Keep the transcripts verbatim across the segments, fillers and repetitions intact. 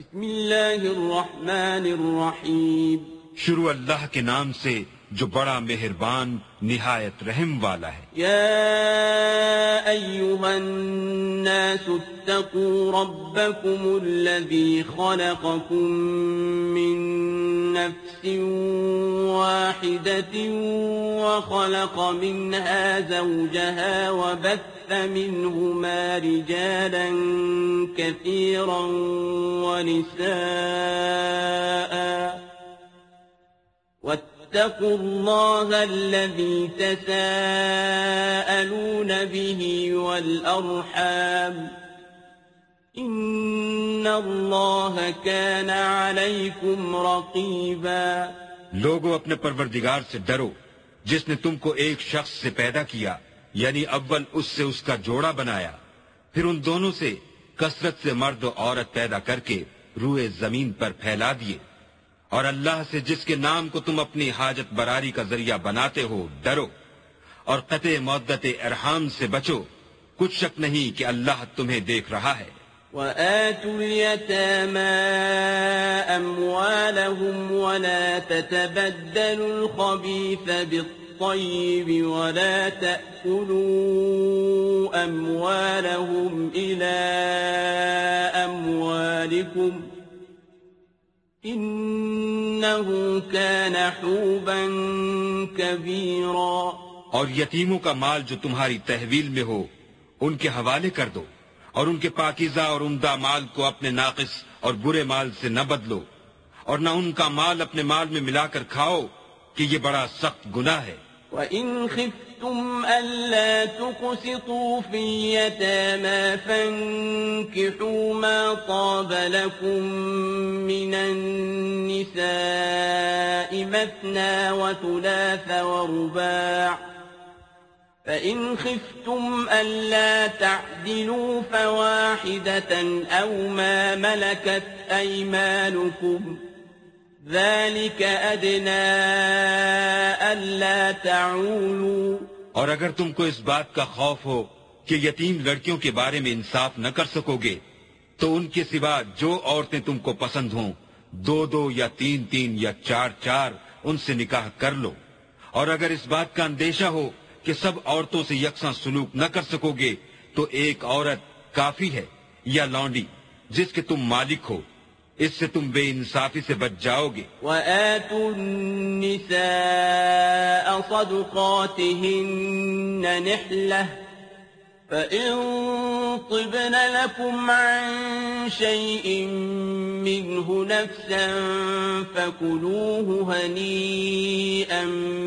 بسم اللہ الرحمن الرحیم. شروع اللہ کے نام سے جو بڑا مہربان نہایت رحم والا ہے. یا ایھا الناس اتقوا ربکم الذی خلقکم من نفس واحدة وخلق منها زوجها وبث منهما رجالا كثيرا ونساء واتقوا الله الذي تساءلون به والأرحام ان اللہ کان علیکم رقیبا. لوگو اپنے پروردگار سے ڈرو جس نے تم کو ایک شخص سے پیدا کیا، یعنی اول اس سے اس کا جوڑا بنایا، پھر ان دونوں سے کثرت سے مرد و عورت پیدا کر کے روئے زمین پر پھیلا دیے، اور اللہ سے جس کے نام کو تم اپنی حاجت براری کا ذریعہ بناتے ہو ڈرو، اور قطع مودت ارحام سے بچو، کچھ شک نہیں کہ اللہ تمہیں دیکھ رہا ہے. وآتوا اليتامى أموالهم ولا تتبدلوا الخبيث بالطيب ولا تأكلوا أموالهم إلى أموالكم إنه كان حوبا كبيرا. اور یتیموں کا مال جو تمہاری تحویل میں ہو ان کے حوالے کر دو، اور ان کے پاکیزہ اور عمدہ مال کو اپنے ناقص اور برے مال سے نہ بدلو، اور نہ ان کا مال اپنے مال میں ملا کر کھاؤ کہ یہ بڑا سخت گناہ ہے. وَإِنْ خِفْتُمْ أَلَّا تُقْسِطُوا فِي اليَّتَامَى فَانكِحُوا مَا طَابَ لَكُم مِّنَ النِّسَاءِ مَثْنَىٰ وَثُلَاثَ وَرُبَاعَ فَإِنْ خِفْتُمْ أَلَّا تَعْدِلُوا فَوَاحِدَةً أَوْ مَا مَلَكَتْ أَيْمَانُكُمْ ذَلِكَ أَدْنَىٰ أَلَّا تَعُولُوا. اور اگر تم کو اس بات کا خوف ہو کہ یتیم لڑکیوں کے بارے میں انصاف نہ کر سکو گے تو ان کے سوا جو عورتیں تم کو پسند ہوں، دو دو یا تین تین یا چار چار ان سے نکاح کر لو. اور اگر اس بات کا اندیشہ ہو کہ سب عورتوں سے یکساں سلوک نہ کر سکو گے تو ایک عورت کافی ہے یا لونڈی جس کے تم مالک ہو، اس سے تم بے انصافی سے بچ جاؤ گے. وَآتُوا النِّسَاءَ صَدُقَاتِهِنَّ نِحْلَةً فَإِن طِبْنَ لَكُمْ عَن شَيْءٍ مِّنْهُ نَفْسًا فَكُلُوهُ هَنِيئًا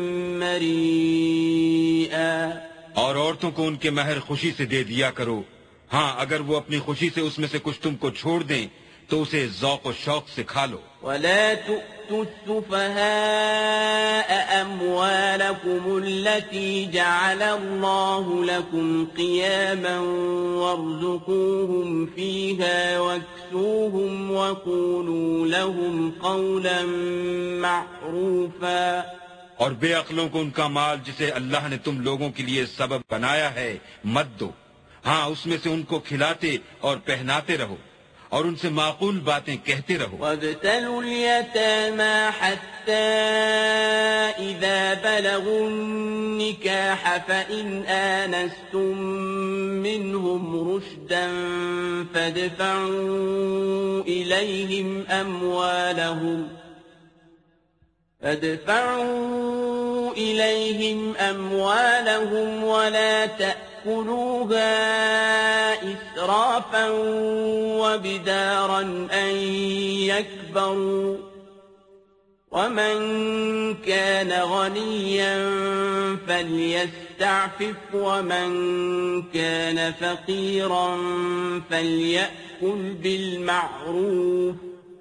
مَّرِيئًا. اور عورتوں کو ان کے مہر خوشی سے دے دیا کرو، ہاں اگر وہ اپنی خوشی سے اس میں سے کچھ تم کو چھوڑ دیں تو اسے ذوق و شوق سے کھا لو. وَلَا تُؤْتُوا السُّفَهَاءَ أَمْوَالَكُمُ الَّتِي جَعَلَ اللَّهُ لَكُمْ قِيَامًا وَارْزُقُوهُمْ فِيهَا وَاكْسُوهُمْ وَقُولُوا لَهُمْ قَوْلًا مَّعْرُوفًا. اور بے عقلوں کو ان کا مال جسے اللہ نے تم لوگوں کے لیے سبب بنایا ہے مت دو، ہاں اس میں سے ان کو کھلاتے اور پہناتے رہو اور ان سے معقول باتیں کہتے رہو. وَابْتَلُوا الْيَتَامَى حَتَّى إِذَا بَلَغُوا النِّكَاحَ فَإِنْ آنَسْتُم مِّنْهُمْ رُشْدًا فَادْفَعُوا إِلَيْهِمْ أَمْوَالَهُمْ فَادْفَعُوا إِلَيْهِمْ أَمْوَالَهُمْ وَلَا تَأْكُلُوهَا إِسْرَافًا وَبِدَارًا أَن يَكْبَرُوا وَمَن كَانَ غَنِيًّا فَلْيَسْتَعْفِفْ وَمَن كَانَ فَقِيرًا فَلْيَأْكُلْ بِالْمَعْرُوفِ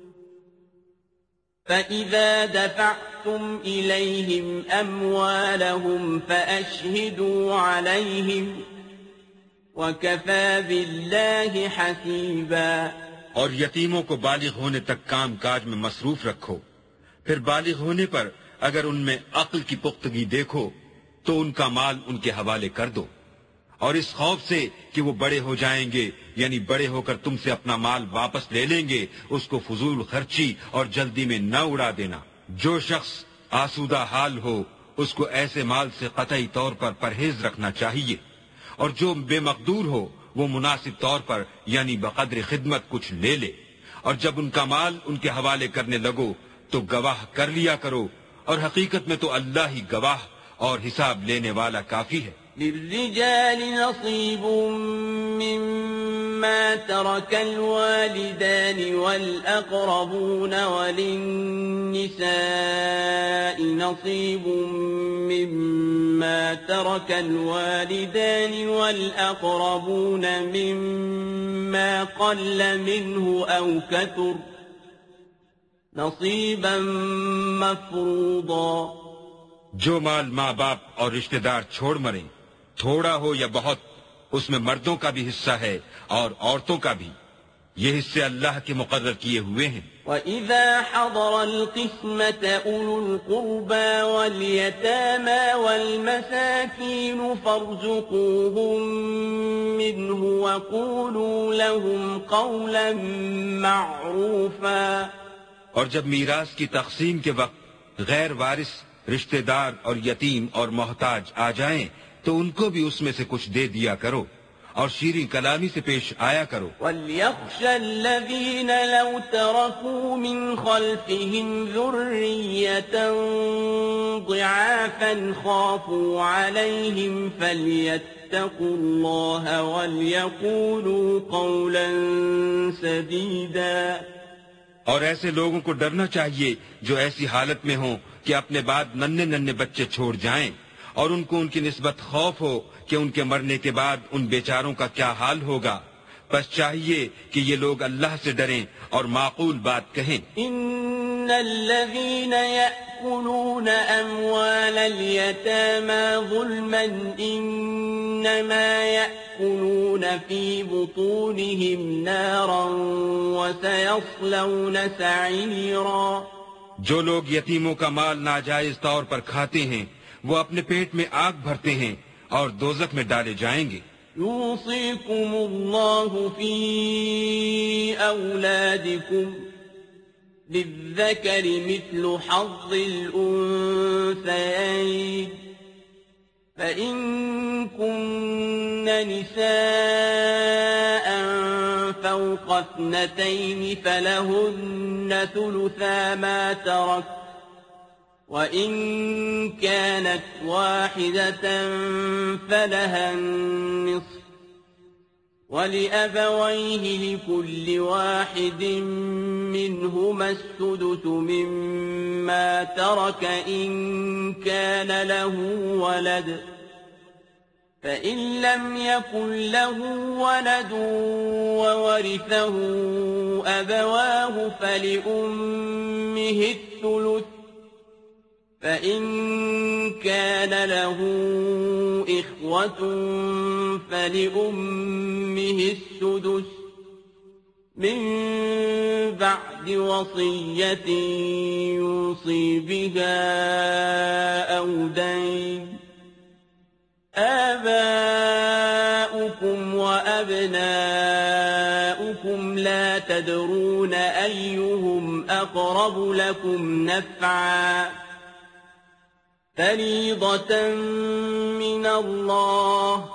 فَإِذَا دَفَعْتُمْ إِلَيْهِمْ أَمْوَالَهُمْ فَأَشْهِدُوا عَلَيْهِمْ وَكَفَى بِاللَّهِ حَسِيبًا. اور یتیموں کو بالغ ہونے تک کام کاج میں مصروف رکھو، پھر بالغ ہونے پر اگر ان میں عقل کی پختگی دیکھو تو ان کا مال ان کے حوالے کر دو، اور اس خوف سے کہ وہ بڑے ہو جائیں گے، یعنی بڑے ہو کر تم سے اپنا مال واپس لے لیں گے، اس کو فضول خرچی اور جلدی میں نہ اڑا دینا۔ جو شخص آسودہ حال ہو اس کو ایسے مال سے قطعی طور پر پرہیز رکھنا چاہیے، اور جو بے مقدور ہو وہ مناسب طور پر یعنی بقدر خدمت کچھ لے لے، اور جب ان کا مال ان کے حوالے کرنے لگو تو گواہ کر لیا کرو، اور حقیقت میں تو اللہ ہی گواہ اور حساب لینے والا کافی ہے۔ للرجال نصيب مما ترك الوالدان والأقربون وللنساء نصيب مما ترك الوالدان والأقربون مما قل منه أو كثر نصيبا مفروضا۔ جو مال ماں باپ اور رشتہ دار چھوڑ مرے، تھوڑا ہو یا بہت، اس میں مردوں کا بھی حصہ ہے اور عورتوں کا بھی، یہ حصے اللہ کے مقرر کیے ہوئے ہیں۔ وَإِذَا حَضَرَ الْقِسْمَةَ أُولُو الْقُرْبَى وَالْيَتَامَى وَالْمَسَاكِينُ فَارْزُقُوهُم مِّنْهُ وَقُولُوا لَهُمْ قَوْلًا مَّعْرُوفًا۔ اور جب میراث کی تقسیم کے وقت غیر وارث رشتہ دار اور یتیم اور محتاج آ جائیں تو ان کو بھی اس میں سے کچھ دے دیا کرو اور شیریں کلامی سے پیش آیا کرو۔ وَلْيَخْشَ الَّذِينَ لَوْ تَرَكُوا مِنْ خَلْفِهِمْ ذُرِّيَّةً ضِعَافًا خَافُوا عَلَيْهِمْ فَلْيَتَّقُوا اللَّهَ وَلْيَقُولُوا قَوْلًا سَدِيدًا۔ اور ایسے لوگوں کو ڈرنا چاہیے جو ایسی حالت میں ہوں کہ اپنے بعد ننھے ننھے بچے چھوڑ جائیں، اور ان کو ان کی نسبت خوف ہو کہ ان کے مرنے کے بعد ان بیچاروں کا کیا حال ہوگا، بس چاہیے کہ یہ لوگ اللہ سے ڈریں اور معقول بات کہیں۔ ان الذين يأكلون اموال اليتامى ظلما انما يأكلون في بطونهم نارا وسيصلون سعيرا۔ جو لوگ یتیموں کا مال ناجائز طور پر کھاتے ہیں وہ اپنے پیٹ میں آگ بھرتے ہیں اور دوزخ میں ڈالے جائیں گے۔ یوصیکم اللہ فی اولادکم للذکر مثل حظ الانثیین فإن كن نساء فوق اثنتين فلهن ثلثا ما ترك وإن كانت واحدة فلها النصف ولأبويه لكل واحد منهما السدس مما ترك إن كان له ولد فإن لم يكن له ولد وورثه أبواه فلأمه الثلث فإن كان له إخوة فلأمه السدس من بعد وصية يوصي بها أو دين آباؤكم وأبناؤكم لا تدرون أيهم أقرب لكم نفعا فريضة من الله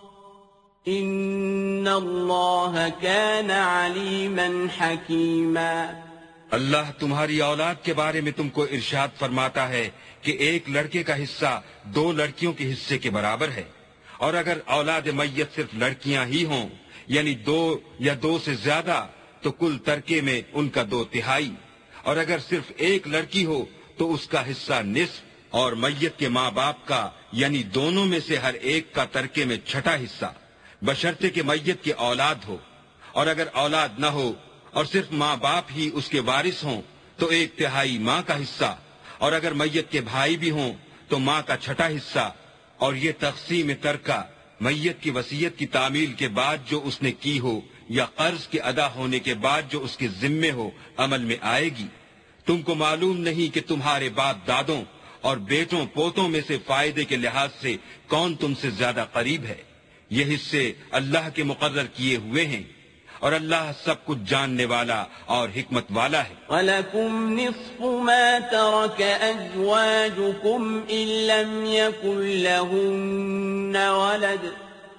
إن الله كان عليما حكيما۔ اللہ تمہاری اولاد کے بارے میں تم کو ارشاد فرماتا ہے کہ ایک لڑکے کا حصہ دو لڑکیوں کے حصے کے برابر ہے، اور اگر اولاد میت صرف لڑکیاں ہی ہوں یعنی دو یا دو سے زیادہ تو کل ترکے میں ان کا دو تہائی، اور اگر صرف ایک لڑکی ہو تو اس کا حصہ نصف، اور میت کے ماں باپ کا یعنی دونوں میں سے ہر ایک کا ترکے میں چھٹا حصہ، بشرطے کہ میت کے اولاد ہو، اور اگر اولاد نہ ہو اور صرف ماں باپ ہی اس کے وارث ہوں تو ایک تہائی ماں کا حصہ، اور اگر میت کے بھائی بھی ہوں تو ماں کا چھٹا حصہ۔ اور یہ تقسیم ترکہ میت کی وصیت کی تعمیل کے بعد جو اس نے کی ہو یا قرض کے ادا ہونے کے بعد جو اس کے ذمے ہو عمل میں آئے گی۔ تم کو معلوم نہیں کہ تمہارے باپ دادوں اور بیٹوں پوتوں میں سے فائدے کے لحاظ سے کون تم سے زیادہ قریب ہے؟ یہ حصے اللہ کے مقرر کیے ہوئے ہیں، اور اللہ سب کچھ جاننے والا اور حکمت والا ہے۔ وَلَكُمْ نِصْفُ مَا تَرَكَ أَزْوَاجُكُمْ إِن لَّمْ يَكُن لَّهُنَّ وَلَدٌ،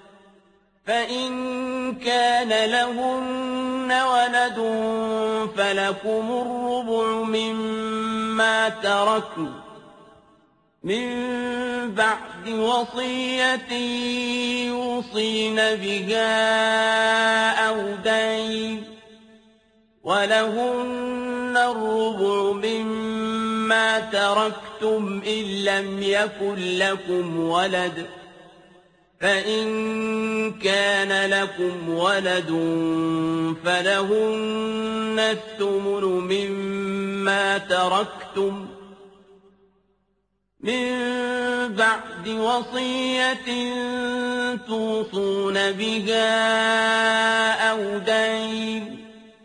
فَإِن كَانَ لَهُنَّ وَلَدٌ فَلَكُمُ الرُّبُعُ مِمَّا تَرَكْنَ مِن بَعْدِ وَصِيَّةٍ يُوصِينَ بِهَا أَوْ دَيْنٍ، وَلَهُنَّ الرُّبُعُ مِمَّا تَرَكْتُمْ إِن لَّمْ يَكُن لَّكُمْ وَلَدٌ، فَإِن كَانَ لَكُمْ وَلَدٌ فَلَهُنَّ الثُّمُنُ مِمَّا تَرَكْتُمْ من بعد وصية توصون بها أو دين،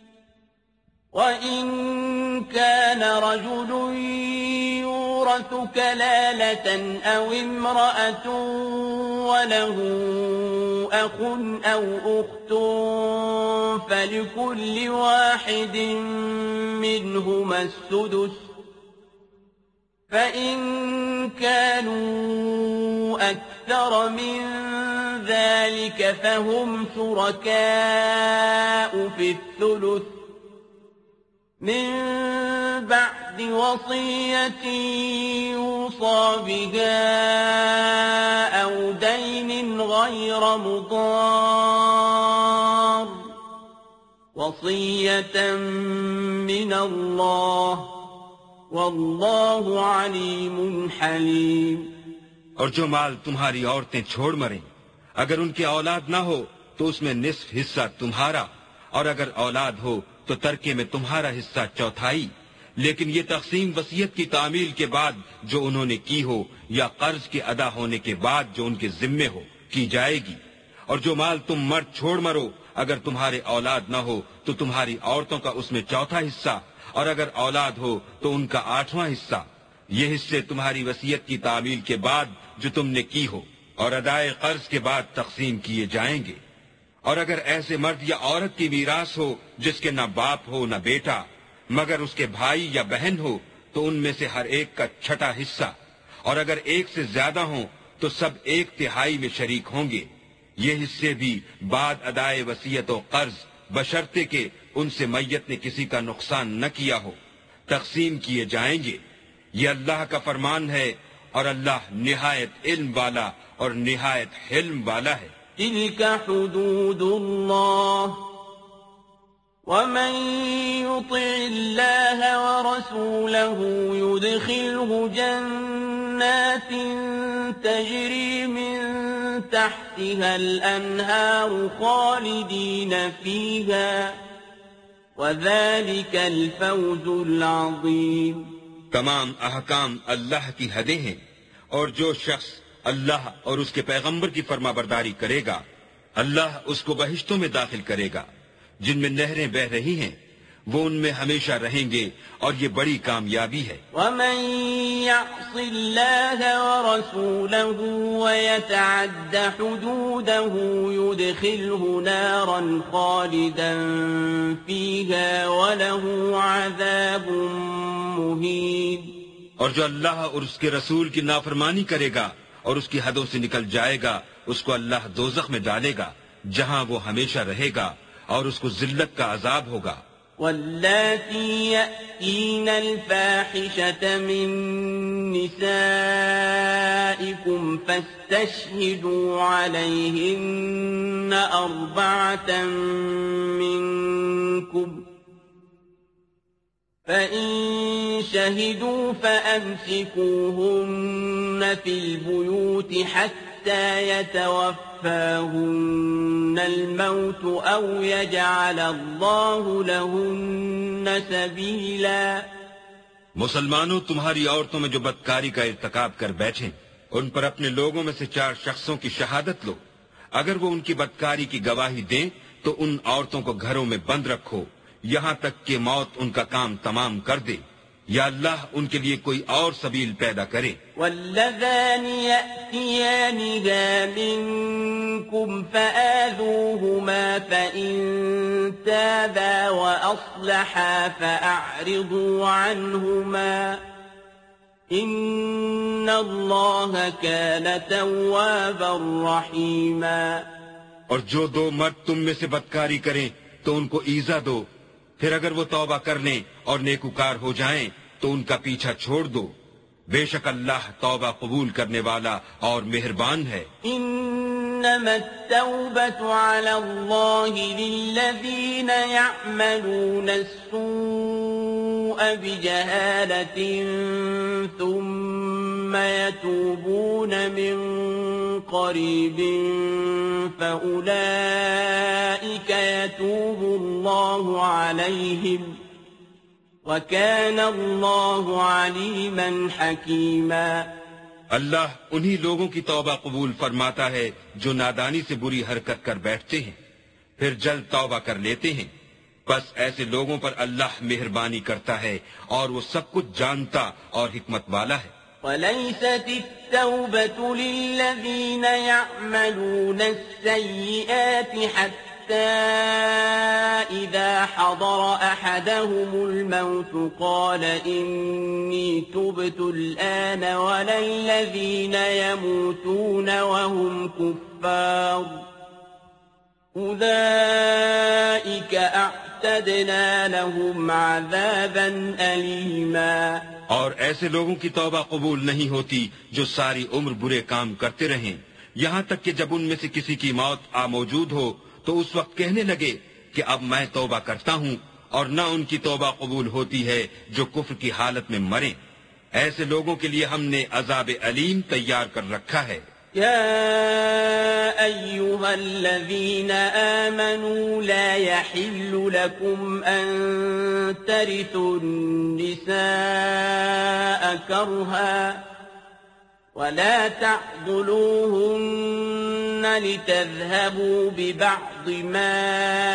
وإن كان رجل يورث كلالة أو امرأة وله أخ أو أخت فلكل واحد منهما السدس، فإن كانوا أكثر من ذلك فهم شركاء في الثلث من بعد وصية يوصى بها أو دين غير مضار، وصية من الله واللہ علیم حلیم۔ اور جو مال تمہاری عورتیں چھوڑ مریں، اگر ان کی اولاد نہ ہو تو اس میں نصف حصہ تمہارا، اور اگر اولاد ہو تو ترکے میں تمہارا حصہ چوتھائی، لیکن یہ تقسیم وصیت کی تعمیل کے بعد جو انہوں نے کی ہو یا قرض کے ادا ہونے کے بعد جو ان کے ذمے ہو کی جائے گی۔ اور جو مال تم مرد چھوڑ مرو، اگر تمہارے اولاد نہ ہو تو تمہاری عورتوں کا اس میں چوتھا حصہ، اور اگر اولاد ہو تو ان کا آٹھواں حصہ۔ یہ حصے تمہاری وصیت کی تعمیل کے بعد جو تم نے کی ہو اور ادائے قرض کے بعد تقسیم کیے جائیں گے۔ اور اگر ایسے مرد یا عورت کی میراث ہو جس کے نہ باپ ہو نہ بیٹا مگر اس کے بھائی یا بہن ہو تو ان میں سے ہر ایک کا چھٹا حصہ، اور اگر ایک سے زیادہ ہوں تو سب ایک تہائی میں شریک ہوں گے۔ یہ حصے بھی بعد ادائے وصیت و قرض بشرطے کہ ان سے میت نے کسی کا نقصان نہ کیا ہو تقسیم کیے جائیں گے۔ یہ اللہ کا فرمان ہے، اور اللہ نہایت علم والا اور نہایت حلم والا ہے۔ تلك حدود اللہ ومن يطع الله ورسوله يدخله جنات تجري من تحتها الأنهار خالدين فيها وذلك الفوز العظيم۔ تمام احکام اللہ کی حدیں ہیں، اور جو شخص اللہ اور اس کے پیغمبر کی فرما برداری کرے گا اللہ اس کو بہشتوں میں داخل کرے گا جن میں نہریں بہ رہی ہیں، وہ ان میں ہمیشہ رہیں گے، اور یہ بڑی کامیابی ہے۔ ومن يعص الله ورسوله ويتعد حدوده يدخله نارا خالدا فيها وله عذاب مهين۔ اور جو اللہ اور اس کے رسول کی نافرمانی کرے گا اور اس کی حدوں سے نکل جائے گا اس کو اللہ دوزخ میں ڈالے گا جہاں وہ ہمیشہ رہے گا، اور اس کو ذلت کا عذاب ہوگا۔ واللاتی یأتین الفاحشة من نسائکم فاستشہدوا علیہن اربعة منکم فإن شهدوا فأمسكوهن في البيوت حتى يتوفاهن الموت أو يجعل الله لهن سبيلا۔ مسلمانوں، تمہاری عورتوں میں جو بدکاری کا ارتکاب کر بیٹھیں ان پر اپنے لوگوں میں سے چار شخصوں کی شہادت لو۔ اگر وہ ان کی بدکاری کی گواہی دیں تو ان عورتوں کو گھروں میں بند رکھو یہاں تک کہ موت ان کا کام تمام کر دے۔ یا اللہ ان کے لیے کوئی اور سبیل پیدا کرے. واللذان يأتيانها منكم فآذوهما فإن تابا وأصلحا فأعرضوا عنهما إن الله كان توابا رحيما. اور جو دو مرد تم میں سے بدکاری کریں تو ان کو ایذا دو، پھر اگر وہ توبہ کر لیں اور نیکوکار ہو جائیں تو ان کا پیچھا چھوڑ دو. بے شک اللہ توبہ قبول کرنے والا اور مہربان ہے. انما التوبة على الله للذين يعملون السوء بجهالة ثم يتوبون من قريب فأولئك يتوب الله عليهم وَكَانَ اللَّهُ عَلِيمًا حَكِيمًا. اللہ انہی لوگوں کی توبہ قبول فرماتا ہے جو نادانی سے بری حرکت کر بیٹھتے ہیں پھر جلد توبہ کر لیتے ہیں، بس ایسے لوگوں پر اللہ مہربانی کرتا ہے اور وہ سب کچھ جانتا اور حکمت والا ہے. وَلَيْسَتِ التَّوْبَةُ لِلَّذِينَ يَعْمَلُونَ السَّيِّئَاتِ حَتَّى إذا حضر أحدهم الموت قال إني تبت الآن ولا الذين يموتون وهم كفار أولئك أعتدنا لهم عذابا أليما. اور ایسے لوگوں کی توبہ قبول نہیں ہوتی جو ساری عمر برے کام کرتے رہیں، یہاں تک کہ جب ان میں سے کسی کی موت آ موجود ہو تو اس وقت کہنے لگے کہ اب میں توبہ کرتا ہوں، اور نہ ان کی توبہ قبول ہوتی ہے جو کفر کی حالت میں مریں. ایسے لوگوں کے لیے ہم نے عذاب علیم تیار کر رکھا ہے. يا أيها الذين آمنوا لا يحل لكم أن ترثوا النساء كرها ولا تعضلوهن لتذهبوا ببعض ما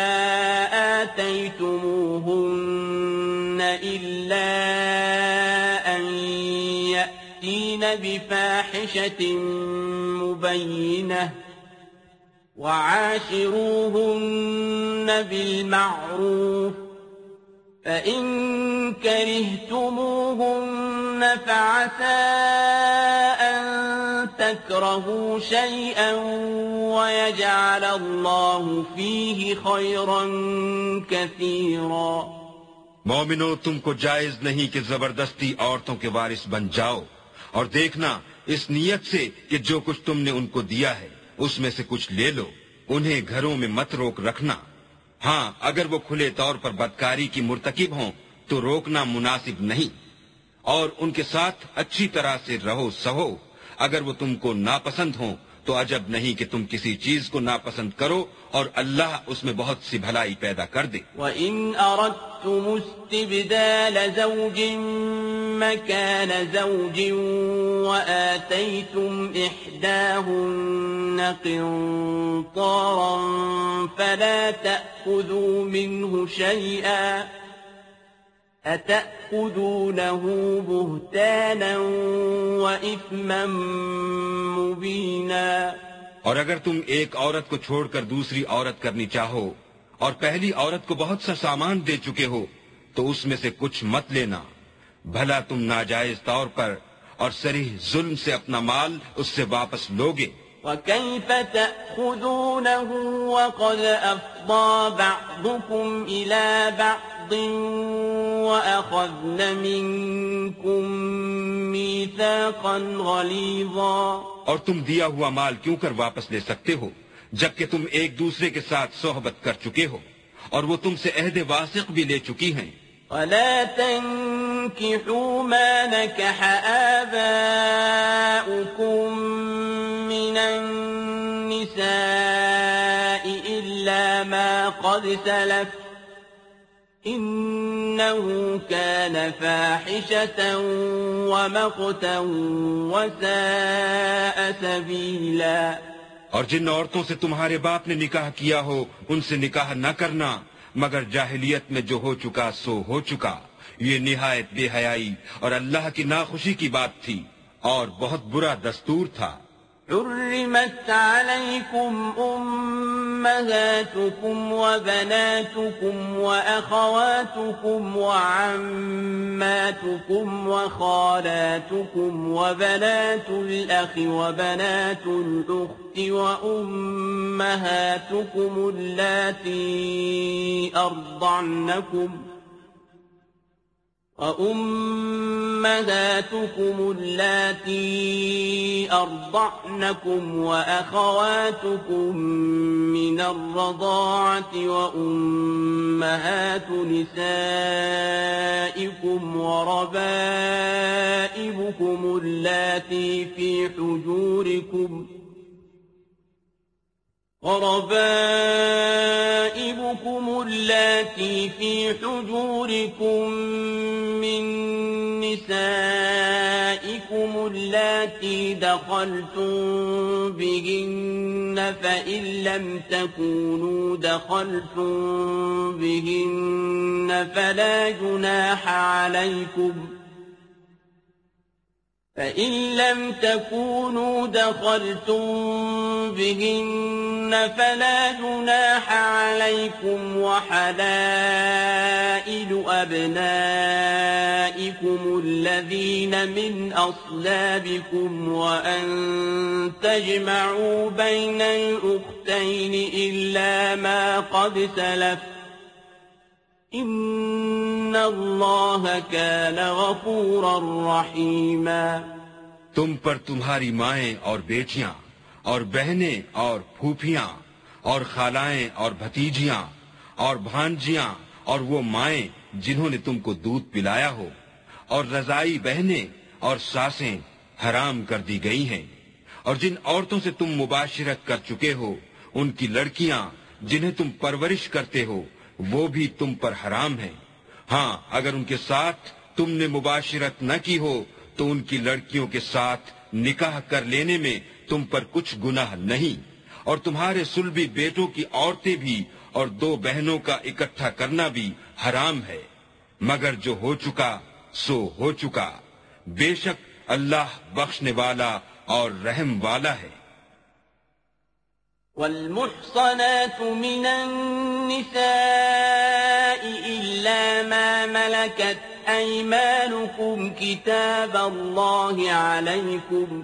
آتيتموهن إلا أن يأتين بفاحشة مبينة وعاشروهن بالمعروف فإن كرهتموهن فعسى أن تكرهوا شيئا ويجعل الله فيه خيرا كثيرا. مومنو، تم کو جائز نہیں کہ زبردستی عورتوں کے وارث بن جاؤ، اور دیکھنا اس نیت سے کہ جو کچھ تم نے ان کو دیا ہے اس میں سے کچھ لے لو. انہیں گھروں میں مت روک رکھنا. ہاں، اگر وہ کھلے طور پر بدکاری کی مرتکب ہوں تو روکنا مناسب نہیں، اور ان کے ساتھ اچھی طرح سے رہو سہو. اگر وہ تم کو ناپسند ہوں تو عجب نہیں کہ تم کسی چیز کو ناپسند کرو اور اللہ اس میں بہت سی بھلائی پیدا کر دے. وَإِنْ أَرَدْتُمُ اسْتِبْدَالَ زَوْجٍ مَكَانَ زَوْجٍ وَآتَيْتُمْ إِحْدَاهُنَّ قِنطَارًا فَلَا تَأْخُذُوا مِنْهُ شَيْئًا أَتَأْخُذُونَهُ بُهْتَانًا وَإِثْمًا مُبِينًا. اور اگر تم ایک عورت کو چھوڑ کر دوسری عورت کرنی چاہو اور پہلی عورت کو بہت سا سامان دے چکے ہو تو اس میں سے کچھ مت لینا، بھلا تم ناجائز طور پر اور صریح ظلم سے اپنا مال اس سے واپس لوگے. وَكَيْفَ تَأْخُذُونَهُ وَقَدْ أَفْضَىٰ بَعْضُكُمْ إِلَىٰ بَعْضٍ وَأَخَذْنَ مِنكُم مِّيثَاقًا غَلِيظًا. اور تم دیا ہوا مال کیوں کر واپس لے سکتے ہو جبکہ تم ایک دوسرے کے ساتھ صحبت کر چکے ہو اور وہ تم سے عہد واثق بھی لے چکی ہیں. وَلَا تَنكِحُوا مَا نَكَحَ آبَاؤُكُم مِّنَ النِّسَاءِ إِلَّا مَا قَدْ سَلَفَ إِنَّهُ كَانَ فَاحِشَةً وَمَقْتًا وَسَاءَ سَبِيلًا. اور جن عورتوں سے تمہارے باپ نے نکاح کیا ہو ان سے نکاح نہ کرنا مگر جاہلیت میں جو ہو چکا سو ہو چکا، یہ نہایت بے حیائی اور اللہ کی ناخوشی کی بات تھی اور بہت برا دستور تھا۔ حرمت عليكم أمهاتكم وبناتكم وأخواتكم وعماتكم وخالاتكم وبنات الأخ وبنات الأخت وأمهاتكم اللاتي أرضعنكم وأمهاتكم اللاتي أرضعنكم وأخواتكم من الرضاعة وأمهات نسائكم وربائبكم اللاتي في حجوركم وربائبكم اللاتي في حجوركم من نسائكم اللاتي دخلتم بهن فإن لم تكونوا دخلتم بهن فلا جناح عليكم فإن لم تكونوا دخلتم بهن فلا جناح عليكم وحلائل أبنائكم الذين من أصلابكم وأن تجمعوا بين الأختين إلا ما قد سلف ان اللہ کان غفورا رحیما۔ تم پر تمہاری مائیں اور بیٹیاں اور بہنیں اور پھوپھیاں اور خالائیں اور بھتیجیاں اور بھانجیاں اور وہ مائیں جنہوں نے تم کو دودھ پلایا ہو اور رضائی بہنیں اور ساسیں حرام کر دی گئی ہیں، اور جن عورتوں سے تم مباشرت کر چکے ہو ان کی لڑکیاں جنہیں تم پرورش کرتے ہو وہ بھی تم پر حرام ہیں۔ ہاں اگر ان کے ساتھ تم نے مباشرت نہ کی ہو تو ان کی لڑکیوں کے ساتھ نکاح کر لینے میں تم پر کچھ گناہ نہیں، اور تمہارے صلبی بیٹوں کی عورتیں بھی اور دو بہنوں کا اکٹھا کرنا بھی حرام ہے، مگر جو ہو چکا سو ہو چکا، بے شک اللہ بخشنے والا اور رحم والا ہے۔ والمحصنات من النساء إلا ما ملكت أيمانكم كتاب الله عليكم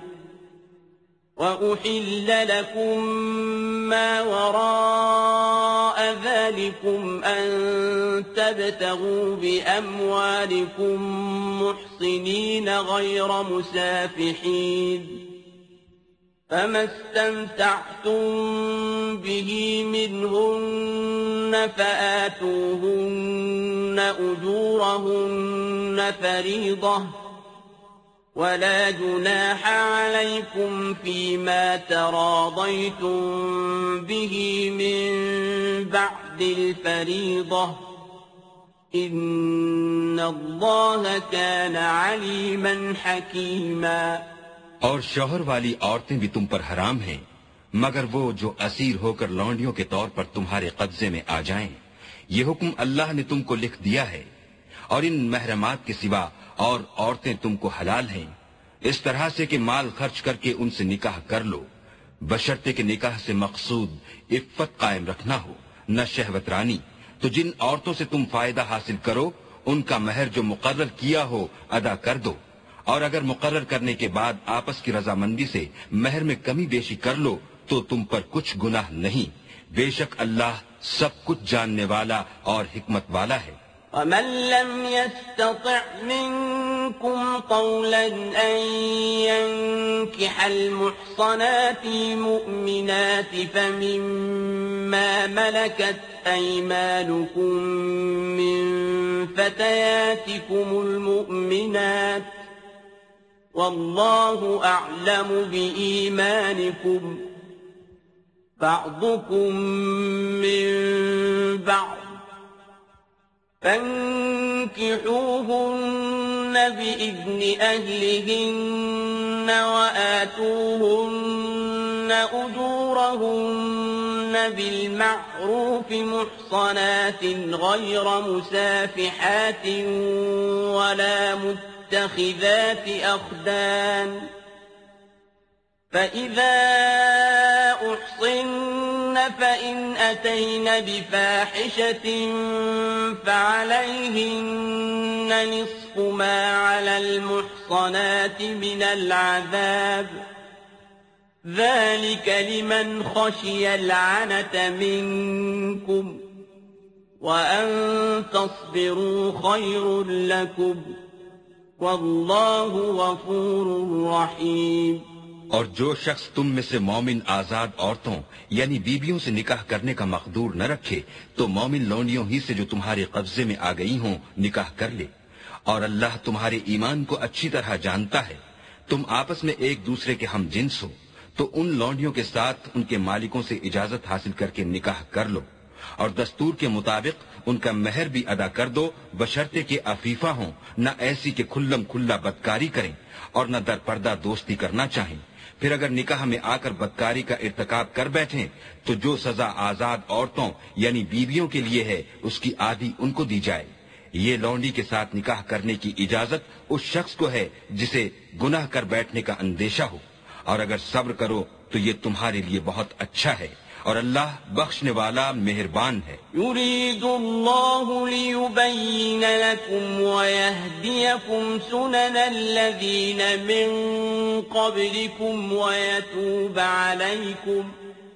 وأحل لكم ما وراء ذلكم أن تبتغوا بأموالكم محصنين غير مسافحين فما استمتعتم به منهن فآتوهن أجورهن فريضة ولا جناح عليكم فيما تراضيتم به من بعد الفريضة إن الله كان عليما حكيما۔ اور شوہر والی عورتیں بھی تم پر حرام ہیں مگر وہ جو اسیر ہو کر لونڈیوں کے طور پر تمہارے قبضے میں آ جائیں، یہ حکم اللہ نے تم کو لکھ دیا ہے، اور ان محرمات کے سوا اور عورتیں تم کو حلال ہیں، اس طرح سے کہ مال خرچ کر کے ان سے نکاح کر لو، بشرطے کہ نکاح سے مقصود عفت قائم رکھنا ہو نہ شہوت رانی۔ تو جن عورتوں سے تم فائدہ حاصل کرو ان کا مہر جو مقرر کیا ہو ادا کر دو، اور اگر مقرر کرنے کے بعد آپس کی رضامندی سے مہر میں کمی بیشی کر لو تو تم پر کچھ گناہ نہیں، بے شک اللہ سب کچھ جاننے والا اور حکمت والا ہے۔ ومن لم يستطع منكم طولا أن ينكح المحصنات المؤمنات فمما ملكت أيمانكم من فتياتكم المؤمنات والله أعلم بإيمانكم بعضكم من بعض فانكحوهن بإذن أهلهن وآتوهن أجورهن بالمعروف محصنات غير مسافحات ولا متخذات أخدان فإذا أحصن فإن أتين بفاحشة فعليهن نصف ما على المحصنات من العذاب ذلك لمن خشي العنة منكم وأن تصبروا خير لكم والله غفور رحيم. اور جو شخص تم میں سے مومن آزاد عورتوں یعنی بیویوں سے نکاح کرنے کا مقدور نہ رکھے تو مومن لونڈیوں ہی سے جو تمہارے قبضے میں آ گئی ہوں نکاح کر لے. اور اللہ تمہارے ایمان کو اچھی طرح جانتا ہے. تم آپس میں ایک دوسرے کے ہم جنس ہو تو ان لونڈیوں کے ساتھ ان کے مالکوں سے اجازت حاصل کر کے نکاح کر لو اور دستور کے مطابق ان کا مہر بھی ادا کر دو بشرطے کہ عفیفہ ہوں نہ ایسی کہ کھلم کھلا بدکاری کریں اور نہ در پردہ دوستی کرنا چاہیں. پھر اگر نکاح میں آ کر بدکاری کا ارتکاب کر بیٹھیں تو جو سزا آزاد عورتوں یعنی بیویوں کے لیے ہے اس کی آدھی ان کو دی جائے. یہ لونڈی کے ساتھ نکاح کرنے کی اجازت اس شخص کو ہے جسے گناہ کر بیٹھنے کا اندیشہ ہو. اور اگر صبر کرو تو یہ تمہارے لیے بہت اچھا ہے اور اللہ بخشنے والا مہربان ہے. يريد الله ليبين لكم ويهديكم سنن الذين من قبلكم ويتوب عليكم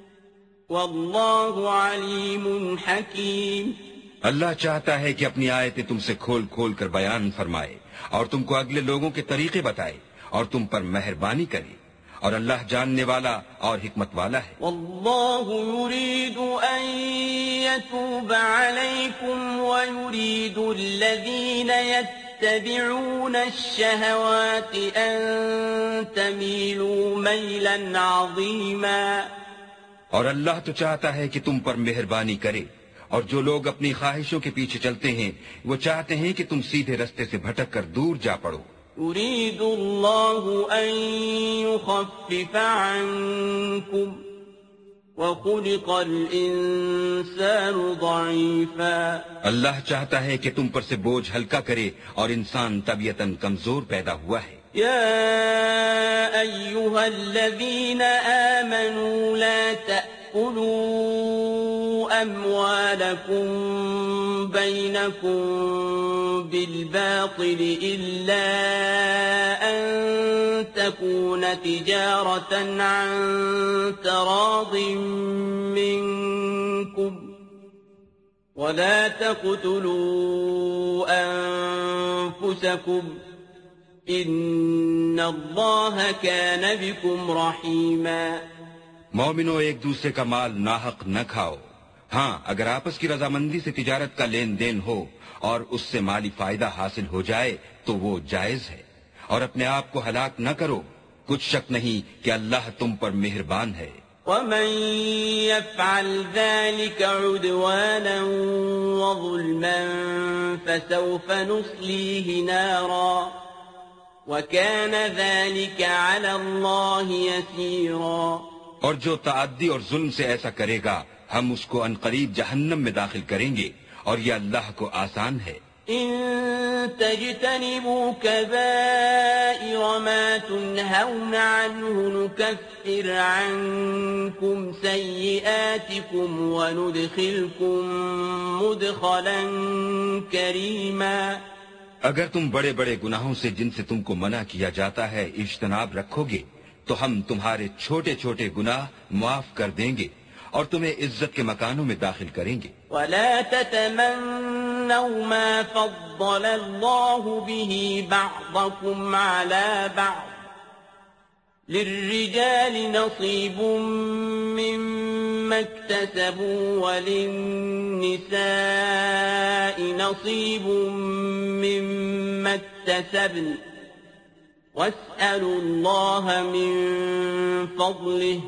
والله عليم حكيم. اللہ چاہتا ہے کہ اپنی آیتیں تم سے کھول کھول کر بیان فرمائے اور تم کو اگلے لوگوں کے طریقے بتائے اور تم پر مہربانی کرے اور اللہ جاننے والا اور حکمت والا ہے. والله يريد أن يتوب عليكم ويريد الذين يتبعون الشهوات أن تميلوا ميلا عظيما. اور اللہ تو چاہتا ہے کہ تم پر مہربانی کرے اور جو لوگ اپنی خواہشوں کے پیچھے چلتے ہیں وہ چاہتے ہیں کہ تم سیدھے رستے سے بھٹک کر دور جا پڑو. يريد الله أن يخفف عنكم وخلق الإنسان ضعيفا. اللہ چاہتا ہے کہ تم پر سے بوجھ ہلکا کرے اور انسان طبیعتاً کمزور پیدا ہوا ہے. يا أيها الذين آمنوا لا تأكلوا أموالكم بينكم بالباطل إلا أن تكون تجارة عن تراض منكم ولا تقتلوا أنفسكم ان اللہ کان بکم رحیما. مومنو ایک دوسرے کا مال ناحق نہ کھاؤ. ہاں اگر آپس کی رضامندی سے تجارت کا لین دین ہو اور اس سے مالی فائدہ حاصل ہو جائے تو وہ جائز ہے. اور اپنے آپ کو ہلاک نہ کرو. کچھ شک نہیں کہ اللہ تم پر مہربان ہے. ومن يفعل ذلك عدوانا وظلما فسوف نصليه نارا وَكَانَ ذَلِكَ عَلَى اللَّهِ يَسِيرًا. اور جو تعدی اور ظلم سے ایسا کرے گا ہم اس کو عنقریب جہنم میں داخل کریں گے اور یہ اللہ کو آسان ہے. إِن تَجْتَنِبُوا كَبَائِرَ مَا تُنْهَوْنَ عَنْهُ نُكَفِّرْ عَنْكُمْ سَيِّئَاتِكُمْ وَنُدْخِلْكُمْ مُدْخَلًا كَرِيمًا. اگر تم بڑے بڑے گناہوں سے جن سے تم کو منع کیا جاتا ہے اجتناب رکھو گے تو ہم تمہارے چھوٹے چھوٹے گناہ معاف کر دیں گے اور تمہیں عزت کے مکانوں میں داخل کریں گے. وَلَا تَتَمَنَّوْا مَا فَضَّلَ اللَّهُ بِهِ بَعْضَكُمْ عَلَى بَعْضٍ لِلرِّجَالِ نَصِيبٌ مِّمَّا اكْتَسَبُوا وَلِلنِّسَاءِ نَصِيبٌ مِّمَّا اكْتَسَبْنَ وَاسْأَلُوا اللَّهَ مِن فَضْلِهِ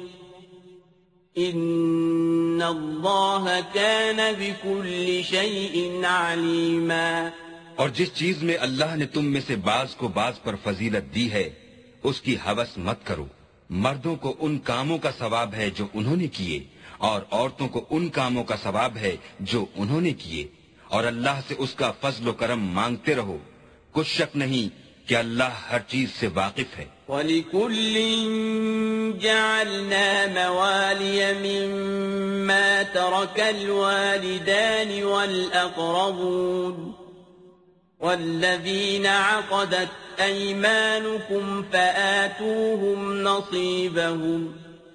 إِنَّ اللَّهَ كَانَ بِكُلِّ شَيْءٍ عَلِيمًا. اور جس چیز میں اللہ نے تم میں سے بعض کو بعض پر فضیلت دی ہے اس کی ہوس مت کرو. مردوں کو ان کاموں کا ثواب ہے جو انہوں نے کیے اور عورتوں کو ان کاموں کا ثواب ہے جو انہوں نے کیے، اور اللہ سے اس کا فضل و کرم مانگتے رہو، کچھ شک نہیں کہ اللہ ہر چیز سے واقف ہے۔ وَلِكُلٍّ جَعَلْنَا مَوَالِيَ مِمَّا تَرَكَ الْوَالِدَانِ وَالْأَقْرَبُونَ وَالَّذِينَ عَقَدَتْ أَيْمَانُكُمْ فَآتُوهُمْ نَصِيبَهُمْ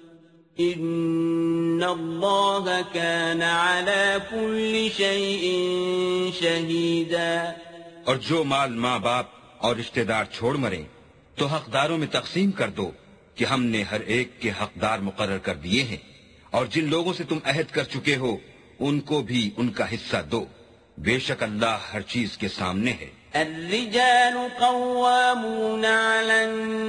إِنَّ اللَّهَ كَانَ عَلَى كُلِّ شَيْءٍ شَهِيدًا۔ اور جو مال ماں باپ اور رشتہ دار چھوڑ مریں تو حقداروں میں تقسیم کر دو کہ ہم نے ہر ایک کے حقدار مقرر کر دیے ہیں، اور جن لوگوں سے تم عہد کر چکے ہو ان کو بھی ان کا حصہ دو، بے شک اللہ ہر چیز کے سامنے ہے۔ الرجال قوامون على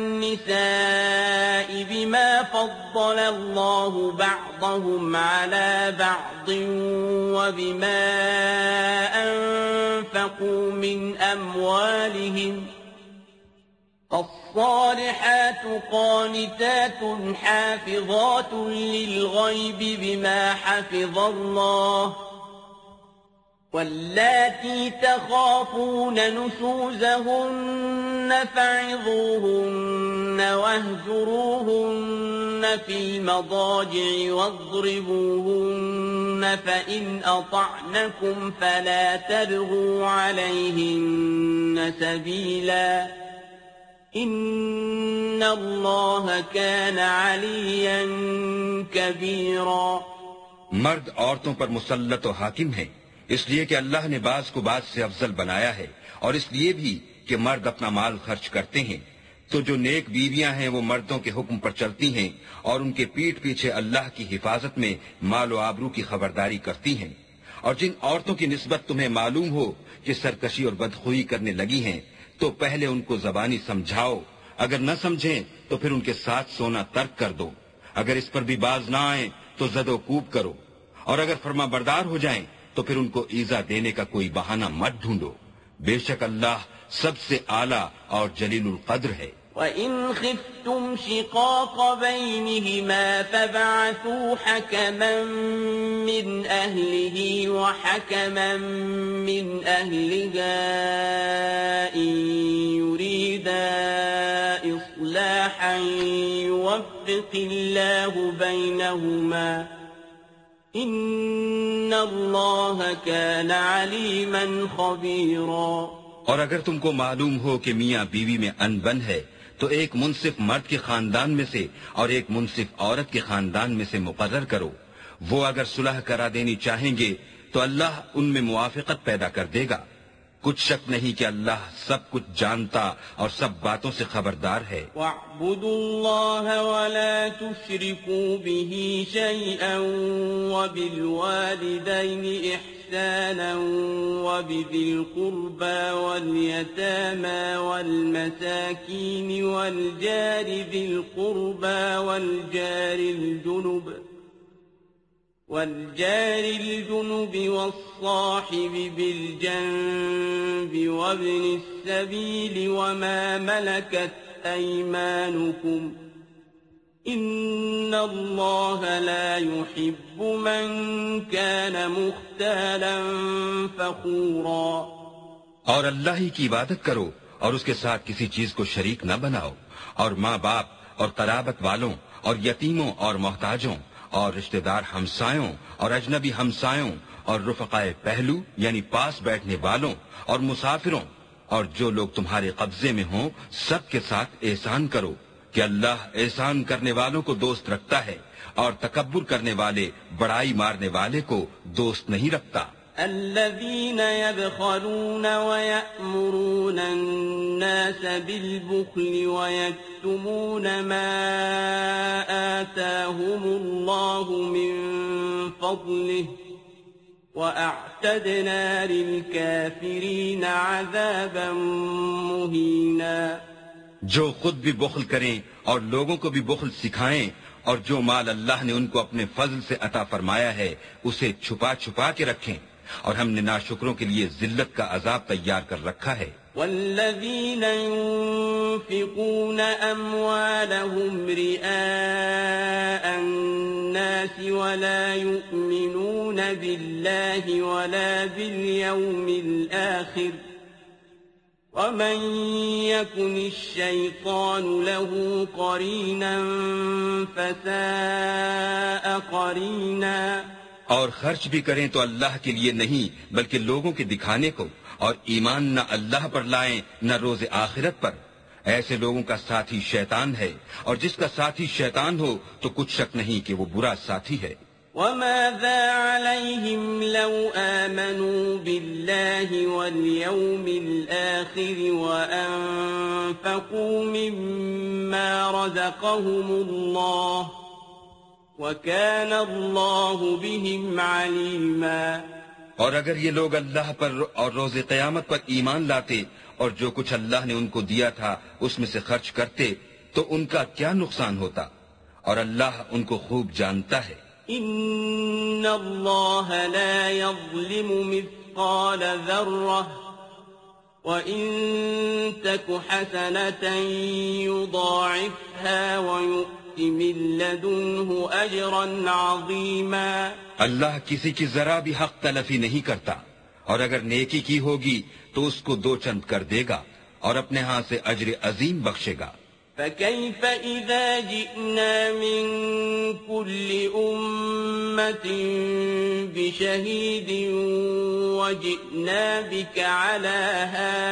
النساء بما فضل الله بعضهم على بعض وبما أنفقوا من أموالهم، الصالحات قانتات حافظات للغيب بما حفظ الله، واللاتي تخافون نشوزهن فعظوهن واهجروهن في المضاجع واضربوهن، فإن أطعنكم فلا تبغوا عليهن سبيلا، إن الله كان عليا كبيرا۔ مرد عورتوں پر مسلط و حاکم ہیں، اس لیے کہ اللہ نے بعض کو بعض سے افضل بنایا ہے، اور اس لیے بھی کہ مرد اپنا مال خرچ کرتے ہیں، تو جو نیک بیویاں ہیں وہ مردوں کے حکم پر چلتی ہیں اور ان کے پیٹھ پیچھے اللہ کی حفاظت میں مال و آبرو کی خبرداری کرتی ہیں۔ اور جن عورتوں کی نسبت تمہیں معلوم ہو کہ سرکشی اور بدخوئی کرنے لگی ہیں تو پہلے ان کو زبانی سمجھاؤ، اگر نہ سمجھیں تو پھر ان کے ساتھ سونا ترک کر دو، اگر اس پر بھی باز نہ آئیں تو زد و کوب کرو، اور اگر فرما بردار ہو جائیں تو پھر ان کو ایذا دینے کا کوئی بہانہ مت ڈھونڈو، بے شک اللہ سب سے اعلیٰ اور جلیل القدر ہے۔ وَإِنْ خِفْتُمْ شِقَاقَ بَيْنِهِمَا فَابْعَثُوا حَكَمًا مِّنْ أَهْلِهِ وَحَكَمًا مِّنْ أَهْلِهَا إِن يُرِيدَا إِصْلَاحًا يُوَفِّقِ اللَّهُ بَيْنَهُمَا، إِنَّ اللَّهَ كَانَ عَلِيمًا خَبِيرًا۔ اور اگر تم کو معلوم ہو کہ میاں بیوی میں انبن ہے تو ایک منصف مرد کے خاندان میں سے اور ایک منصف عورت کے خاندان میں سے مقرر کرو، وہ اگر صلح کرا دینی چاہیں گے تو اللہ ان میں موافقت پیدا کر دے گا، کچھ شک نہیں کہ اللہ سب کچھ جانتا اور سب باتوں سے خبردار ہے۔ وَاعْبُدُوا اللَّهَ وَلَا تُشْرِكُوا بِهِ شَيْئًا وَبِالْوَالِدَيْنِ إِحْسَانًا وَبِذِي الْقُرْبَى وَالْيَتَامَى وَالْمَسَاكِينِ وَالْجَارِ ذِي الْقُرْبَى وَالْجَارِ الْجُنُبِ والجار الجنب والصاحب بالجنب وابن السبيل وما ملكت أيمانكم، إن الله لا يحب من كان مختالا فخورا۔ اور اللہ ہی کی عبادت کرو اور اس کے ساتھ کسی چیز کو شریک نہ بناؤ، اور ماں باپ اور قرابت والوں اور یتیموں اور محتاجوں اور رشتہ دار ہمسایوں اور اجنبی ہمسایوں اور رفقائے پہلو یعنی پاس بیٹھنے والوں اور مسافروں اور جو لوگ تمہارے قبضے میں ہوں سب کے ساتھ احسان کرو، کہ اللہ احسان کرنے والوں کو دوست رکھتا ہے اور تکبر کرنے والے بڑائی مارنے والے کو دوست نہیں رکھتا۔ الذين يبخلون ويأمرون الناس بالبخل ويكتمون ما آتاهم الله من فضله وأعتدنا للكافرين عذابا مهينا۔ جو خود بھی بخل کریں اور لوگوں کو بھی بخل سکھائیں، اور جو مال اللہ نے ان کو اپنے فضل سے عطا فرمایا ہے اسے چھپا چھپا کے رکھیں، اور ہم نے ناشکروں کے لیے ذلت کا عذاب تیار کر رکھا ہے. والذين ينفقون أموالهم رئاء الناس ولا يؤمنون بالله ولا باليوم الآخر ومن يكن الشيطان له قرينا فساء قرينا. اور خرچ بھی کریں تو اللہ کے لیے نہیں بلکہ لوگوں کے دکھانے کو، اور ایمان نہ اللہ پر لائیں نہ روز آخرت پر. ایسے لوگوں کا ساتھی شیطان ہے، اور جس کا ساتھی شیطان ہو تو کچھ شک نہیں کہ وہ برا ساتھی ہے. وَمَاذَا عَلَيْهِمْ لَوْ آمَنُوا بِاللَّهِ وَالْيَوْمِ الْآخِرِ وَأَنفَقُوا مِمَّا رَزَقَهُمُ اللَّهُ وَكَانَ اللَّهُ بِهِمْ عَلِيمًا. اور اگر یہ لوگ اللہ پر اور روز قیامت پر ایمان لاتے اور جو کچھ اللہ نے ان کو دیا تھا اس میں سے خرچ کرتے تو ان کا کیا نقصان ہوتا، اور اللہ ان کو خوب جانتا ہے. ان اللہ لا يظلم مثقال ذرة وإن تك حسنة يضاعفها ويؤت من لدنه أجرا عظيما. اللہ کسی کی ذرا بھی حق تلفی نہیں کرتا، اور اگر نیکی کی ہوگی تو اس کو دو چند کر دے گا اور اپنے ہاں سے اجر عظیم بخشے گا. فَكَيْفَ إِذَا جِئْنَا مِن كُلِّ أُمَّةٍ بِشَهِيدٍ وَجِئْنَا بِكَ عَلَى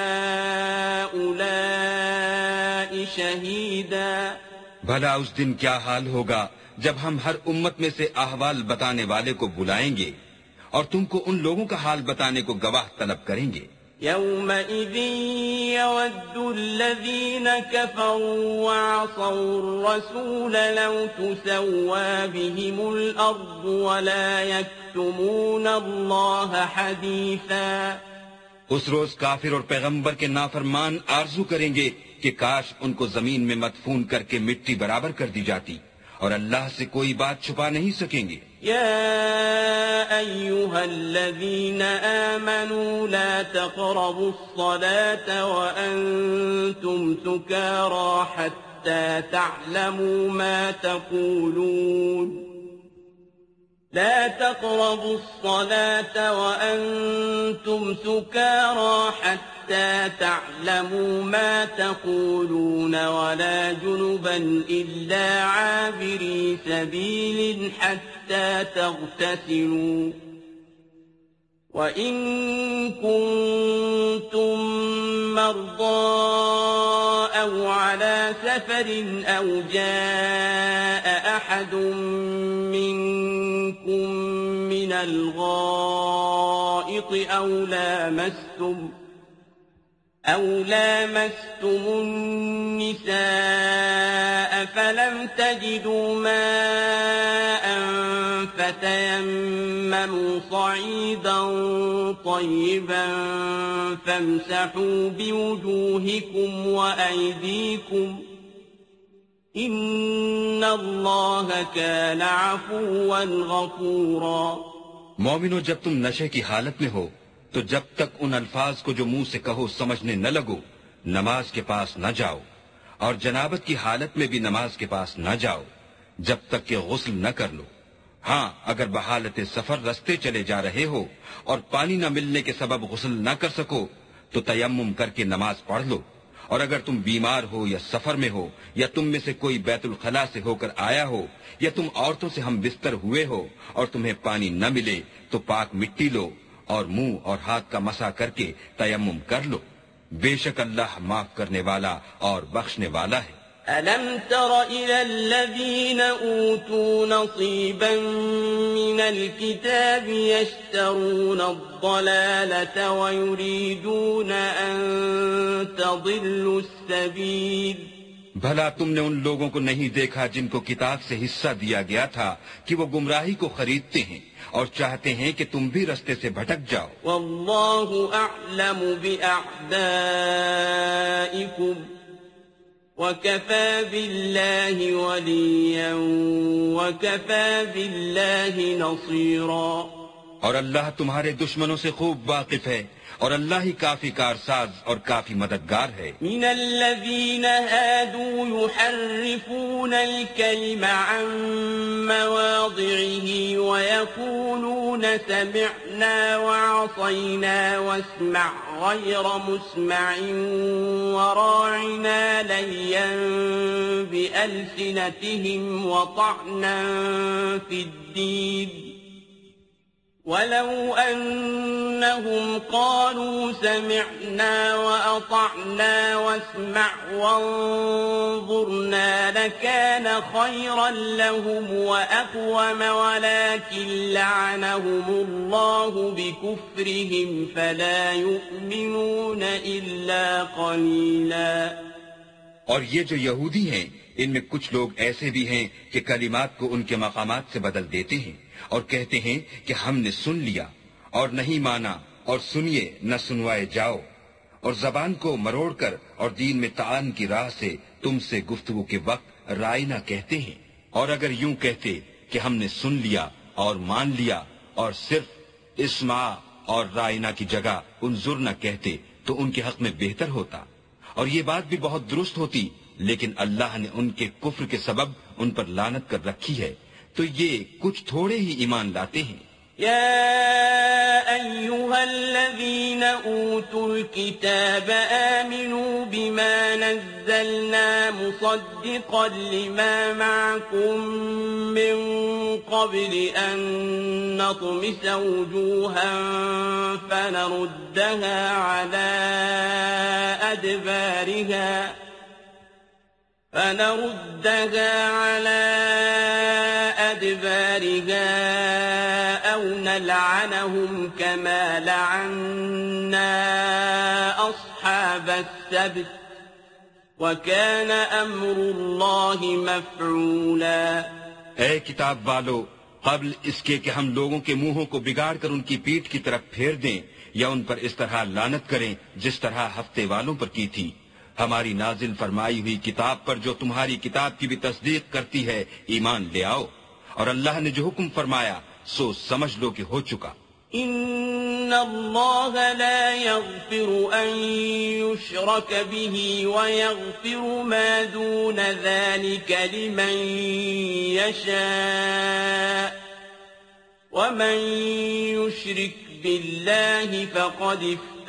هَؤُلَاءِ شَهِيدًا. بھلا اس دن کیا حال ہوگا جب ہم ہر امت میں سے احوال بتانے والے کو بلائیں گے اور تم کو ان لوگوں کا حال بتانے کو گواہ طلب کریں گے. يَوْمَئِذٍ يَوَدُّ الَّذِينَ كَفَرُوا وَعَصَوُا الرَّسُولَ لَوْ تُسَوَّىٰ بِهِمُ الْأَرْضُ وَلَا يَكْتُمُونَ اللَّهَ حَدِيثًا. اس روز کافر اور پیغمبر کے نافرمان آرزو کریں گے کہ کاش ان کو زمین میں مدفون کر کے مٹی برابر کر دی جاتی، اور اللہ سے کوئی بات چھپا نہیں سکیں گے. يا أيها الذين آمنوا لا تقربوا الصلاة وأنتم سكارى حتى تعلموا ما تقولون لا تقربوا الصلاة وأنتم سكارى حتى تعلموا ما تقولون ولا جنبا إلا عابري سبيل حتى تغتسلوا وإن كنتم مرضى أو على سفر أو جاء أحد منكم من الغائط أو لامستم أو لامستم النساء فلم تجدوا ماء فتيمموا صعيدا طيبا فامسحوا بوجوهكم وأيديكم إن الله كان عفوا غفورا. مومنو، جب تم نشے کی حالت میں ہو تو جب تک ان الفاظ کو جو منہ سے کہو سمجھنے نہ لگو نماز کے پاس نہ جاؤ، اور جنابت کی حالت میں بھی نماز کے پاس نہ جاؤ جب تک کہ غسل نہ کر لو. ہاں، اگر بحالت سفر رستے چلے جا رہے ہو اور پانی نہ ملنے کے سبب غسل نہ کر سکو تو تیمم کر کے نماز پڑھ لو. اور اگر تم بیمار ہو یا سفر میں ہو یا تم میں سے کوئی بیت الخلا سے ہو کر آیا ہو یا تم عورتوں سے ہم بستر ہوئے ہو اور تمہیں پانی نہ ملے تو پاک مٹی لو اور منہ اور ہاتھ کا مسح کر کے تیمم کر لو. بے شک اللہ معاف کرنے والا اور بخشنے والا ہے. أَلَمْ تَرَ إِلَى الَّذِينَ أُوتُوا نَصِيبًا مِنَ الْكِتَابِ يَشْتَرُونَ الضَّلَالَةَ وَيُرِيدُونَ أَن تَضِلُّوا السَّبِيلَ. بھلا تم نے ان لوگوں کو نہیں دیکھا جن کو کتاب سے حصہ دیا گیا تھا کہ وہ گمراہی کو خریدتے ہیں اور چاہتے ہیں کہ تم بھی رستے سے بھٹک جاؤ. وَاللَّهُ أَعْلَمُ بِأَعْدَائِكُمْ وَكَفَى بِاللَّهِ وَلِيًّا وَكَفَى بِاللَّهِ نَصِيرًا. اور اللہ تمہارے دشمنوں سے خوب واقف ہے، اور اللہ ہی کافی کارساز اور کافی مددگار ہے۔ من الذين هادوا يحرفون الكلم عن مواضعه ويقولون سمعنا وعصينا واسمع غير مسمع وراعنا ليا بألسنتهم وطعنا في الدين ولو أنهم قالوا سمعنا وأطعنا واسمع وانظرنا لكان خيرا لهم وأقوم ولكن لعنهم الله بكفرهم فلا يؤمنون إلا قليلا۔ اور یہ جو یہودی ہیں ان میں کچھ لوگ ایسے بھی ہیں کہ کلمات کو ان کے مقامات سے بدل دیتے ہیں اور کہتے ہیں کہ ہم نے سن لیا اور نہیں مانا، اور سنیے نہ سنوائے جاؤ، اور زبان کو مروڑ کر اور دین میں تعان کی راہ سے تم سے گفتگو کے وقت رائے نہ کہتے ہیں۔ اور اگر یوں کہتے کہ ہم نے سن لیا اور مان لیا اور صرف اسمع اور رائنا کی جگہ انظر نہ کہتے تو ان کے حق میں بہتر ہوتا، اور یہ بات بھی بہت درست ہوتی، لیکن اللہ نے ان کے کفر کے سبب ان پر لعنت کر رکھی ہے، تو یہ کچھ تھوڑے ہی ایمان لاتے ہیں۔ يا أيها الذين أوتوا الكتاب آمنوا بما نزلنا مصدقا لما معكم من قبل أن نطمس وجوها فنردها على أدبارها فنردها على أدبارها أو نلعنهم كما لعنا أصحاب السبت وكان أمر الله مفعولا۔ اے کتاب والو، قبل اس کے کہ ہم لوگوں کے منہوں کو بگاڑ کر ان کی پیٹھ کی طرف پھیر دیں یا ان پر اس طرح لعنت کریں جس طرح ہفتے والوں پر کی تھی، ہماری نازل فرمائی ہوئی کتاب پر جو تمہاری کتاب کی بھی تصدیق کرتی ہے ایمان لے آؤ، اور اللہ نے جو حکم فرمایا سو سمجھ لو کہ ہو چکا۔ ان اللہ لا یغفر ان یشرک به ویغفر ما دون ذلك لمن یشاء ومن یشرک باللہ فقد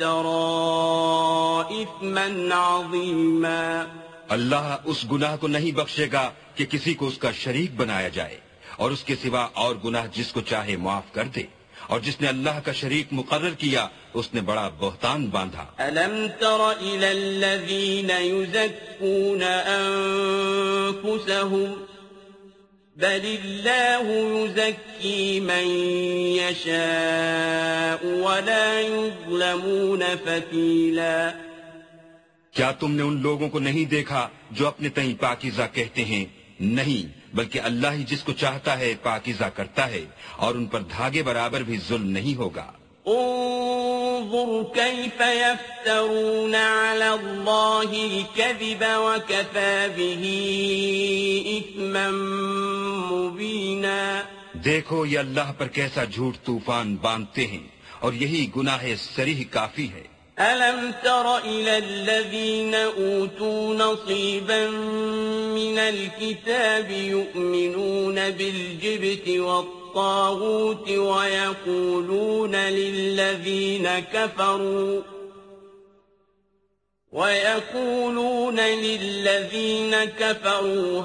افترى اثما عظیما۔ اللہ اس گناہ کو نہیں بخشے گا کہ کسی کو اس کا شریک بنایا جائے، اور اس کے سوا اور گناہ جس کو چاہے معاف کر دے، اور جس نے اللہ کا شریک مقرر کیا اس نے بڑا بہتان باندھا۔ أَلَمْ تَرَ إِلَى الَّذِينَ يُزَكُّونَ أَنفُسَهُمْ بَلِ اللَّهُ يُزَكِّي مَن يَشَاءُ وَلَا يُظْلَمُونَ فَتِيلًا۔ کیا تم نے ان لوگوں کو نہیں دیکھا جو اپنے تئیں پاکیزہ کہتے ہیں؟ نہیں، بلکہ اللہ ہی جس کو چاہتا ہے پاکیزہ کرتا ہے، اور ان پر دھاگے برابر بھی ظلم نہیں ہوگا۔ انظر كيف يفترون على الله الكذب وكفى به إثما مبينا۔ دیکھو یہ اللہ پر کیسا جھوٹ طوفان باندھتے ہیں، اور یہی گناہ صریح کافی ہے۔ أَلَمْ تَرَ إِلَى الَّذِينَ أُوتُوا نَصِيبًا مِنَ الْكِتَابِ يُؤْمِنُونَ بِالْجِبْتِ وَالطَّاغُوتِ وَيَقُولُونَ لِلَّذِينَ كَفَرُوا وَيَقُولُونَ لِلَّذِينَ كَفَرُوا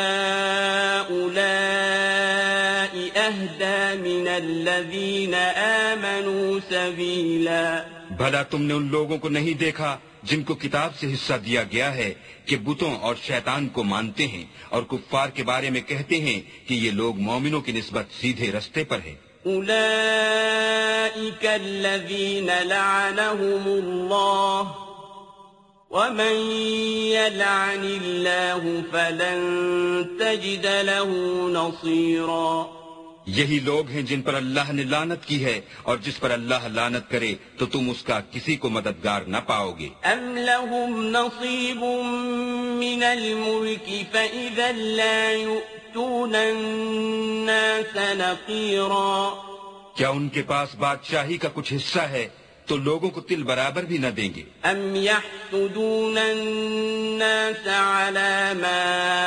هَؤُلَاءِ أَهْدَى مِنَ الَّذِينَ آمَنُوا سَبِيلًا۔ بھلا تم نے ان لوگوں کو نہیں دیکھا جن کو کتاب سے حصہ دیا گیا ہے کہ بتوں اور شیطان کو مانتے ہیں اور کفار کے بارے میں کہتے ہیں کہ یہ لوگ مومنوں کی نسبت سیدھے رستے پر ہیں۔ اولئک الذین لعنهم اللہ ومن يلعن اللہ فلن تجد له نصیرا۔ یہی لوگ ہیں جن پر اللہ نے لعنت کی ہے، اور جس پر اللہ لعنت کرے تو تم اس کا کسی کو مددگار نہ پاؤ گے۔ ام لهم نصیب من الملک فإذا لا يؤتون الناس نقیرا۔ کیا ان کے پاس بادشاہی کا کچھ حصہ ہے تو لوگوں کو تل برابر بھی نہ دیں گے؟ ام يحسدون الناس على ما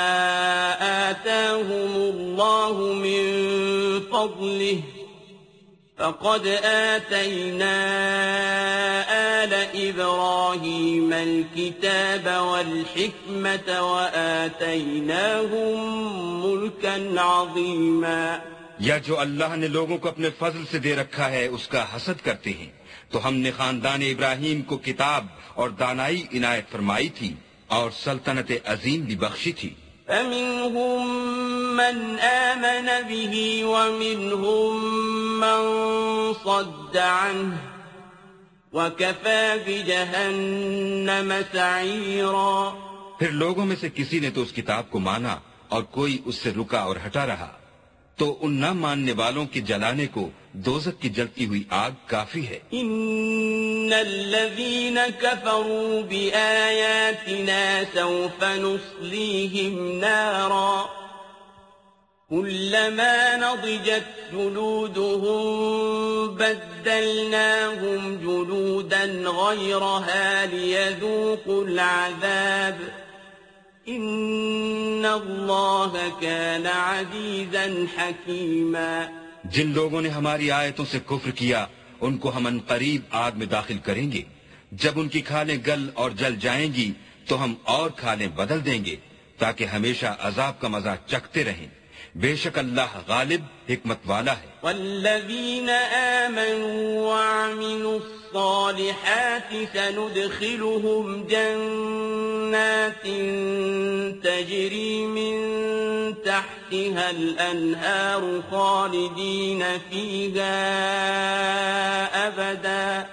آتاهم الله من فضله فقد آتينا آل إبراهيم الكتاب والحكمة وآتيناهم ملكا عظيما. یا جو اللہ نے لوگوں کو اپنے فضل سے دے رکھا ہے اس کا حسد کرتے ہیں، تو ہم نے خاندان ابراہیم کو کتاب اور دانائی عنایت فرمائی تھی اور سلطنت عظیم بھی بخشی تھی. فَمِنْهُمْ مَنْ آمَنَ بِهِ وَمِنْهُمْ مَنْ صَدَّ عَنْهُ وَكَفَى بِجَهَنَّمَ سَعِيرًا. پھر لوگوں میں سے کسی نے تو اس کتاب کو مانا اور کوئی اس سے رکا اور ہٹا رہا، تو ان نہ ماننے والوں کے جلانے کو دوزخ کی جلتی ہوئی آگ کافی ہے. ان الذين كفروا بآياتنا سوف نصليهم نارا كلما نضجت جلودهم بدلناهم جلودا غيرها ليذوقوا العذاب ان اللہ کان عزیزا حکیما. جن لوگوں نے ہماری آیتوں سے کفر کیا ان کو ہم عنقریب آگ میں داخل کریں گے. جب ان کی کھالیں گل اور جل جائیں گی تو ہم اور کھالیں بدل دیں گے تاکہ ہمیشہ عذاب کا مزہ چکھتے رہیں. بے شک اللہ غالب حکمت والا ہے. والذین آمنوا وعملوا الصالحات سندخلهم جنات تجری من تحتها الانہار خالدین فیہا ابدا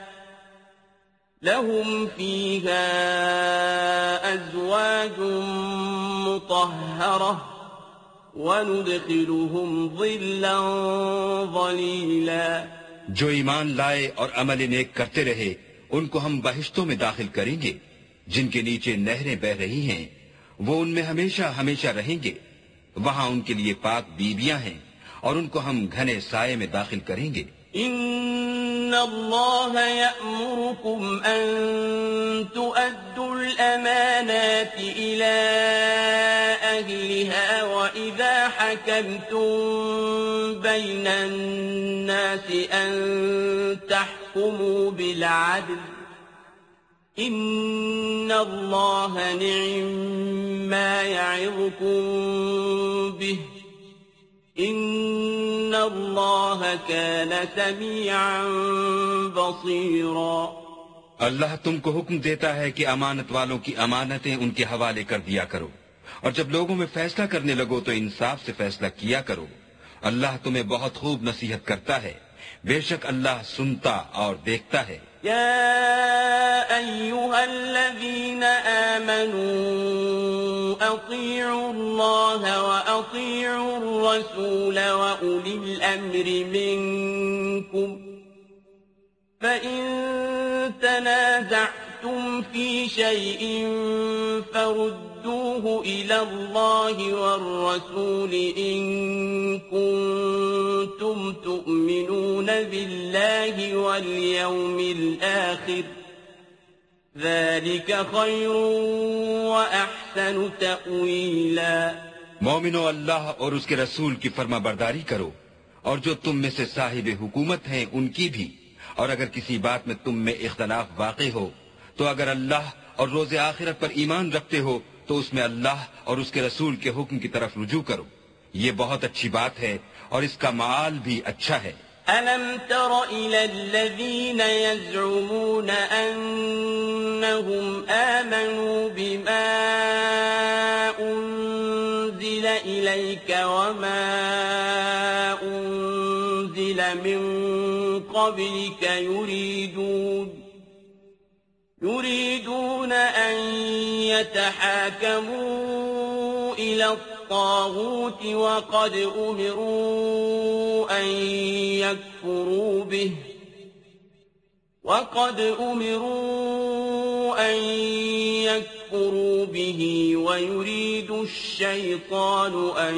لهم فیہا ازواج مطہرہ وَنُدْخِلُهُمْ ظِلًّا ظَلِيلًا. جو ایمان لائے اور عمل نیک کرتے رہے ان کو ہم بہشتوں میں داخل کریں گے جن کے نیچے نہریں بہ رہی ہیں، وہ ان میں ہمیشہ ہمیشہ رہیں گے. وہاں ان کے لیے پاک بیویاں ہیں اور ان کو ہم گھنے سائے میں داخل کریں گے. ان اللہ یأمرکم ان تؤدوا الامانات الى اہلها واذا حکمتم بین الناس ان تحکموا بالعدل ان اللہ نعم ما یعظکم به ان اللہ کان سمیعا بصیرا. اللہ تم کو حکم دیتا ہے کہ امانت والوں کی امانتیں ان کے حوالے کر دیا کرو، اور جب لوگوں میں فیصلہ کرنے لگو تو انصاف سے فیصلہ کیا کرو. اللہ تمہیں بہت خوب نصیحت کرتا ہے، بے شک اللہ سنتا اور دیکھتا ہے. يا أيها الذين آمنوا أطيعوا الله وأطيعوا الرسول وأولي الأمر منكم فإن تنازعتم في شيء فردوه إلى الله والرسول إن كنتم تؤمنون بالله واليوم الآخر ذلك خير وأحسن تأويلا. مومنو، اللہ اور اس کے رسول کی فرما برداری کرو، اور جو تم میں سے صاحب حکومت ہیں ان کی بھی، اور اگر کسی بات میں تم میں اختلاف واقع ہو تو اگر اللہ اور روز آخرت پر ایمان رکھتے ہو تو اس میں اللہ اور اس کے رسول کے حکم کی طرف رجوع کرو. یہ بہت اچھی بات ہے اور اس کا معال بھی اچھا ہے. أَلَمْ تَرَ إِلَى الَّذِينَ يَزْعُمُونَ أَنَّهُمْ آمَنُوا بِمَا أُنزِلَ إِلَيْكَ وَمَا أُنزِلَ مِن قَبْلِكَ يُرِيدُونَ يُرِيدُونَ أَن يَتَحَاكَمُوا إِلَى الطاغوت وقد أمروا أن يكفروا به وقد أمروا أن يكفروا ليكفروا به ويريد الشيطان أن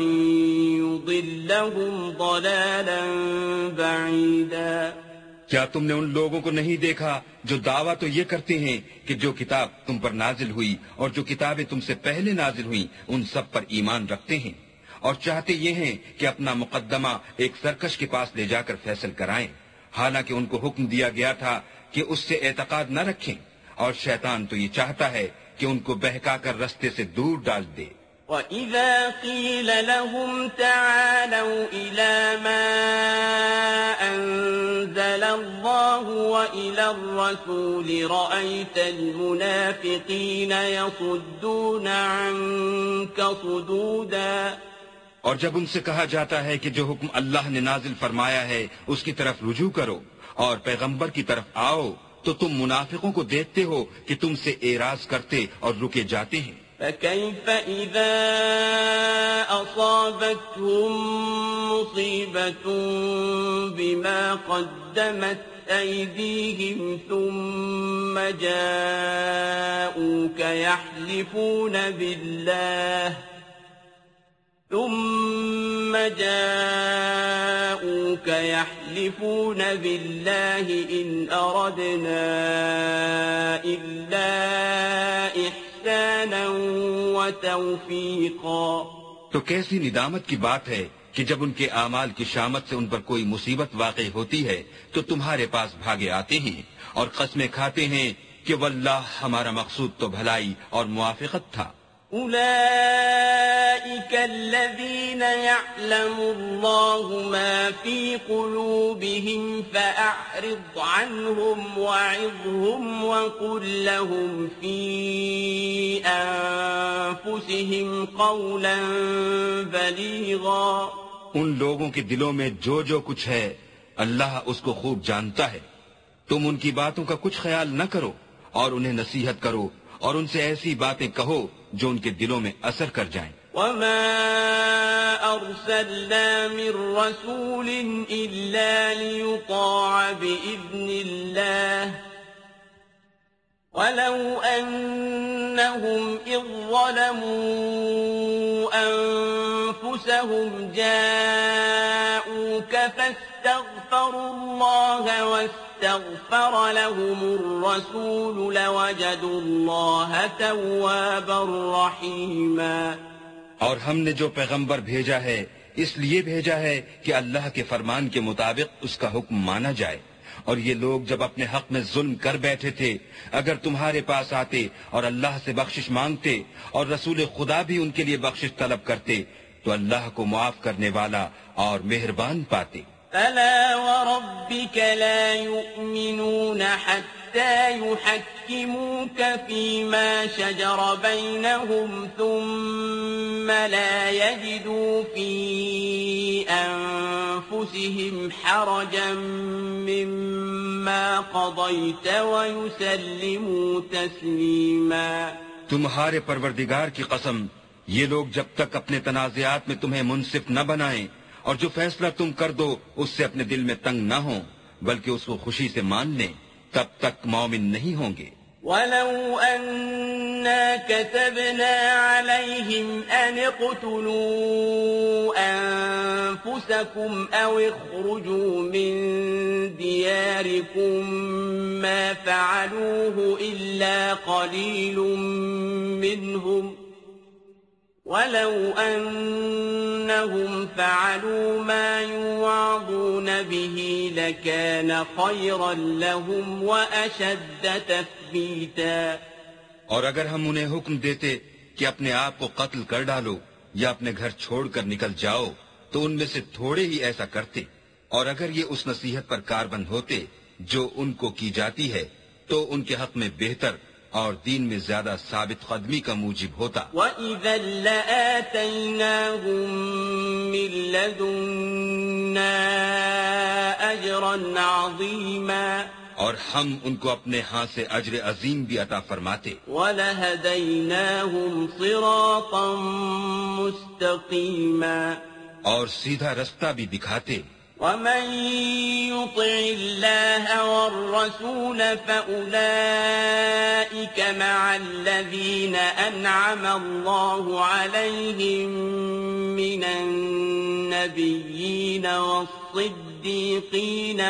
يضلهم ضلالا بعيدا. کیا تم نے ان لوگوں کو نہیں دیکھا جو دعویٰ تو یہ کرتے ہیں کہ جو کتاب تم پر نازل ہوئی اور جو کتابیں تم سے پہلے نازل ہوئیں ان سب پر ایمان رکھتے ہیں اور چاہتے یہ ہیں کہ اپنا مقدمہ ایک سرکش کے پاس لے جا کر فیصل کرائیں، حالانکہ ان کو حکم دیا گیا تھا کہ اس سے اعتقاد نہ رکھیں، اور شیطان تو یہ چاہتا ہے کہ ان کو بہکا کر رستے سے دور ڈال دے. وَإِذَا قِيلَ لَهُمْ تَعَالَوْا إِلَى مَا أَنزَلَ اللَّهُ وَإِلَى الرَّسُولِ رَأَيْتَ الْمُنَافِقِينَ يَصُدُّونَ عَنكَ صُدُودًا. اور جب ان سے کہا جاتا ہے کہ جو حکم اللہ نے نازل فرمایا ہے اس کی طرف رجوع کرو اور پیغمبر کی طرف آؤ تو تم منافقوں کو دیکھتے ہو کہ تم سے اعراض کرتے اور رکے جاتے ہیں. فَكَيْفَ إِذَا أَصَابَتْهُم مُّصِيبَةٌ بِمَا قَدَّمَتْ أَيْدِيهِمْ ثُمَّ جَاءُوكَ يَحْلِفُونَ بِاللَّهِ ثم جاءوك يحلفون بالله إن أردنا إلا إحسانا وتوفيقا. تو کیسی ندامت کی بات ہے کہ جب ان کے اعمال کی شامت سے ان پر کوئی مصیبت واقع ہوتی ہے تو تمہارے پاس بھاگے آتے ہیں اور قسمیں کھاتے ہیں کہ واللہ ہمارا مقصود تو بھلائی اور موافقت تھا. أولئك الذين يعلم الله ما في قلوبهم فأعرض عنهم وعظهم وقل لهم في أنفسهم قولا بليغا. ان لوگوں کے دلوں میں جو جو کچھ ہے اللہ اس کو خوب جانتا ہے. تم ان کی باتوں کا کچھ خیال نہ کرو اور انہیں نصیحت کرو اور ان سے ایسی باتیں کہو جو ان کے دلوں میں اثر کر جائیں. وما أرسلنا من رسول إلا ليطاع بإذن الله ولو أنهم إذ ظلموا أنفسهم جاءوك فاستغفروا الله واستغفر لهم الرسول لوجدوا الله توابا رحيما. اور ہم نے جو پیغمبر بھیجا ہے اس لیے بھیجا ہے کہ اللہ کے فرمان کے مطابق اس کا حکم مانا جائے، اور یہ لوگ جب اپنے حق میں ظلم کر بیٹھے تھے اگر تمہارے پاس آتے اور اللہ سے بخشش مانگتے اور رسول خدا بھی ان کے لیے بخشش طلب کرتے تو اللہ کو معاف کرنے والا اور مہربان پاتے. فلا وربك لا يؤمنون حتى يحكموك فيما شجر بينهم ثم لا يجدوا في أنفسهم حرجا مما قضيت ويسلموا تسليما. تمہارے پروردگار کی قسم، یہ لوگ جب تک اپنے تنازعات میں تمہیں منصف نہ بنائیں اور جو فیصلہ تم کر دو اس سے اپنے دل میں تنگ نہ ہوں بلکہ اس کو خوشی سے مان لیں تب تک مومن نہیں ہوں گے. وَلَوْ أَنَّا كَتَبْنَا عَلَيْهِمْ أَنِ اقْتُلُوا أَنفُسَكُمْ أَوْ اخْرُجُوا مِنْ دِيَارِكُمْ مَا فَعَلُوهُ إِلَّا قَلِيلٌ مِّنْهُمْ وَلَوْ أَنَّهُمْ فَعَلُوا مَا يُوعَظُونَ بِهِ لَكَانَ خَيْرًا لَهُمْ وَأَشَدَّ تَثْبِيتًا. اور اگر ہم انہیں حکم دیتے کہ اپنے آپ کو قتل کر ڈالو یا اپنے گھر چھوڑ کر نکل جاؤ تو ان میں سے تھوڑے ہی ایسا کرتے، اور اگر یہ اس نصیحت پر کاربند ہوتے جو ان کو کی جاتی ہے تو ان کے حق میں بہتر اور دین میں زیادہ ثابت قدمی کا موجب ہوتا. وَإِذًا لَآتَيْنَاهُم مِّن لَّدُنَّا أَجْرًا عَظِيمًا. اور ہم ان کو اپنے ہاں سے اجر عظیم بھی عطا فرماتے. وَلَهَدَيْنَاهُمْ صِرَاطًا مُسْتَقِيمًا. اور سیدھا رستہ بھی دکھاتے. ومن يطع الله والرسول فأولئك مع الذين أنعم الله عليهم من النبيين والصديقين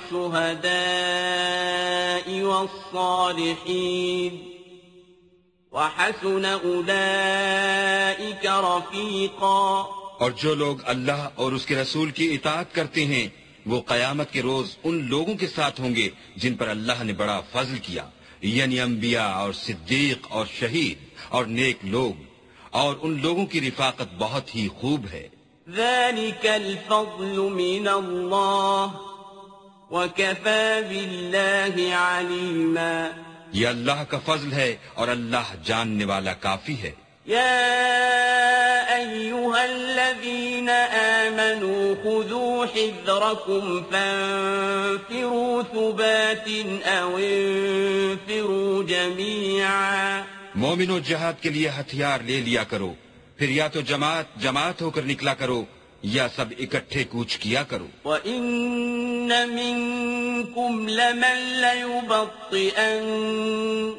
والشهداء والصالحين وحسن أولئك رفيقا. اور جو لوگ اللہ اور اس کے رسول کی اطاعت کرتے ہیں وہ قیامت کے روز ان لوگوں کے ساتھ ہوں گے جن پر اللہ نے بڑا فضل کیا، یعنی انبیاء اور صدیق اور شہید اور نیک لوگ، اور ان لوگوں کی رفاقت بہت ہی خوب ہے. ذلك الفضل من اللہ وكفى بالله عليما. یہ اللہ کا فضل ہے اور اللہ جاننے والا کافی ہے. يا أيها الذين آمنوا خذوا حذركم فانفروا ثبات أو انفروا جميعا. مومنو جہاد کے لیے ہتھیار لے لیا کرو، پھر یا تو جماعت جماعت ہو کر نکلا کرو یا سب اکٹھے کوچ کیا کرو. وَإِنَّ مِنكُمْ لَمَن لَّيُبَطِّئَنَّ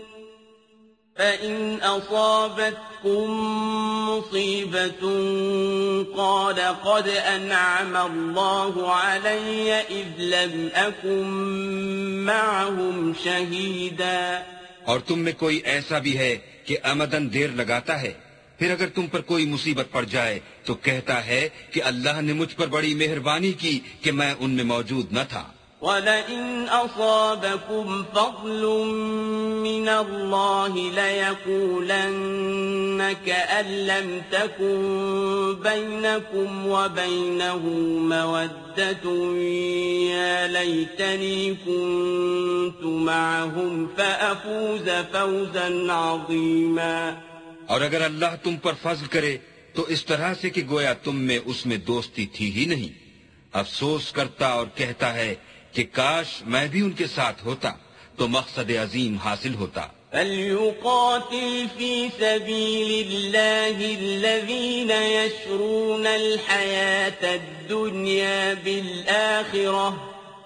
فَإِنْ أَصَابَتْكُم مُّصِيبَةٌ قَالَ قَدْ أَنْعَمَ اللَّهُ عَلَيَّ إِذْ لَمْ أَكُن مَّعَهُمْ شَهِيدًا. اور تم میں کوئی ایسا بھی ہے کہ آمدن دیر لگاتا ہے، پھر اگر تم پر کوئی مصیبت پڑ جائے تو کہتا ہے کہ اللہ نے مجھ پر بڑی مہربانی کی کہ میں ان میں موجود نہ تھا. وَلَئِنْ أَصَابَكُمْ فَضْلٌ مِّنَ اللَّهِ لَيَقُولَنَّ كَأَن لَّمْ تَكُن بَيْنَكُمْ وَبَيْنَهُ مَوَدَّةٌ يَا لَيْتَنِي كُنتُ مَعَهُمْ فَأَفُوزَ فَوْزًا عَظِيمًا. اور اگر اللہ تم پر فضل کرے تو اس طرح سے کہ گویا تم میں اس میں دوستی تھی ہی نہیں، افسوس کرتا اور کہتا ہے کہ کاش میں بھی ان کے ساتھ ہوتا تو مقصد عظیم حاصل ہوتا. فَلْيُقَاتِلْ فِي سَبِيلِ اللَّهِ الَّذِينَ يَشْرُونَ الْحَيَاةَ الدُّنْيَا بِالْآخِرَةِ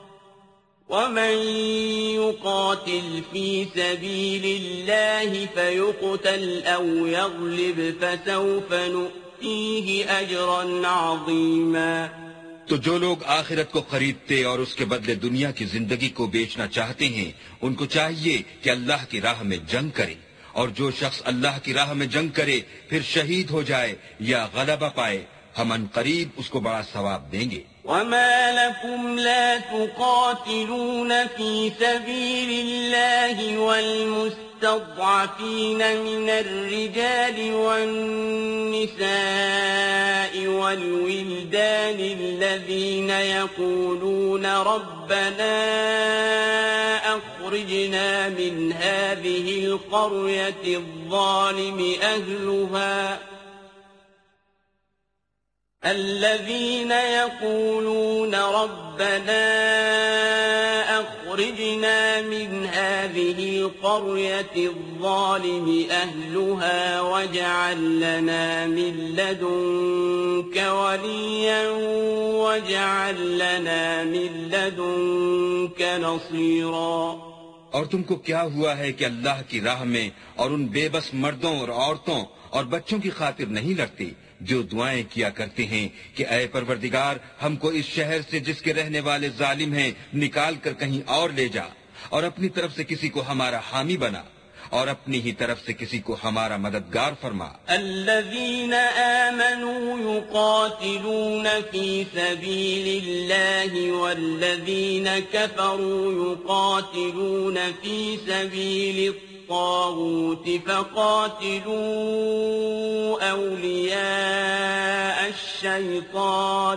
وَمَن يُقَاتِلْ فِي سَبِيلِ اللَّهِ فَيُقْتَلْ أَوْ يَغْلِبْ فَسَوْفَ نُؤْتِيهِ أَجْرًا عَظِيمًا. تو جو لوگ آخرت کو خریدتے اور اس کے بدلے دنیا کی زندگی کو بیچنا چاہتے ہیں ان کو چاہیے کہ اللہ کی راہ میں جنگ کرے، اور جو شخص اللہ کی راہ میں جنگ کرے پھر شہید ہو جائے یا غلبہ پائے ہم ان قریب اس کو بڑا ثواب دیں گے. وَمَا لَكُمْ لَا تُقَاتِلُونَ فِي سَبِيلِ اللَّهِ وَالْمُسْتَضْعَفِينَ مِنَ الرِّجَالِ وَالنِّسَاءِ وَالْوِلْدَانِ الَّذِينَ يَقُولُونَ رَبَّنَا أَخْرِجْنَا مِنْ هَٰذِهِ الْقَرْيَةِ الظَّالِمِ أَهْلُهَا الذين يقولون ربنا أخرجنا من هذه القرية الظالم أهلها واجعل لنا من لدنك وليا واجعل لنا من لدنك نصيرا. اور تم کو کیا ہوا ہے کہ اللہ کی راہ میں اور ان بے بس مردوں اور عورتوں اور بچوں کی خاطر نہیں لڑتے جو دعائیں کیا کرتے ہیں کہ اے پروردگار ہم کو اس شہر سے جس کے رہنے والے ظالم ہیں نکال کر کہیں اور لے جا، اور اپنی طرف سے کسی کو ہمارا حامی بنا اور اپنی ہی طرف سے کسی کو ہمارا مددگار فرما. الذين آمنوا يقاتلون في سبيل الله والذين كفروا يقاتلون في سبيل الطاغوت فقاتلوا أولياء الشيطان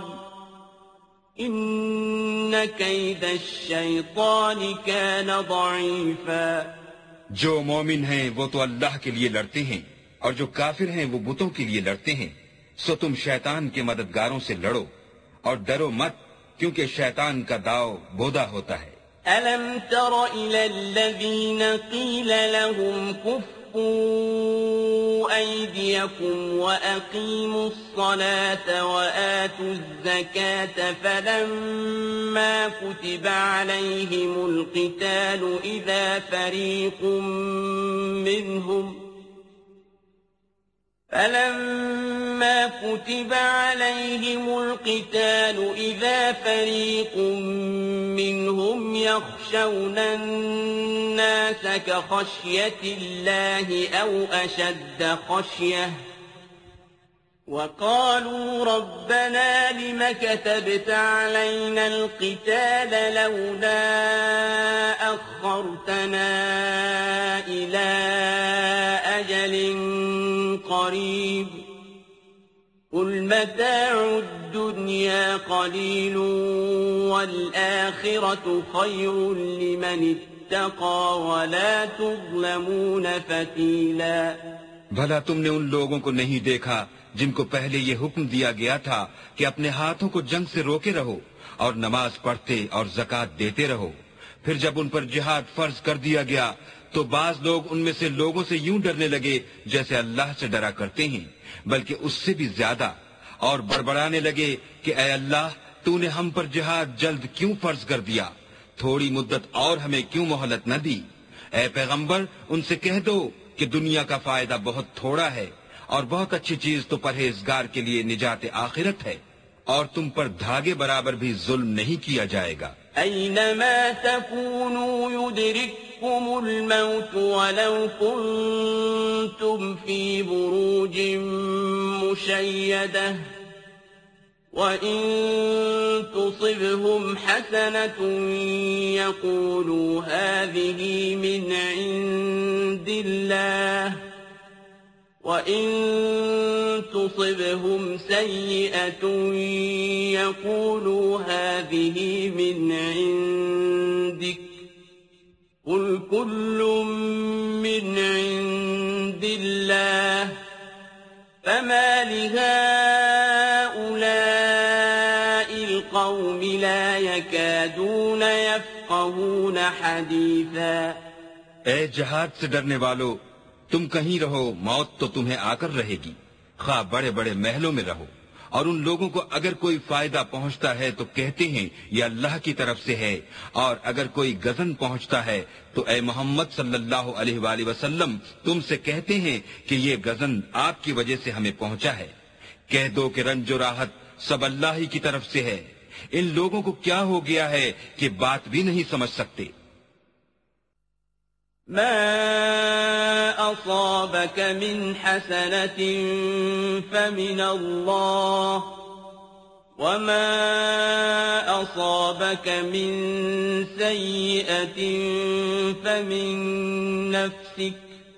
إن كيد الشيطان كان ضعيفا. جو مومن ہیں وہ تو اللہ کے لیے لڑتے ہیں اور جو کافر ہیں وہ بتوں کے لیے لڑتے ہیں، سو تم شیطان کے مددگاروں سے لڑو اور ڈرو مت کیونکہ شیطان کا داؤ بودا ہوتا ہے. أَلَمْ تَرَ إِلَى الَّذِينَ قِيلَ لَهُمْ كُفُّوا أيديكم وأقيموا الصلاة وآتوا الزكاة فلما كتب عليهم القتال إذا فريق منهم فلما كتب عليهم القتال إذا فريق منهم يخشون الناس كخشية الله أو أشد خشية وقالوا ربنا لم كتبت علينا القتال لولا أخرتنا إلى أجل قريب قل متاع الدنيا قليل والآخرة خير لمن اتقى ولا تظلمون فتیلا. بھلا تم نے ان لوگوں کو نہیں دیکھا جن کو پہلے یہ حکم دیا گیا تھا کہ اپنے ہاتھوں کو جنگ سے روکے رہو اور نماز پڑھتے اور زکوٰۃ دیتے رہو، پھر جب ان پر جہاد فرض کر دیا گیا تو بعض لوگ ان میں سے لوگوں سے یوں ڈرنے لگے جیسے اللہ سے ڈرا کرتے ہیں، بلکہ اس سے بھی زیادہ، اور بڑبڑانے لگے کہ اے اللہ تو نے ہم پر جہاد جلد کیوں فرض کر دیا، تھوڑی مدت اور ہمیں کیوں مہلت نہ دی؟ اے پیغمبر ان سے کہہ دو کہ دنیا کا فائدہ بہت تھوڑا ہے اور بہت اچھی چیز تو پرہیزگار کے لیے نجات آخرت ہے، اور تم پر دھاگے برابر بھی ظلم نہیں کیا جائے گا. اینما تکونوا یدرککم الموت ولو کنتم فی بروج مشیدہ وَإِن تُصِبْهُمْ حَسَنَةٌ يَقُولُوا هَذِهِ مِنْ عِنْدِ اللَّهِ وَإِن تُصِبْهُمْ سَيِّئَةٌ يَقُولُوا هَذِهِ مِنْ عِنْدِكَ قُلْ كُلٌّ مِنْ عِنْدِ اللَّهِ فَمَا لِهَؤُلَاءِ الْقَوْمِ لَا يَكَادُونَ يَفْقَهُونَ حَدِيثًا. اے جہاد سے ڈرنے والو، تم کہیں رہو موت تو تمہیں آ کر رہے گی، خواہ بڑے بڑے محلوں میں رہو، اور ان لوگوں کو اگر کوئی فائدہ پہنچتا ہے تو کہتے ہیں یہ اللہ کی طرف سے ہے، اور اگر کوئی غضن پہنچتا ہے تو اے محمد صلی اللہ علیہ وآلہ وسلم تم سے کہتے ہیں کہ یہ غضن آپ کی وجہ سے ہمیں پہنچا ہے. کہہ دو کہ رنج و راحت سب اللہ ہی کی طرف سے ہے. ان لوگوں کو کیا ہو گیا ہے کہ بات بھی نہیں سمجھ سکتے. ما أصابك من حسنة فمن الله وما أصابك من سيئة فمن نفسك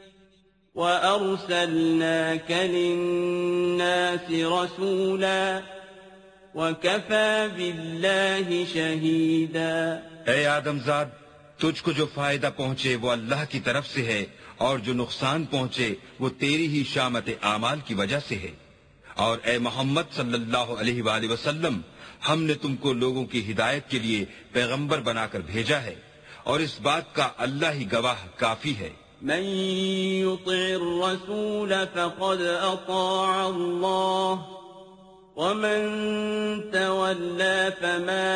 وأرسلناك للناس رسولا وكفى بالله شهيدا. اے آدم زاد، تجھ کو جو فائدہ پہنچے وہ اللہ کی طرف سے ہے، اور جو نقصان پہنچے وہ تیری ہی شامت اعمال کی وجہ سے ہے. اور اے محمد صلی اللہ علیہ وآلہ وسلم، ہم نے تم کو لوگوں کی ہدایت کے لیے پیغمبر بنا کر بھیجا ہے، اور اس بات کا اللہ ہی گواہ کافی ہے. من يطع الرسول فقد اطاع الله ومن تولى فما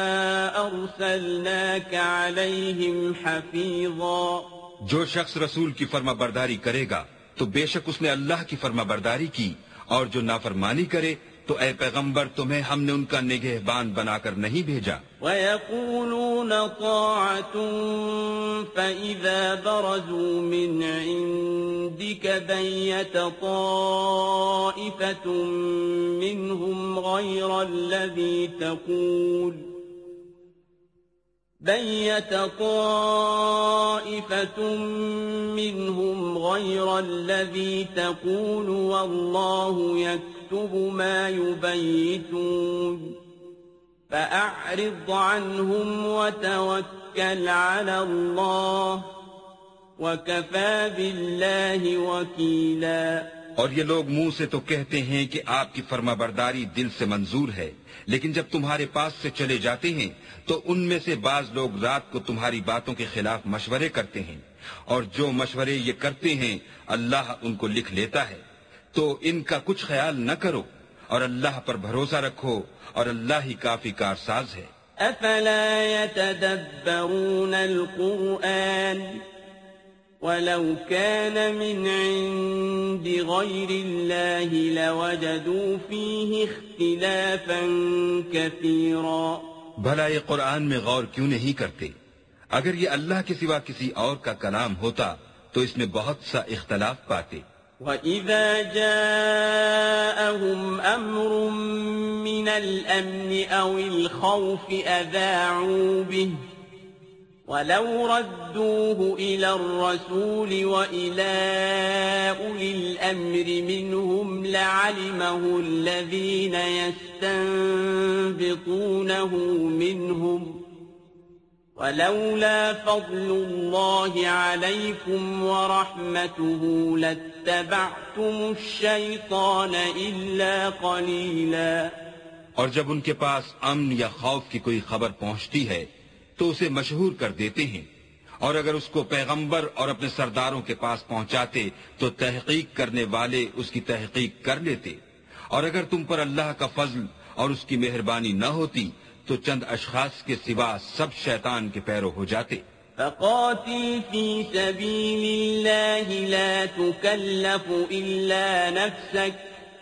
أرسلناك عليهم حفيظا. جو شخص رسول کی فرما برداری کرے گا تو بے شک اس نے اللہ کی فرما برداری کی، اور جو نافرمانی کرے تو اے پیغمبر تمہیں ہم نے ان کا نگہبان بنا کر نہیں بھیجا. وَيَقُولُونَ طَاعَةٌ فَإِذَا بَرَزُوا مِنْ عِنْدِكَ بَيَّتَ طَائِفَةٌ مِّنْهُمْ غَيْرَ الَّذِي تَقُولُ بَيَّتَ طَائِفَةٌ مِّنْهُمْ غَيْرَ الَّذِي تَقُولُ وَاللَّهُ يَكْتُبُ مَا يُبَيِّتُونَ فَأَعْرِضْ عَنْهُمْ وَتَوَكَّلْ عَلَى اللَّهِ وَكَفَى بِاللَّهِ وَكِيلًا. اور یہ لوگ منہ سے تو کہتے ہیں کہ آپ کی فرما برداری دل سے منظور ہے، لیکن جب تمہارے پاس سے چلے جاتے ہیں تو ان میں سے بعض لوگ رات کو تمہاری باتوں کے خلاف مشورے کرتے ہیں، اور جو مشورے یہ کرتے ہیں اللہ ان کو لکھ لیتا ہے۔ تو ان کا کچھ خیال نہ کرو اور اللہ پر بھروسہ رکھو، اور اللہ ہی کافی کارساز ہے۔ افلا يتدبرون القرآن ولو كان من عند غير الله لوجدوا فيه اختلافا كثيرا۔ بھلا یہ قرآن میں غور کیوں نہیں کرتے؟ اگر یہ اللہ کے سوا کسی اور کا کلام ہوتا تو اس میں بہت سا اختلاف پاتے۔ وَإِذَا جَاءَهُمْ أَمْرٌ مِّنَ الْأَمْنِ أَوِ الْخَوْفِ أَذَاعُوا بِهِ وَلَوْ رَدُّوهُ إِلَى الرَّسُولِ وَإِلَى أُولِي الْأَمْرِ مِنْهُمْ لَعَلِمَهُ الَّذِينَ يَسْتَنبِطُونَهُ مِنْهُمْ وَلَوْلَا فَضْلُ اللَّهِ عَلَيْكُمْ وَرَحْمَتُهُ لَاتَّبَعْتُمُ الشَّيْطَانَ إِلَّا قَلِيلًا۔ اور جب ان کے پاس امن یا خوف کی کوئی خبر پہنچتی ہے تو اسے مشہور کر دیتے ہیں، اور اگر اس کو پیغمبر اور اپنے سرداروں کے پاس پہنچاتے تو تحقیق کرنے والے اس کی تحقیق کر لیتے، اور اگر تم پر اللہ کا فضل اور اس کی مہربانی نہ ہوتی تو چند اشخاص کے سوا سب شیطان کے پیرو ہو جاتے۔ فقاتل في سبيل الله لا تكلف إلا نفسك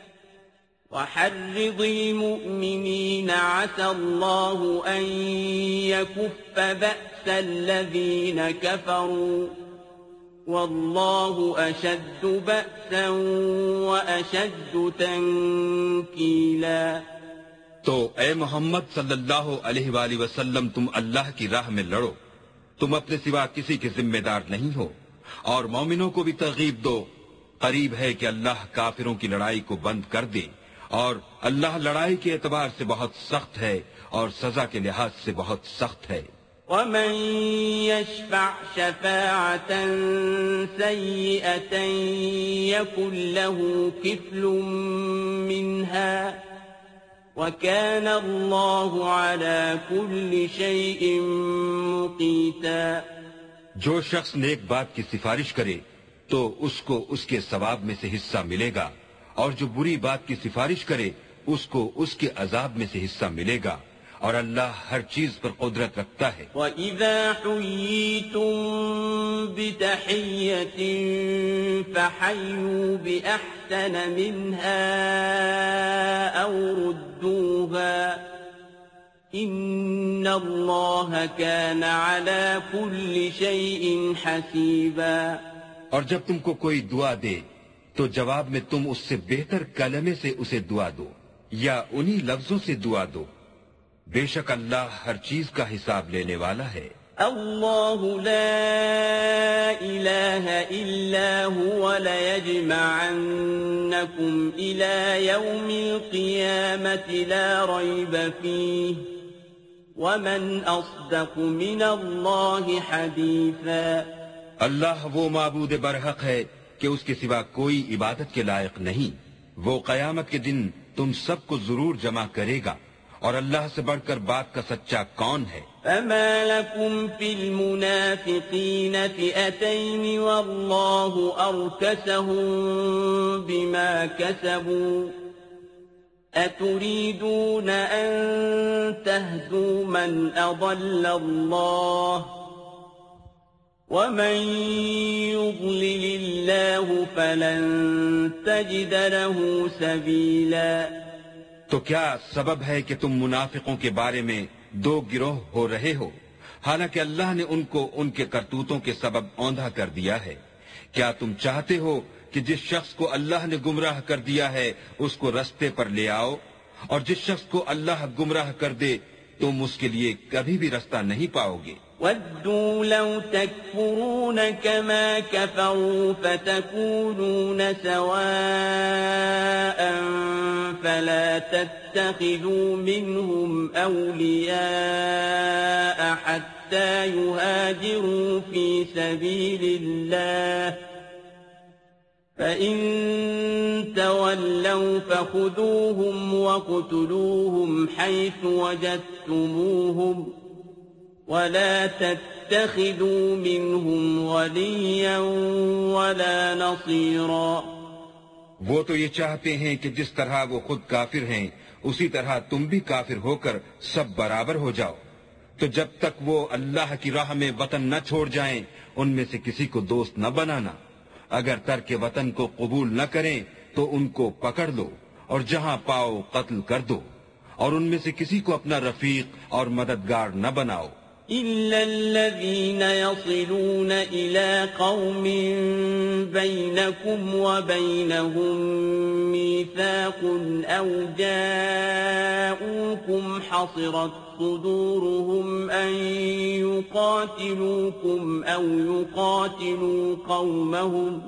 وحرض المؤمنين عسى الله أن يكف بأس الذين كفروا والله أشد بأسا وأشد تنكيلا۔ تو اے محمد صلی اللہ علیہ وآلہ وسلم، تم اللہ کی راہ میں لڑو، تم اپنے سوا کسی کے ذمہ دار نہیں ہو، اور مومنوں کو بھی ترغیب دو۔ قریب ہے کہ اللہ کافروں کی لڑائی کو بند کر دے، اور اللہ لڑائی کے اعتبار سے بہت سخت ہے اور سزا کے لحاظ سے بہت سخت ہے۔ وَمَن يَشْفَعْ شَفَاعَةً سَيِّئَةً يَكُن لَّهُ كِفْلٌ مِّنْهَا وَكَانَ اللَّهُ عَلَى كُلِّ شَيْءٍ مُقِيتًا۔ جو شخص نیک بات کی سفارش کرے تو اس کو اس کے ثواب میں سے حصہ ملے گا، اور جو بری بات کی سفارش کرے اس کو اس کے عذاب میں سے حصہ ملے گا، اور اللہ ہر چیز پر قدرت رکھتا ہے۔ وَإِذَا حُيِّيتُم بِتَحِيَّةٍ فَحَيُّوا بِأَحْسَنَ مِنْهَا أَوْ رُدُّوهَا إِنَّ اللَّهَ كَانَ عَلَى كُلِّ شَيْءٍ حَسِيبًا۔ اور جب تم کو کوئی دعا دے تو جواب میں تم اس سے بہتر کلمے سے اسے دعا دو یا انہی لفظوں سے دعا دو، بے شک اللہ ہر چیز کا حساب لینے والا ہے۔ اللہ لا الہ الا هو ليجمعنکم الى یوم القیامة لا ریب فیہ ومن اصدق من اللہ حدیثا۔ اللہ وہ معبود برحق ہے کہ اس کے سوا کوئی عبادت کے لائق نہیں، وہ قیامت کے دن تم سب کو ضرور جمع کرے گا، اور اللہ سے بڑھ کر بات کا سچا کون ہے؟ فما لكم في المنافقين فئتين والله أركسهم بما كسبوا أتريدون أن تهدوا من أضل الله ومن يضلل الله فلن تجد له سبيلا۔ تو کیا سبب ہے کہ تم منافقوں کے بارے میں دو گروہ ہو رہے ہو، حالانکہ اللہ نے ان کو ان کے کرتوتوں کے سبب اوندھا کر دیا ہے؟ کیا تم چاہتے ہو کہ جس شخص کو اللہ نے گمراہ کر دیا ہے اس کو رستے پر لے آؤ، اور جس شخص کو اللہ گمراہ کر دے تم اس کے لیے کبھی بھی رستہ نہیں پاؤ گے۔ وَدُّوا لَوْ تَكْفُرُونَ كَمَا كَفَرُوا فَتَكُونُونَ سَوَاءً فَلَا تَتَّخِذُوا مِنْهُمْ أَوْلِيَاءَ حَتَّى يُهَاجِرُوا فِي سَبِيلِ اللَّهِ فَإِن تولوا فخذوهم وقتلوهم حيث وجدتموهم ولا تتخذوا منهم وليا ولا نصيرا. وہ تو یہ چاہتے ہیں کہ جس طرح وہ خود کافر ہیں اسی طرح تم بھی کافر ہو کر سب برابر ہو جاؤ. تو جب تک وہ اللہ کی راہ میں وطن نہ چھوڑ جائیں ان میں سے کسی کو دوست نہ بنانا. اگر ترک وطن کو قبول نہ کریں تو ان کو پکڑ لو اور جہاں پاؤ قتل کر دو اور ان میں سے کسی کو اپنا رفیق اور مددگار نہ بناؤ. إلا الذين يصلون إلى قوم بينكم وبينهم ميثاق أو جاءوكم حصرت صدورهم أن يقاتلوكم أو يقاتلوا قومهم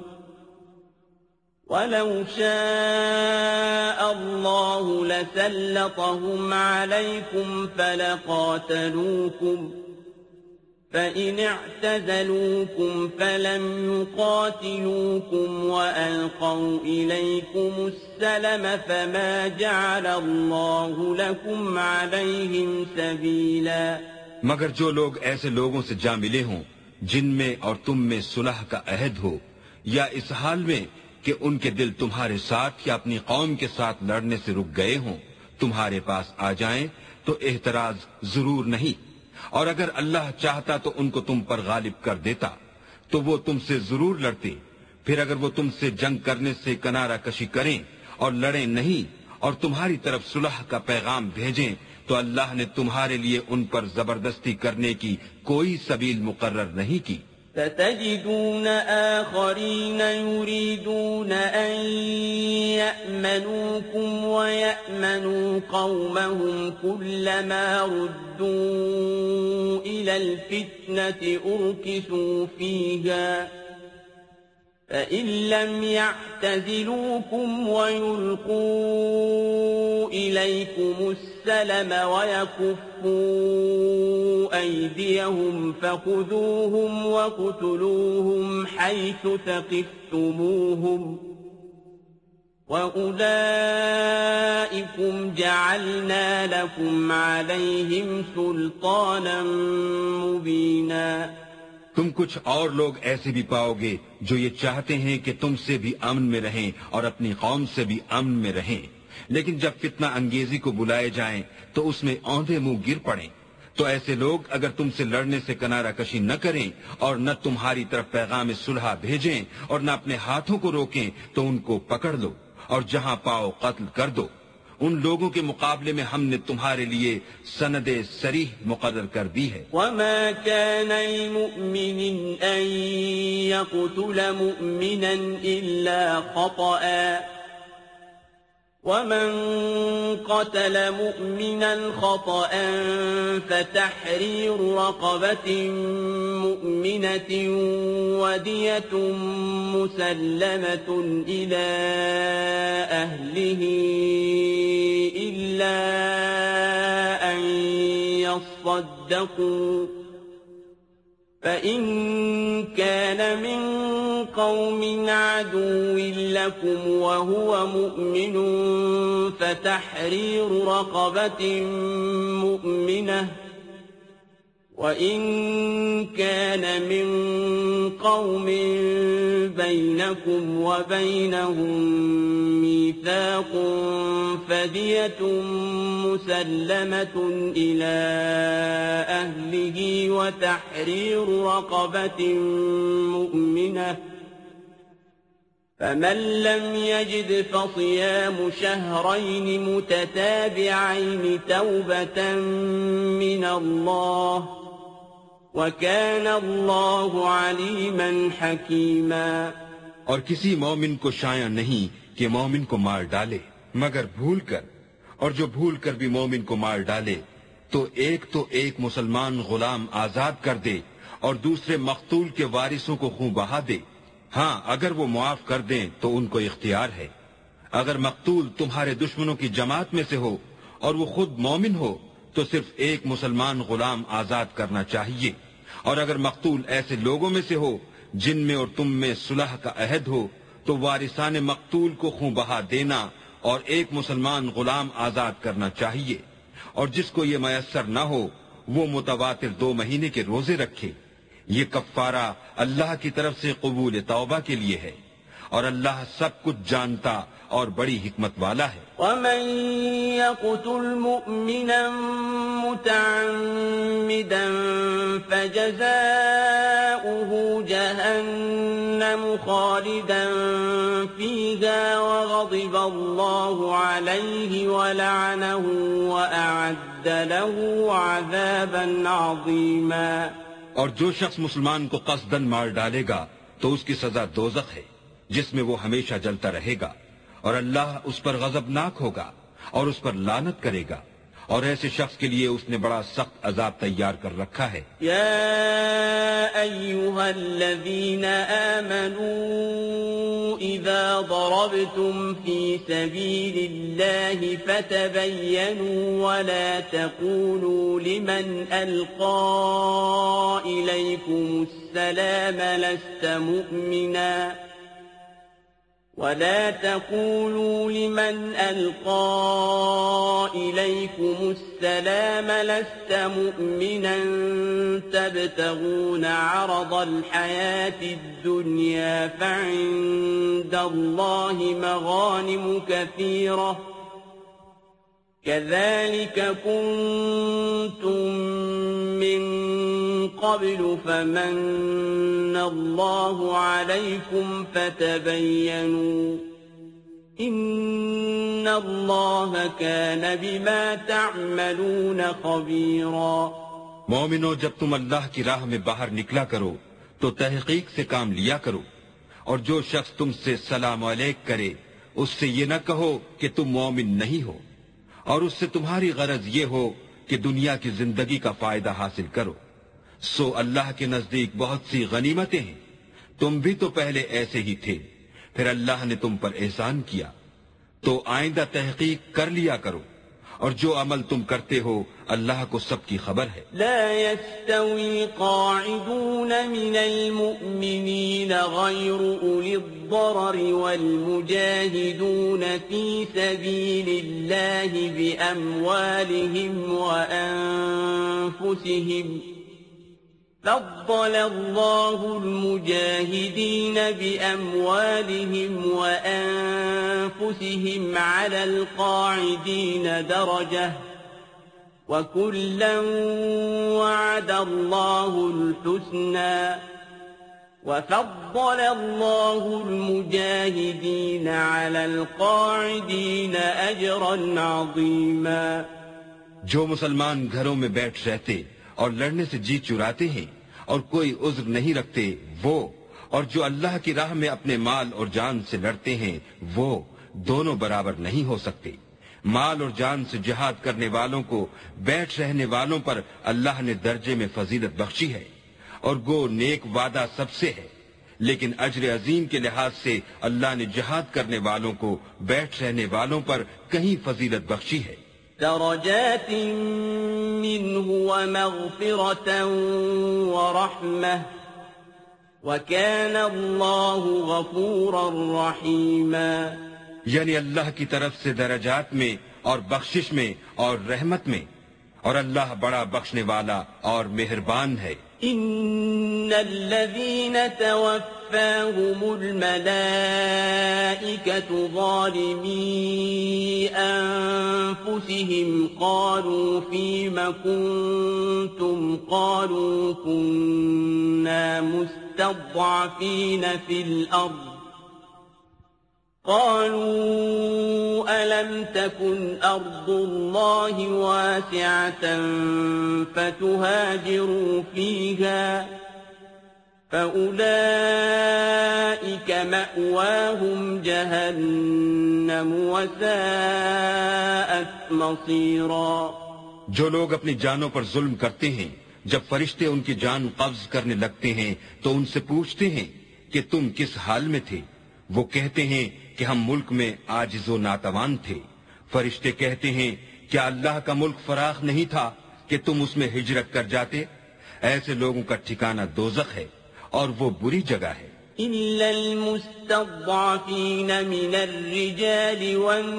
ولو شاء الله لسلطهم عليكم فلقاتلوكم فإن اعتزلوكم فلم يقاتلوكم وألقوا إليكم السلم فما جعل الله لكم عليهم سبيلا. مگر جو لوگ ایسے لوگوں سے جا ملے ہوں جن میں اور تم میں صلح کا عہد ہو یا اس حال میں کہ ان کے دل تمہارے ساتھ یا اپنی قوم کے ساتھ لڑنے سے رک گئے ہوں تمہارے پاس آ جائیں تو احتراز ضرور نہیں. اور اگر اللہ چاہتا تو ان کو تم پر غالب کر دیتا تو وہ تم سے ضرور لڑتے. پھر اگر وہ تم سے جنگ کرنے سے کنارہ کشی کریں اور لڑیں نہیں اور تمہاری طرف صلح کا پیغام بھیجیں تو اللہ نے تمہارے لیے ان پر زبردستی کرنے کی کوئی سبیل مقرر نہیں کی. ستجدون آخرين يريدون أن يأمنوكم ويأمنوا قومهم كلما ردوا إلى الفتنة أركسوا فيها فإن لم يعتزلوكم ويلقوا إليكم السلم ويكفوا أيديهم فخذوهم وقتلوهم حيث ثقفتموهم وأولئكم جعلنا لكم عليهم سلطانا مبينا. تم کچھ اور لوگ ایسے بھی پاؤ گے جو یہ چاہتے ہیں کہ تم سے بھی امن میں رہیں اور اپنی قوم سے بھی امن میں رہیں، لیکن جب فتنہ انگیزی کو بلائے جائیں تو اس میں اوندھے منہ گر پڑیں. تو ایسے لوگ اگر تم سے لڑنے سے کنارہ کشی نہ کریں اور نہ تمہاری طرف پیغام صلح بھیجیں اور نہ اپنے ہاتھوں کو روکیں تو ان کو پکڑ لو اور جہاں پاؤ قتل کر دو. ان لوگوں کے مقابلے میں ہم نے تمہارے لیے سند صریح مقرر کر دی ہے. وما كان لمؤمن أن يقتل مؤمنا إلا خطأ ومن قتل مؤمنا خطأ فتحرير رقبة مؤمنة ودية مسلمة إلى أهله إلا أن يصدقوا فإن كان من قوم عدو لكم وهو مؤمن فتحرير رقبة مؤمنة وإن كان من قوم بينكم وبينهم ميثاق فدية مسلمة إلى أهله وتحرير رقبة مؤمنة فمن لم يجد فصيام شهرين متتابعين توبة من الله وَكَانَ اللَّهُ عَلِيمًا حَكِيمًا. اور کسی مومن کو شایع نہیں کہ مومن کو مار ڈالے مگر بھول کر، اور جو بھول کر بھی مومن کو مار ڈالے تو ایک تو ایک مسلمان غلام آزاد کر دے اور دوسرے مقتول کے وارثوں کو خون بہا دے. ہاں اگر وہ معاف کر دیں تو ان کو اختیار ہے. اگر مقتول تمہارے دشمنوں کی جماعت میں سے ہو اور وہ خود مومن ہو تو صرف ایک مسلمان غلام آزاد کرنا چاہیے. اور اگر مقتول ایسے لوگوں میں سے ہو جن میں اور تم میں صلح کا عہد ہو تو وارثان مقتول کو خون بہا دینا اور ایک مسلمان غلام آزاد کرنا چاہیے، اور جس کو یہ میسر نہ ہو وہ متواتر دو مہینے کے روزے رکھے۔ یہ کفارہ اللہ کی طرف سے قبول توبہ کے لیے ہے، اور اللہ سب کچھ جانتا اور بڑی حکمت والا ہے۔ ومن يقتل مؤمنا متعمدا فجزاؤه جهنم خالدا فيها وغضب الله عليه ولعنه وأعد له عذابا عظيما۔ اور جو شخص مسلمان کو قصدن مار ڈالے گا تو اس کی سزا دوزخ ہے، جس میں وہ ہمیشہ جلتا رہے گا، اور اللہ اس پر غضبناک ہوگا اور اس پر لعنت کرے گا، اور ایسے شخص کے لیے اس نے بڑا سخت عذاب تیار کر رکھا ہے۔ یا ایھا الذین آمنوا اذا ضربتم فی سبیل اللہ فتبینوا ولا تقولوا لمن القى الیکم السلام لست مؤمنا ولا تقولوا لمن ألقى إليكم السلام لست مؤمنا تبتغون عرض الحياة الدنيا فعند الله مغانم كثيرة كذلك كنتم من قبل فمن الله عليكم فتبينوا إن الله كان بما تعملون خبيرا۔ مومنو، جب تم اللہ کی راہ میں باہر نکلا کرو تو تحقیق سے کام لیا کرو، اور جو شخص تم سے سلام علیک کرے اس سے یہ نہ کہو کہ تم مومن نہیں ہو، اور اس سے تمہاری غرض یہ ہو کہ دنیا کی زندگی کا فائدہ حاصل کرو۔ سو اللہ کے نزدیک بہت سی غنیمتیں ہیں، تم بھی تو پہلے ایسے ہی تھے، پھر اللہ نے تم پر احسان کیا، تو آئندہ تحقیق کر لیا کرو، اور جو عمل تم کرتے ہو اللہ کو سب کی خبر ہے۔ لا يستوي قاعدون من المؤمنين غير أولي الضرر والمجاهدون في سبيل الله بأموالهم وأنفسهم فضل الله المجاهدين بأموالهم وأنفسهم على القاعدين درجة وكلا وعد الله الحسنى وفضل الله المجاهدين على القاعدين أجرا عظيما۔ جو مسلمان گھروں میں بیٹھ رہتے اور لڑنے سے جی چراتے ہیں اور کوئی عذر نہیں رکھتے وہ، اور جو اللہ کی راہ میں اپنے مال اور جان سے لڑتے ہیں وہ دونوں برابر نہیں ہو سکتے۔ مال اور جان سے جہاد کرنے والوں کو بیٹھ رہنے والوں پر اللہ نے درجے میں فضیلت بخشی ہے، اور گو نیک وعدہ سب سے ہے، لیکن اجر عظیم کے لحاظ سے اللہ نے جہاد کرنے والوں کو بیٹھ رہنے والوں پر کہیں فضیلت بخشی ہے۔ درجات منه ومغفرة ورحمة وكان الله غفورا رحيما۔ یعنی اللہ کی طرف سے درجات میں اور بخشش میں اور رحمت میں، اور اللہ بڑا بخشنے والا اور مہربان ہے۔ ان الذين توفاهم الملائكة ظالمي انفسهم قالوا فيم كنتم قالوا كنا مستضعفين في الارض قالوا ألم تكن أرض الله واسعة فتهاجروا فيها فأولئك مأواهم جهنم وساءت مصيرا۔ جو لوگ اپنی جانوں پر ظلم کرتے ہیں، جب فرشتے ان کی جان قبض کرنے لگتے ہیں تو ان سے پوچھتے ہیں کہ تم کس حال میں تھے؟ وہ کہتے ہیں کہ ہم ملک میں عاجز و ناتوان تھے۔ فرشتے کہتے ہیں کیا اللہ کا ملک فراخ نہیں تھا کہ تم اس میں ہجرت کر جاتے؟ ایسے لوگوں کا ٹھکانہ دوزخ ہے اور وہ بری جگہ ہے۔ إلا المستضعفين من الرجال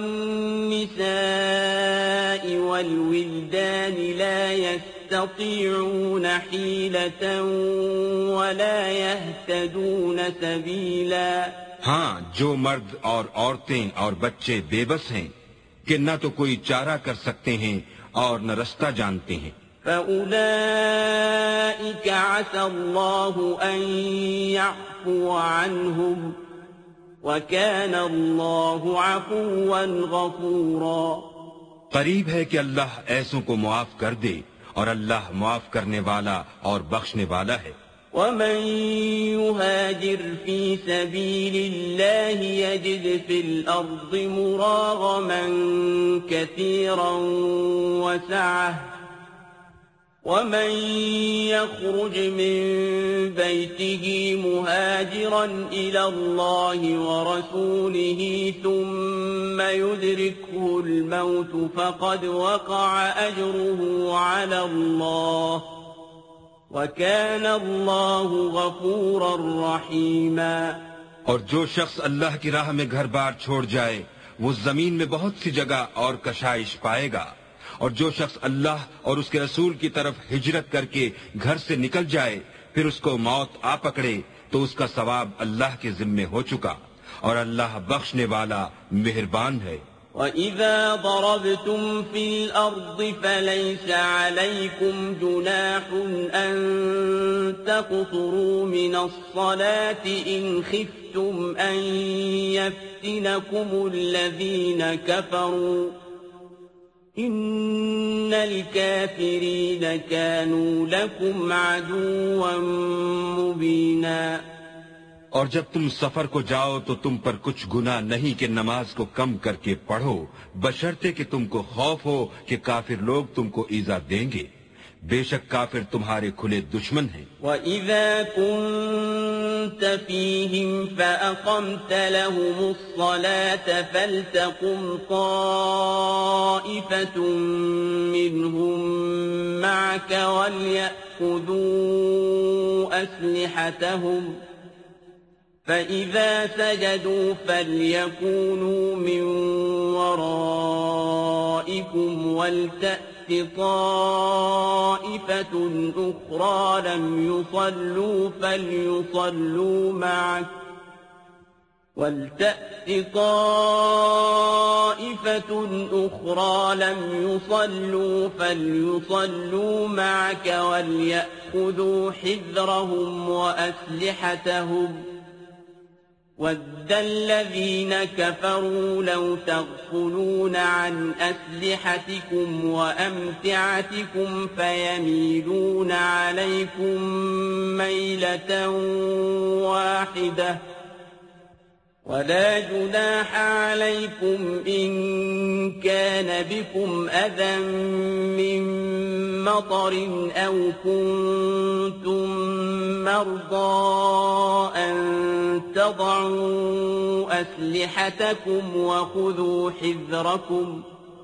والنساء والولدان لا يستطيعون حيلة ولا يهتدون سبيلا. ہاں، جو مرد اور عورتیں اور بچے بے بس ہیں کہ نہ تو کوئی چارہ کر سکتے ہیں اور نہ رستہ جانتے ہیں. فَأُولَئِكَ عَسَى اللَّهُ أَن يَعْفُوَ عَنْهُمْ وَكَانَ اللَّهُ عَفُوًّا غَفُورًا. قریب ہے کہ اللہ ایسوں کو معاف کر دے اور اللہ معاف کرنے والا اور بخشنے والا ہے. وَمَن يُهَاجِرْ فِي سَبِيلِ اللَّهِ يَجِدْ فِي الْأَرْضِ مُرَاغَمًا كَثِيرًا وَسَعَةً. وَمَن يَخْرُجْ مِن بَيْتِهِ مُهَاجِرًا إِلَى اللَّهِ وَرَسُولِهِ ثُمَّ يُدْرِكْهُ الْمَوْتُ فَقَدْ وَقَعَ أَجْرُهُ عَلَى اللَّهِ وَكَانَ اللَّهُ غَفُورًا رَّحِيمًا. اور جو شخص اللہ کی راہ میں گھر بار چھوڑ جائے وہ زمین میں بہت سی جگہ اور کشائش پائے گا، اور جو شخص اللہ اور اس کے رسول کی طرف ہجرت کر کے گھر سے نکل جائے پھر اس کو موت آ پکڑے تو اس کا ثواب اللہ کے ذمے ہو چکا، اور اللہ بخشنے والا مہربان ہے. وَإِذَا ضَرَبْتُمْ فِي الْأَرْضِ فَلَيْسَ عَلَيْكُمْ جُنَاحٌ أَن تَقْصُرُوا مِنَ الصَّلَاةِ إِنْ خِفْتُمْ أَن يَفْتِنَكُمُ الَّذِينَ كَفَرُوا إِنَّ الْكَافِرِينَ كَانُوا لَكُمْ عَدُوًّا مُبِينًا. اور جب تم سفر کو جاؤ تو تم پر کچھ گناہ نہیں کہ نماز کو کم کر کے پڑھو، بشرطے کہ تم کو خوف ہو کہ کافر لوگ تم کو ایذا دیں گے. بے شک کافر تمہارے کھلے دشمن ہیں. وَإِذَا كُنْتَ فِيهِمْ فَأَقَمْتَ لَهُمُ الصَّلَاةَ فَلْتَقُمْ طَائِفَةٌ مِّنْهُمْ مَعَكَ وَلْيَأْخُذُوا أَسْلِحَتَهُمْ فَإِذَا سَجَدُوا فَلْيَكُونُوا مِنْ وَرَائِكُمْ وَلْتَأْتِ طَائِفَةٌ أُخْرَى لَمْ يُصَلُّوا فَلْيُصَلُّوا مَعَكَ وَلْتَأْتِ طَائِفَةٌ أُخْرَى لَمْ يُصَلُّوا فَلْيُصَلُّوا مَعَكَ وَلْيَأْخُذُوا حِذْرَهُمْ وَأَسْلِحَتَهُمْ وَدَّ الَّذِينَ كَفَرُوا لَوْ تَغْفُلُونَ عَنْ أَسْلِحَتِكُمْ وَأَمْتِعَتِكُمْ فَيَمِيلُونَ عَلَيْكُمْ مَيْلَةً وَاحِدَةً وَلَا جُنَاحَ عَلَيْكُمْ إِن كَانَ بِكُمْ أَذًى مِّن مَّطَرٍ أَوْ كُنتُم مَّرْضَىٰ أَن تَضَعُوا أَسْلِحَتَكُمْ وَخُذُوا حِذْرَكُمْ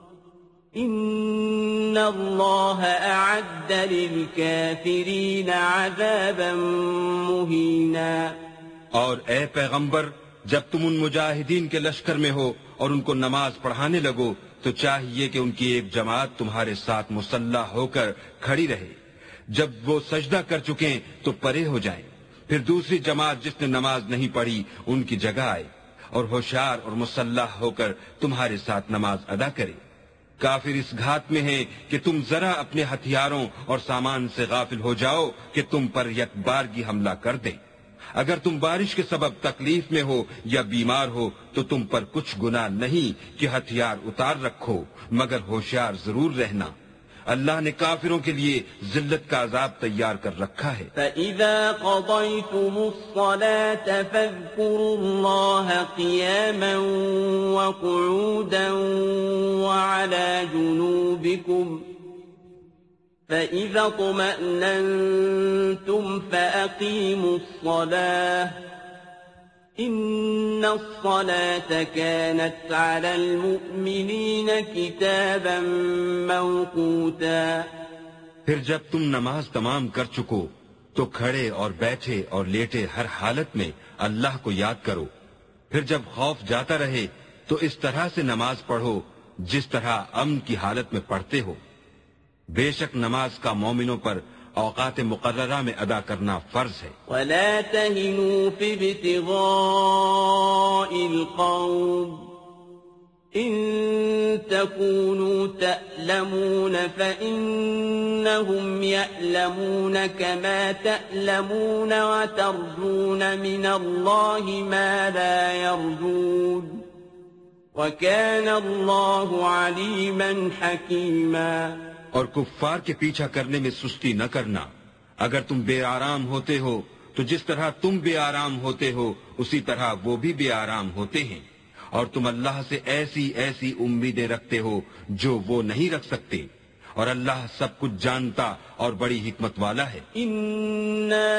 إِنَّ اللَّهَ أَعَدَّ لِلْكَافِرِينَ عَذَابًا مُّهِينًا. اور اے پیغمبر، جب تم ان مجاہدین کے لشکر میں ہو اور ان کو نماز پڑھانے لگو تو چاہیے کہ ان کی ایک جماعت تمہارے ساتھ مسلح ہو کر کھڑی رہے. جب وہ سجدہ کر چکیں تو پرے ہو جائیں. پھر دوسری جماعت جس نے نماز نہیں پڑھی ان کی جگہ آئے اور ہوشیار اور مسلح ہو کر تمہارے ساتھ نماز ادا کرے. کافر اس گھات میں ہیں کہ تم ذرا اپنے ہتھیاروں اور سامان سے غافل ہو جاؤ کہ تم پر یک بارگی حملہ کر دیں. اگر تم بارش کے سبب تکلیف میں ہو یا بیمار ہو تو تم پر کچھ گناہ نہیں کہ ہتھیار اتار رکھو، مگر ہوشیار ضرور رہنا. اللہ نے کافروں کے لیے ذلت کا عذاب تیار کر رکھا ہے. فَإِذَا قَضَيْتُمُ الصَّلَاةَ فَاذْكُرُوا اللَّهَ قِيَامًا وَقُعُودًا وَعَلَى جُنُوبِكُمْ فَإِذَا اطْمَأْنَنْتُمْ فَأَقِيمُوا الصَّلَاةَ إِنَّ الصَّلَاةَ كَانَتْ عَلَى الْمُؤْمِنِينَ كِتَابًا مَوْقُوتًا. پھر جب تم نماز تمام کر چکو تو کھڑے اور بیٹھے اور لیٹے ہر حالت میں اللہ کو یاد کرو. پھر جب خوف جاتا رہے تو اس طرح سے نماز پڑھو جس طرح امن کی حالت میں پڑھتے ہو. بے شک نماز کا مومنوں پر اوقات مقررہ میں ادا کرنا فرض ہے. وَلَا تَهِنُوا فِي ابْتِغَاءِ الْقَوْمِ إِن تَكُونُوا تَأْلَمُونَ فَإِنَّهُمْ يَأْلَمُونَ كَمَا تَأْلَمُونَ وَتَرْجُونَ مِنَ اللَّهِ مَا لَا يَرْجُونَ وَكَانَ اللَّهُ عَلِيمًا حَكِيمًا. اور کفار کے پیچھا کرنے میں سستی نہ کرنا. اگر تم بے آرام ہوتے ہو تو جس طرح تم بے آرام ہوتے ہو اسی طرح وہ بھی بے آرام ہوتے ہیں. اور تم اللہ سے ایسی ایسی امیدیں رکھتے ہو جو وہ نہیں رکھ سکتے. اور اللہ سب کچھ جانتا اور بڑی حکمت والا ہے. إِنَّا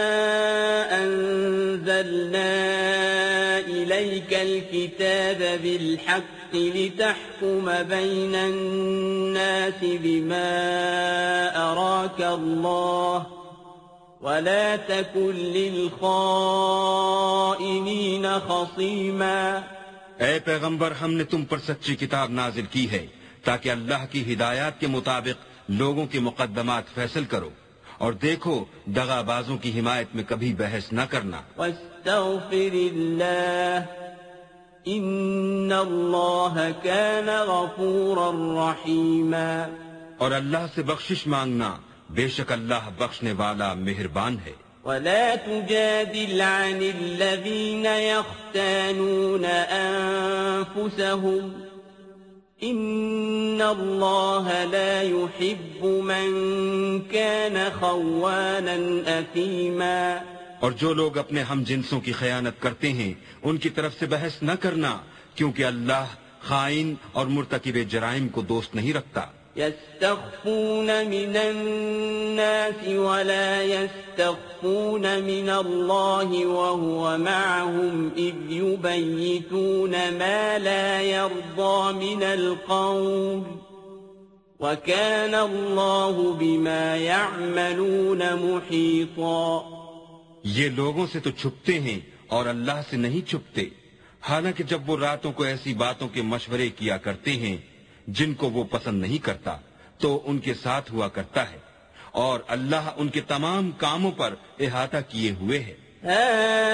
أَنزَلْنَا إِلَيْكَ الْكِتَابَ بِالْحَقِّ لِتَحْكُمَ بَيْنَ النَّاسِ بِمَا أَرَاكَ اللَّهُ وَلَا تَكُن لِّلْخَائِنِينَ خَصِيمًا. اے پیغمبر، ہم نے تم پر سچی کتاب نازل کی ہے تاکہ اللہ کی ہدایات کے مطابق لوگوں کے مقدمات فیصل کرو. اور دیکھو دغا بازوں کی حمایت میں کبھی بحث نہ کرنا. وَاسْتَغْفِرِ اللَّهَ إِنَّ اللَّهَ كَانَ غَفُورًا رَحِيمًا. اور اللہ سے بخشش مانگنا، بے شک اللہ بخشنے والا مہربان ہے. وَلَا تُجَادِلْ عَنِ الَّذِينَ يَخْتَانُونَ أَنفُسَهُمْ إِنَّ اللَّهَ لَا يُحِبُّ مَن كَانَ خَوَّانًا أَثِيمًا. اور جو لوگ اپنے ہم جنسوں کی خیانت کرتے ہیں ان کی طرف سے بحث نہ کرنا، کیونکہ اللہ خائن اور مرتکب جرائم کو دوست نہیں رکھتا. يستخفون من الناس ولا يستخفون من الله وهو معهم إذ يبيتون ما لا يرضى من القول وكان الله بما يعملون محيطا. یہ لوگوں سے تو چھپتے ہیں اور اللہ سے نہیں چھپتے، حالانکہ جب وہ راتوں کو ایسی باتوں کے مشورے کیا کرتے ہیں جن کو وہ پسند نہیں کرتا تو ان کے ساتھ ہوا کرتا ہے، اور اللہ ان کے تمام کاموں پر احاطہ کیے ہوئے ہے. ها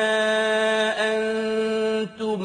أنتم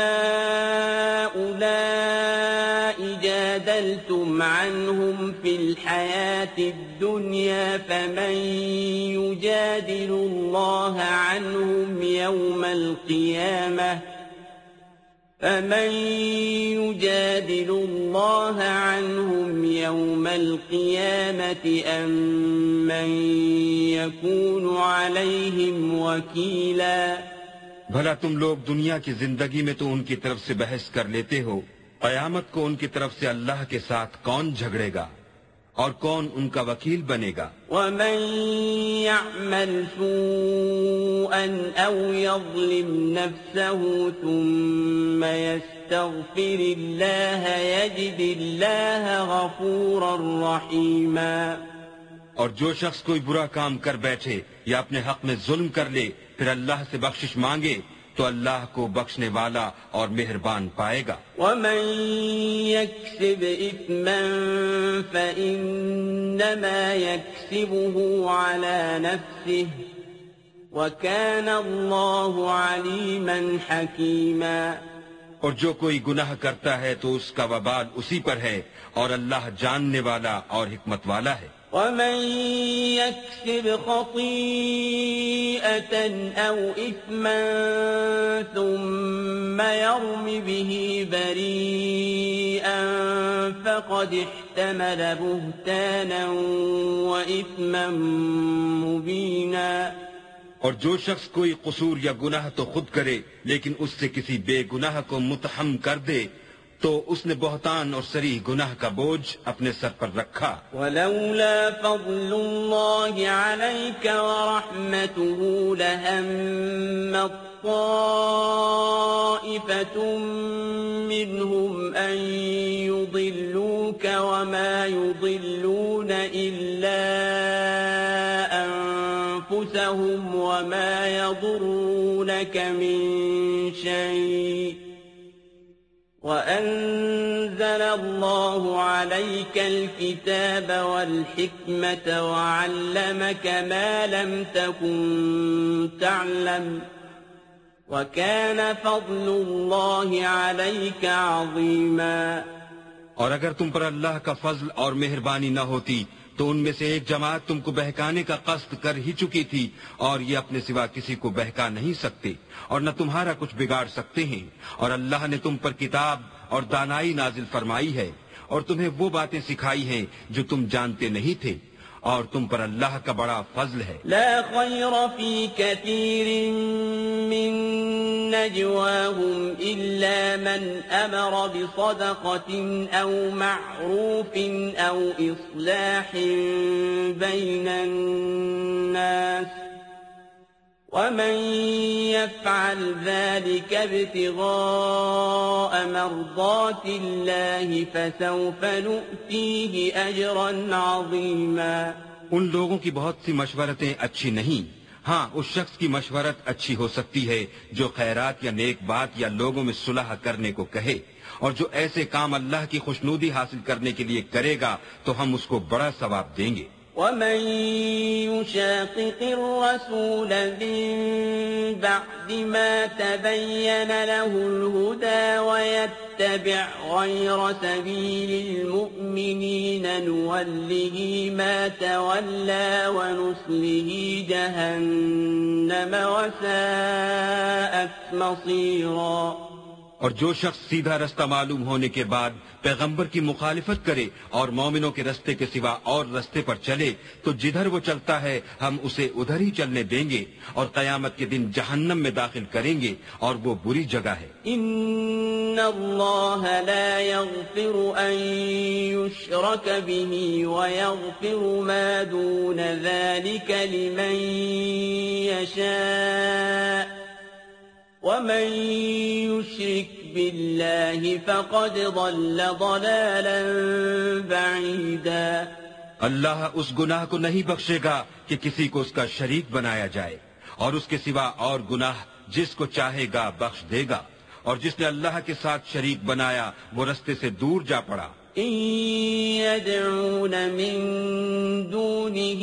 هؤلاء جادلتم عنهم في الحياة الدنيا فمن يجادل الله عنهم يوم القيامة فمن يجادل الله عنهم يوم القيامة أم من يكون عليهم وكيلا. بھلا تم لوگ دنیا کی زندگی میں تو ان کی طرف سے بحث کر لیتے ہو، قیامت کو ان کی طرف سے اللہ کے ساتھ کون جھگڑے گا اور کون ان کا وکیل بنے گا؟ وَمَن يَعْمَلْ سُوءًا أَوْ يَظْلِمْ نَفْسَهُ ثُمَّ يَسْتَغْفِرِ اللَّهَ يَجِدِ اللَّهَ غَفُورًا رَحِيمًا. اور جو شخص کوئی برا کام کر بیٹھے یا اپنے حق میں ظلم کر لے پھر اللہ سے بخشش مانگے تو اللہ کو بخشنے والا اور مہربان پائے گا. وَمَن يَكْسِبْ إِثْمًا فَإِنَّمَا يَكْسِبُهُ عَلَى نَفْسِهِ وَكَانَ اللَّهُ عَلِيمًا حَكِيمًا. اور جو کوئی گناہ کرتا ہے تو اس کا وبال اسی پر ہے اور اللہ جاننے والا اور حکمت والا ہے. وَمَن يَكْسِبْ خَطِيئَةً أَوْ إِثْمًا ثُمَّ يَرْمِ بِهِ بَرِيئًا فَقَدِ احْتَمَلَ بُهْتَانًا وَإِثْمًا مُبِينًا. اور جو شخص کوئی قصور یا گناہ تو خود کرے لیکن اس سے کسی بے گناہ کو متہم کر دے تو اس نے بہتان اور صریح گناہ کا بوجھ اپنے سر پر رکھا. وَلَوْلَا فَضْلُ اللَّهِ عَلَيْكَ وَرَحْمَتُهُ لَهَمَّتْ طَائِفَةٌ مِّنْهُمْ أَن يُضِلُّوكَ وَمَا يُضِلُّونَ إِلَّا أَنفُسَهُمْ ينفعونهم وما يضرونك من شيء وأنزل الله عليك الكتاب والحكمة وعلمك ما لم تكن تعلم وكان فضل الله عليك عظيما. اور اگر تم پر اللہ کا فضل اور مہربانی نہ ہوتی تو ان میں سے ایک جماعت تم کو بہکانے کا قصد کر ہی چکی تھی، اور یہ اپنے سوا کسی کو بہکا نہیں سکتے اور نہ تمہارا کچھ بگاڑ سکتے ہیں. اور اللہ نے تم پر کتاب اور دانائی نازل فرمائی ہے اور تمہیں وہ باتیں سکھائی ہیں جو تم جانتے نہیں تھے، اور تم پر اللہ کا بڑا فضل ہے. لا خير في كثير من نجواهم إلا من أمر بصدقة أو معروف أو إصلاح بين الناس ومن يفعل ذلك ابتغاء مرضات الله فسوف نؤتيه أجرا عظيما. ان لوگوں کی بہت سی مشورتیں اچھی نہیں، ہاں اس شخص کی مشورت اچھی ہو سکتی ہے جو خیرات یا نیک بات یا لوگوں میں صلح کرنے کو کہے، اور جو ایسے کام اللہ کی خوشنودی حاصل کرنے کے لیے کرے گا تو ہم اس کو بڑا ثواب دیں گے. ومن يشاقق الرسول من بعد ما تبين له الهدى ويتبع غير سبيل المؤمنين نوله ما تولى ونصله جهنم وساءت مصيرا. اور جو شخص سیدھا رستہ معلوم ہونے کے بعد پیغمبر کی مخالفت کرے اور مومنوں کے رستے کے سوا اور رستے پر چلے تو جدھر وہ چلتا ہے ہم اسے ادھر ہی چلنے دیں گے اور قیامت کے دن جہنم میں داخل کریں گے، اور وہ بری جگہ ہے. ان اللہ لا يغفر ان يشرك به ويغفر ما دون ذلك لمن يشاء ومن يشرك بالله فقد ضل ضلالا بعيدا. اللہ اس گناہ کو نہیں بخشے گا کہ کسی کو اس کا شریک بنایا جائے، اور اس کے سوا اور گناہ جس کو چاہے گا بخش دے گا، اور جس نے اللہ کے ساتھ شریک بنایا وہ رستے سے دور جا پڑا. إن يدعون من دونه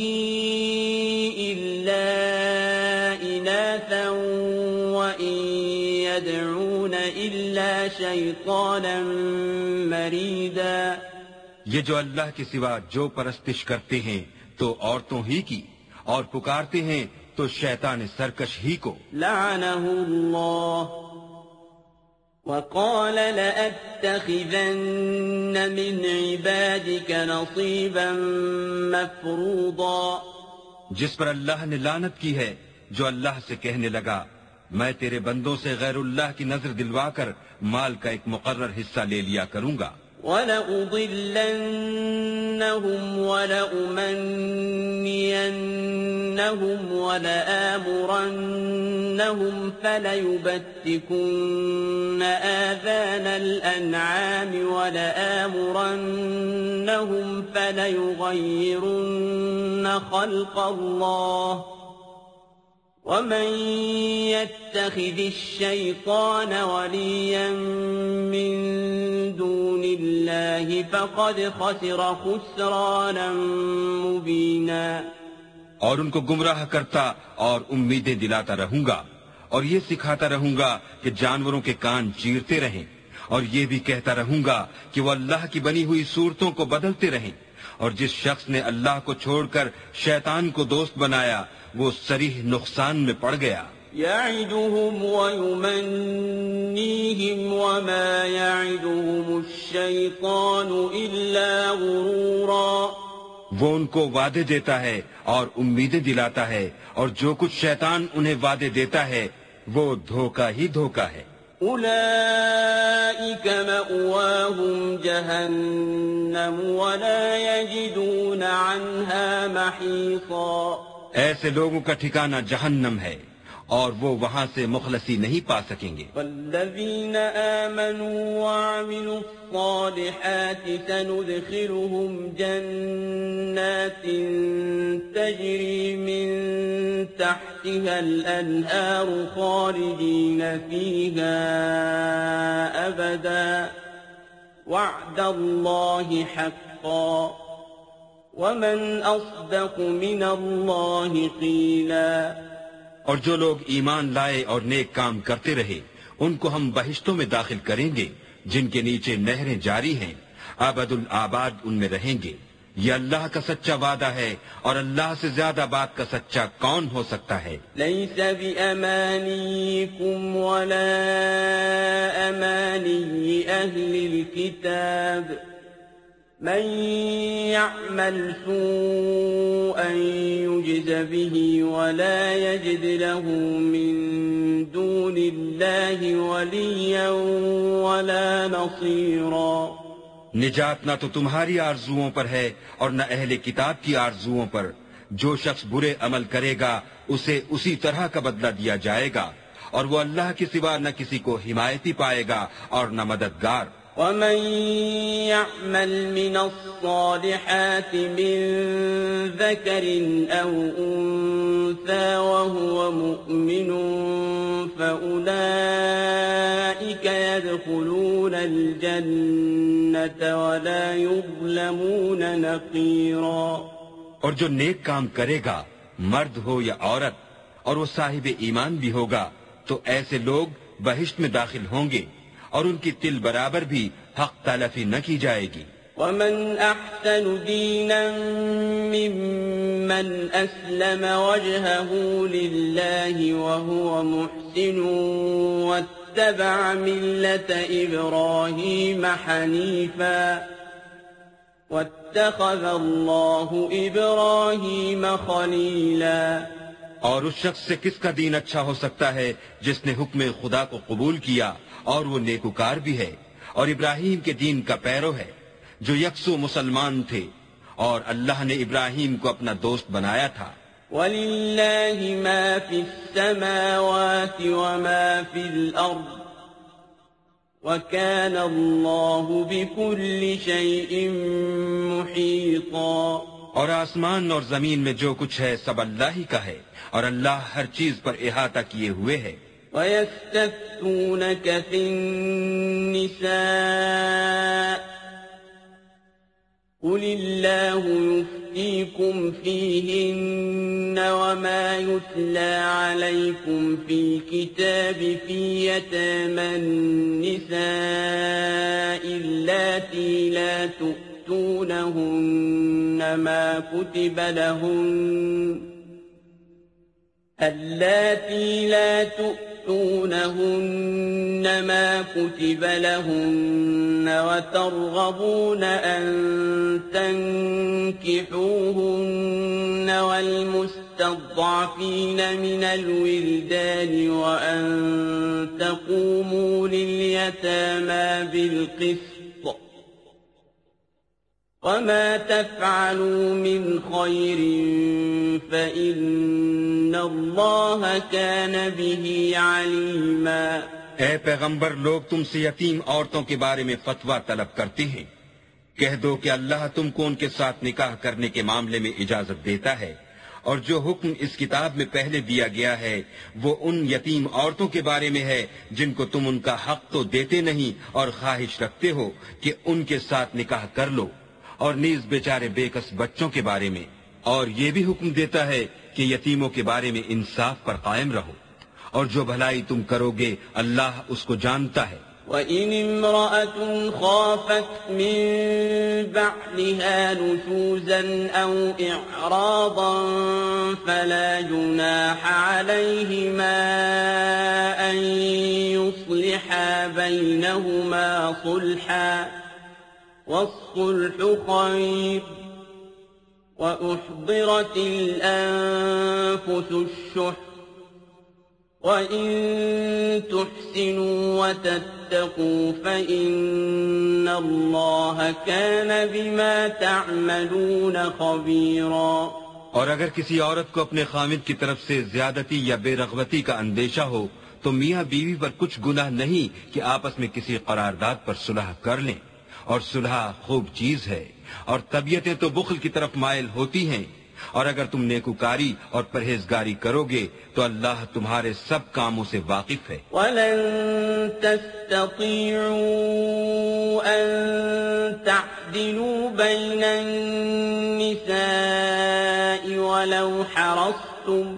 إلا إناثا وإن يدعون إلا شيطانا مريدا. یہ جو اللہ کے سوا جو پرستش کرتے ہیں تو عورتوں ہی کی، اور پکارتے ہیں تو شیطان سرکش ہی کو. لعنه الله وقال لأتخذن من عبادك نصيبا مفروضا. جس پر اللہ نے لعنت کی ہے جو اللہ سے کہنے لگا میں تیرے بندوں سے غیر اللہ کی نظر دلوا کر مال کا ایک مقرر حصہ لے لیا کروں گا. وَلَأُضِلَّنَّهُمْ وَلَأُمَنِّيَنَّهُمْ وَلَآمُرَنَّهُمْ فَلَيُبَتِّكُنَّ آذَانَ الْأَنْعَامِ وَلَآمُرَنَّهُمْ فَلَيُغَيِّرُنَّ خَلْقَ اللَّهِ وَمَن يَتَّخِذِ الشَّيْطَانَ وَلِيًّا مِّن دُونِ اللَّهِ فَقَدْ خَسِرَ خُسْرَانًا مُّبِينًا. اور ان کو گمراہ کرتا اور امیدیں دلاتا رہوں گا، اور یہ سکھاتا رہوں گا کہ جانوروں کے کان چیرتے رہیں، اور یہ بھی کہتا رہوں گا کہ وہ اللہ کی بنی ہوئی صورتوں کو بدلتے رہیں. اور جس شخص نے اللہ کو چھوڑ کر شیطان کو دوست بنایا وہ صریح نقصان میں پڑ گیا. يَعِدُهُمْ وَيُمَنِّيهِمْ وَمَا يَعِدُهُمُ الشَّيْطَانُ إِلَّا غُرُورًا. وہ ان کو وعدے دیتا ہے اور امیدیں دلاتا ہے، اور جو کچھ شیطان انہیں وعدے دیتا ہے وہ دھوکہ ہی دھوکہ ہے. أُولَئِكَ مَأْوَاهُمْ جَهَنَّمُ وَلَا يَجِدُونَ عَنْهَا مَحِيصًا. ایسے لوگوں کا ٹھکانہ جہنم ہے اور وہ وہاں سے مخلصی نہیں پا سکیں گے. والذین آمنوا وعملوا الصالحات سندخلهم جنات تجری من تحتها الانہار خالدین فیہا ابدا وعد اللہ حقا ومن اصدق من اللہ قیلا. اور جو لوگ ایمان لائے اور نیک کام کرتے رہے ان کو ہم بہشتوں میں داخل کریں گے جن کے نیچے نہریں جاری ہیں، ابد الآباد ان میں رہیں گے. یہ اللہ کا سچا وعدہ ہے اور اللہ سے زیادہ بات کا سچا کون ہو سکتا ہے؟ لیس بأمانیکم ولا امانی اہل الكتاب من يعمل سوءا يجز به ولا يجد له من دون الله وليا ولا نصيرا. نجات نہ تو تمہاری آرزوؤں پر ہے اور نہ اہل کتاب کی آرزوؤں پر. جو شخص برے عمل کرے گا اسے اسی طرح کا بدلہ دیا جائے گا اور وہ اللہ کے سوا نہ کسی کو حمایتی پائے گا اور نہ مددگار. ومن يعمل من الصالحات من ذكر أو أنثى وهو مؤمن فأولئك يدخلون الجنة ولا يظلمون نقيرا. اور جو نیک کام کرے گا مرد ہو یا عورت اور وہ صاحب ایمان بھی ہوگا تو ایسے لوگ بہشت میں داخل ہوں گے اور ان کی تل برابر بھی حق تلفی نہ کی جائے گی. ومن احسن دینا ممن اسلم وجهه لله وهو محسن واتبع ملة ابراهيم حنيفا واتخذ الله ابراهيم خليلا. اور اس شخص سے کس کا دین اچھا ہو سکتا ہے جس نے حکم خدا کو قبول کیا اور وہ نیکوکار بھی ہے اور ابراہیم کے دین کا پیرو ہے جو یکسو مسلمان تھے اور اللہ نے ابراہیم کو اپنا دوست بنایا تھا. وَلِلَّهِ مَا فِي السَّمَاوَاتِ وَمَا فِي الْأَرْضِ وَكَانَ اللَّهُ بِكُلِّ شَيْءٍ مُحِيطًا. اور آسمان اور زمین میں جو کچھ ہے سب اللہ ہی کا ہے اور اللہ ہر چیز پر احاطہ کیے ہوئے ہے. وَيَسْتَفْتُونَكَ فِي النِّسَاءِ قُلِ اللَّهُ يُفْتِيكُمْ فِيهِنَّ وَمَا يُتْلَى عَلَيْكُمْ فِي الْكِتَابِ فِي يَتَامَى النِّسَاءِ اللَّاتِي لَا تُؤْتُونَهُنَّ مَا كُتِبَ لَهُنَّ اللَّاتِي لَا تُؤْتُونَهُنَّ مَا كُتِبَ لَهُنَّ وَتَرْغَبُونَ أَن تَنكِحُوهُنَّ وَالْمُسْتَضْعَفِينَ مِنَ الْوِلْدَانِ وَأَن تَقُومُوا لِلْيَتَامَى بِالْقِسْطِ وَمَا تَفْعَلُوا مِنْ خَيْرٍ فَإِنَّ اللَّهَ كَانَ بِهِ عَلِيمًا. اے پیغمبر لوگ تم سے یتیم عورتوں کے بارے میں فتویٰ طلب کرتے ہیں. کہہ دو کہ اللہ تم کو ان کے ساتھ نکاح کرنے کے معاملے میں اجازت دیتا ہے اور جو حکم اس کتاب میں پہلے دیا گیا ہے وہ ان یتیم عورتوں کے بارے میں ہے جن کو تم ان کا حق تو دیتے نہیں اور خواہش رکھتے ہو کہ ان کے ساتھ نکاح کر لو، اور نیز بیچارے بےکس بچوں کے بارے میں. اور یہ بھی حکم دیتا ہے کہ یتیموں کے بارے میں انصاف پر قائم رہو اور جو بھلائی تم کرو گے اللہ اس کو جانتا ہے. وَإِنِ امْرَأَةٌ خَافَتْ مِن بَعْلِهَا نُشُوزًا أَوْ إِعْرَاضًا فَلَا جُنَاحَ عَلَيْهِمَا أَن يُصْلِحَا بَيْنَهُمَا صُلْحًا وَالصُّلْحُ خَيْرٌ وَأُحْضِرَتِ الْأَنفُسُ الشُّحَّ وَإِن تُحْسِنُوا وَتَتَّقُوا فَإِنَّ اللَّهَ كَانَ بِمَا تَعْمَلُونَ خَبِيرًا. اور اگر کسی عورت کو اپنے خامد کی طرف سے زیادتی یا بے رغبتی کا اندیشہ ہو تو میاں بیوی پر کچھ گناہ نہیں کہ آپس میں کسی قرارداد پر صلح کر لیں، اور صلح خوب چیز ہے، اور طبیعتیں تو بخل کی طرف مائل ہوتی ہیں، اور اگر تم نیکوکاری اور پرہیزگاری کرو گے تو اللہ تمہارے سب کاموں سے واقف ہے۔ وَلَن تَسْتَطِيعُوا أَن تَعْدِلُوا بَيْنَ النِّسَاءِ وَلَوْ حَرَصْتُمْ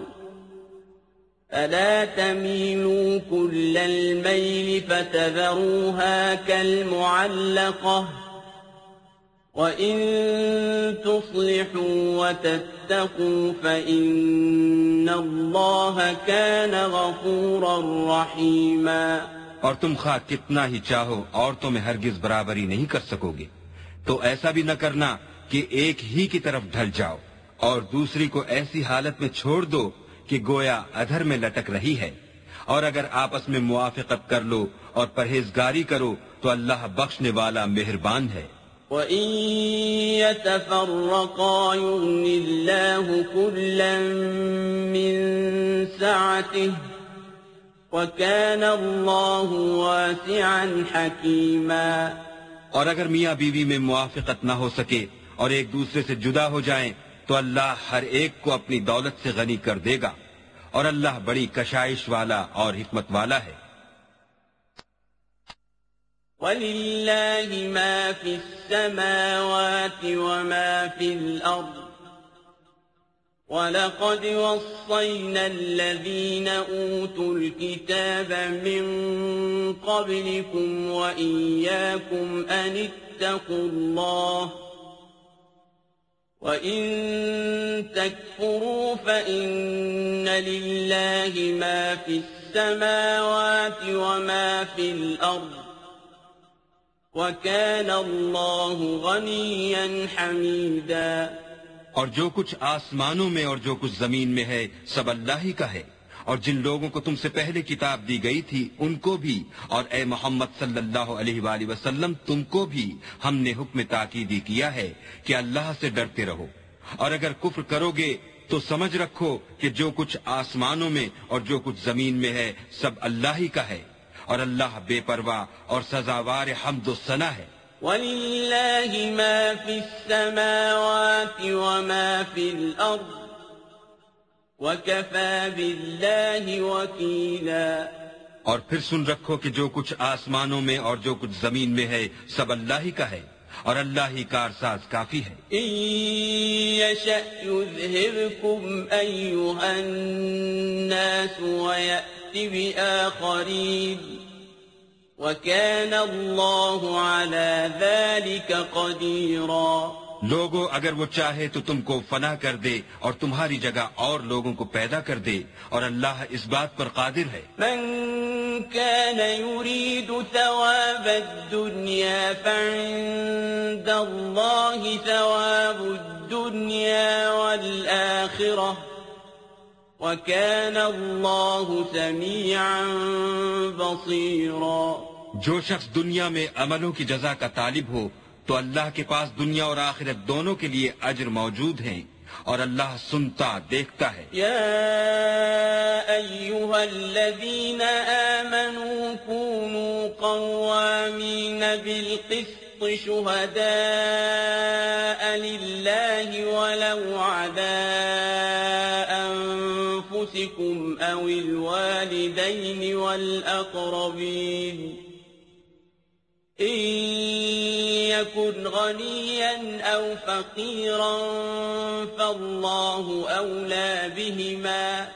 فَلَا تَمِيلُوا كُلَّ الْمَيْلِ فَتَذَرُوهَا كَالْمُعَلَّقَةِ وَإِن تُصْلِحُوا وَتَتَّقُوا فَإِنَّ اللَّهَ كَانَ غَفُورًا رَّحِيمًا۔ اور تم خواہ کتنا ہی چاہو عورتوں میں ہرگز برابری نہیں کر سکو گے، تو ایسا بھی نہ کرنا کہ ایک ہی کی طرف ڈھل جاؤ اور دوسری کو ایسی حالت میں چھوڑ دو کہ گویا ادھر میں لٹک رہی ہے، اور اگر آپس میں موافقت کر لو اور پرہیزگاری کرو تو اللہ بخشنے والا مہربان ہے۔ وَإِن يَتَفَرَّقَا يُغْنِ اللَّهُ كُلًّا مِّن سَعَتِهِ وَكَانَ اللَّهُ وَاسِعًا حَكِيمًا۔ اور اگر میاں بیوی میں موافقت نہ ہو سکے اور ایک دوسرے سے جدا ہو جائیں تو اللہ ہر ایک کو اپنی دولت سے غنی کر دے گا، اور اللہ بڑی کشائش والا اور حکمت والا ہے۔ وَلِلَّهِ مَا فِي السَّمَاوَاتِ وَمَا فِي الْأَرْضِ وَلَقَدْ وَصَّيْنَا الَّذِينَ أُوتُوا الْكِتَابَ مِن قَبْلِكُمْ وَإِيَّاكُمْ أَنِ اتَّقُوا اللَّهَ وَإِن تَكْفُرُوا فَإِنَّ لِلَّهِ مَا فِي السَّمَاوَاتِ وَمَا فِي الْأَرْضِ وَكَانَ اللَّهُ غَنِيًّا حَمِيدًا۔ اور جو کچھ آسمانوں میں اور جو کچھ زمین میں ہے سب اللہ ہی کا ہے، اور جن لوگوں کو تم سے پہلے کتاب دی گئی تھی ان کو بھی، اور اے محمد صلی اللہ علیہ وآلہ وسلم تم کو بھی ہم نے حکم تاکیدی کیا ہے کہ اللہ سے ڈرتے رہو، اور اگر کفر کرو گے تو سمجھ رکھو کہ جو کچھ آسمانوں میں اور جو کچھ زمین میں ہے سب اللہ ہی کا ہے، اور اللہ بے پرواہ اور سزاوار حمد و ثنا ہے۔ وَلِلَّهِ مَا فِي السَّمَاوَاتِ وَمَا فِي الْأَرْضِ وَكَفَى بِاللَّهِ وَكِيلًا۔ اور پھر سن رکھو کہ جو کچھ آسمانوں میں اور جو کچھ زمین میں ہے سب اللہ ہی کا ہے، اور اللہ ہی کارساز کافی ہے۔ إِن يَشَأْ يُذْهِبْكُمْ أَيُّهَا النَّاسُ وَيَأْتِ بِآخَرِينَ وَكَانَ اللَّهُ عَلَى ذَلِكَ قَدِيرًا۔ لوگو اگر وہ چاہے تو تم کو فنا کر دے اور تمہاری جگہ اور لوگوں کو پیدا کر دے، اور اللہ اس بات پر قادر ہے۔ من كان يريد ثواب الدنيا فعند الله ثواب الدنيا والآخرة وكان الله سميعا بصيرا۔ جو شخص دنیا میں عملوں کی جزا کا طالب ہو تو اللہ کے پاس دنیا اور آخرت دونوں کے لیے اجر موجود ہیں، اور اللہ سنتا دیکھتا ہے۔ یا ایھا الذین آمنوا كونوا قوامین بالقسط شهداء لله ولو على أنفسكم أو الوالدين والأقربين إن يكن غنيا أو فقيرا فالله أولى بهما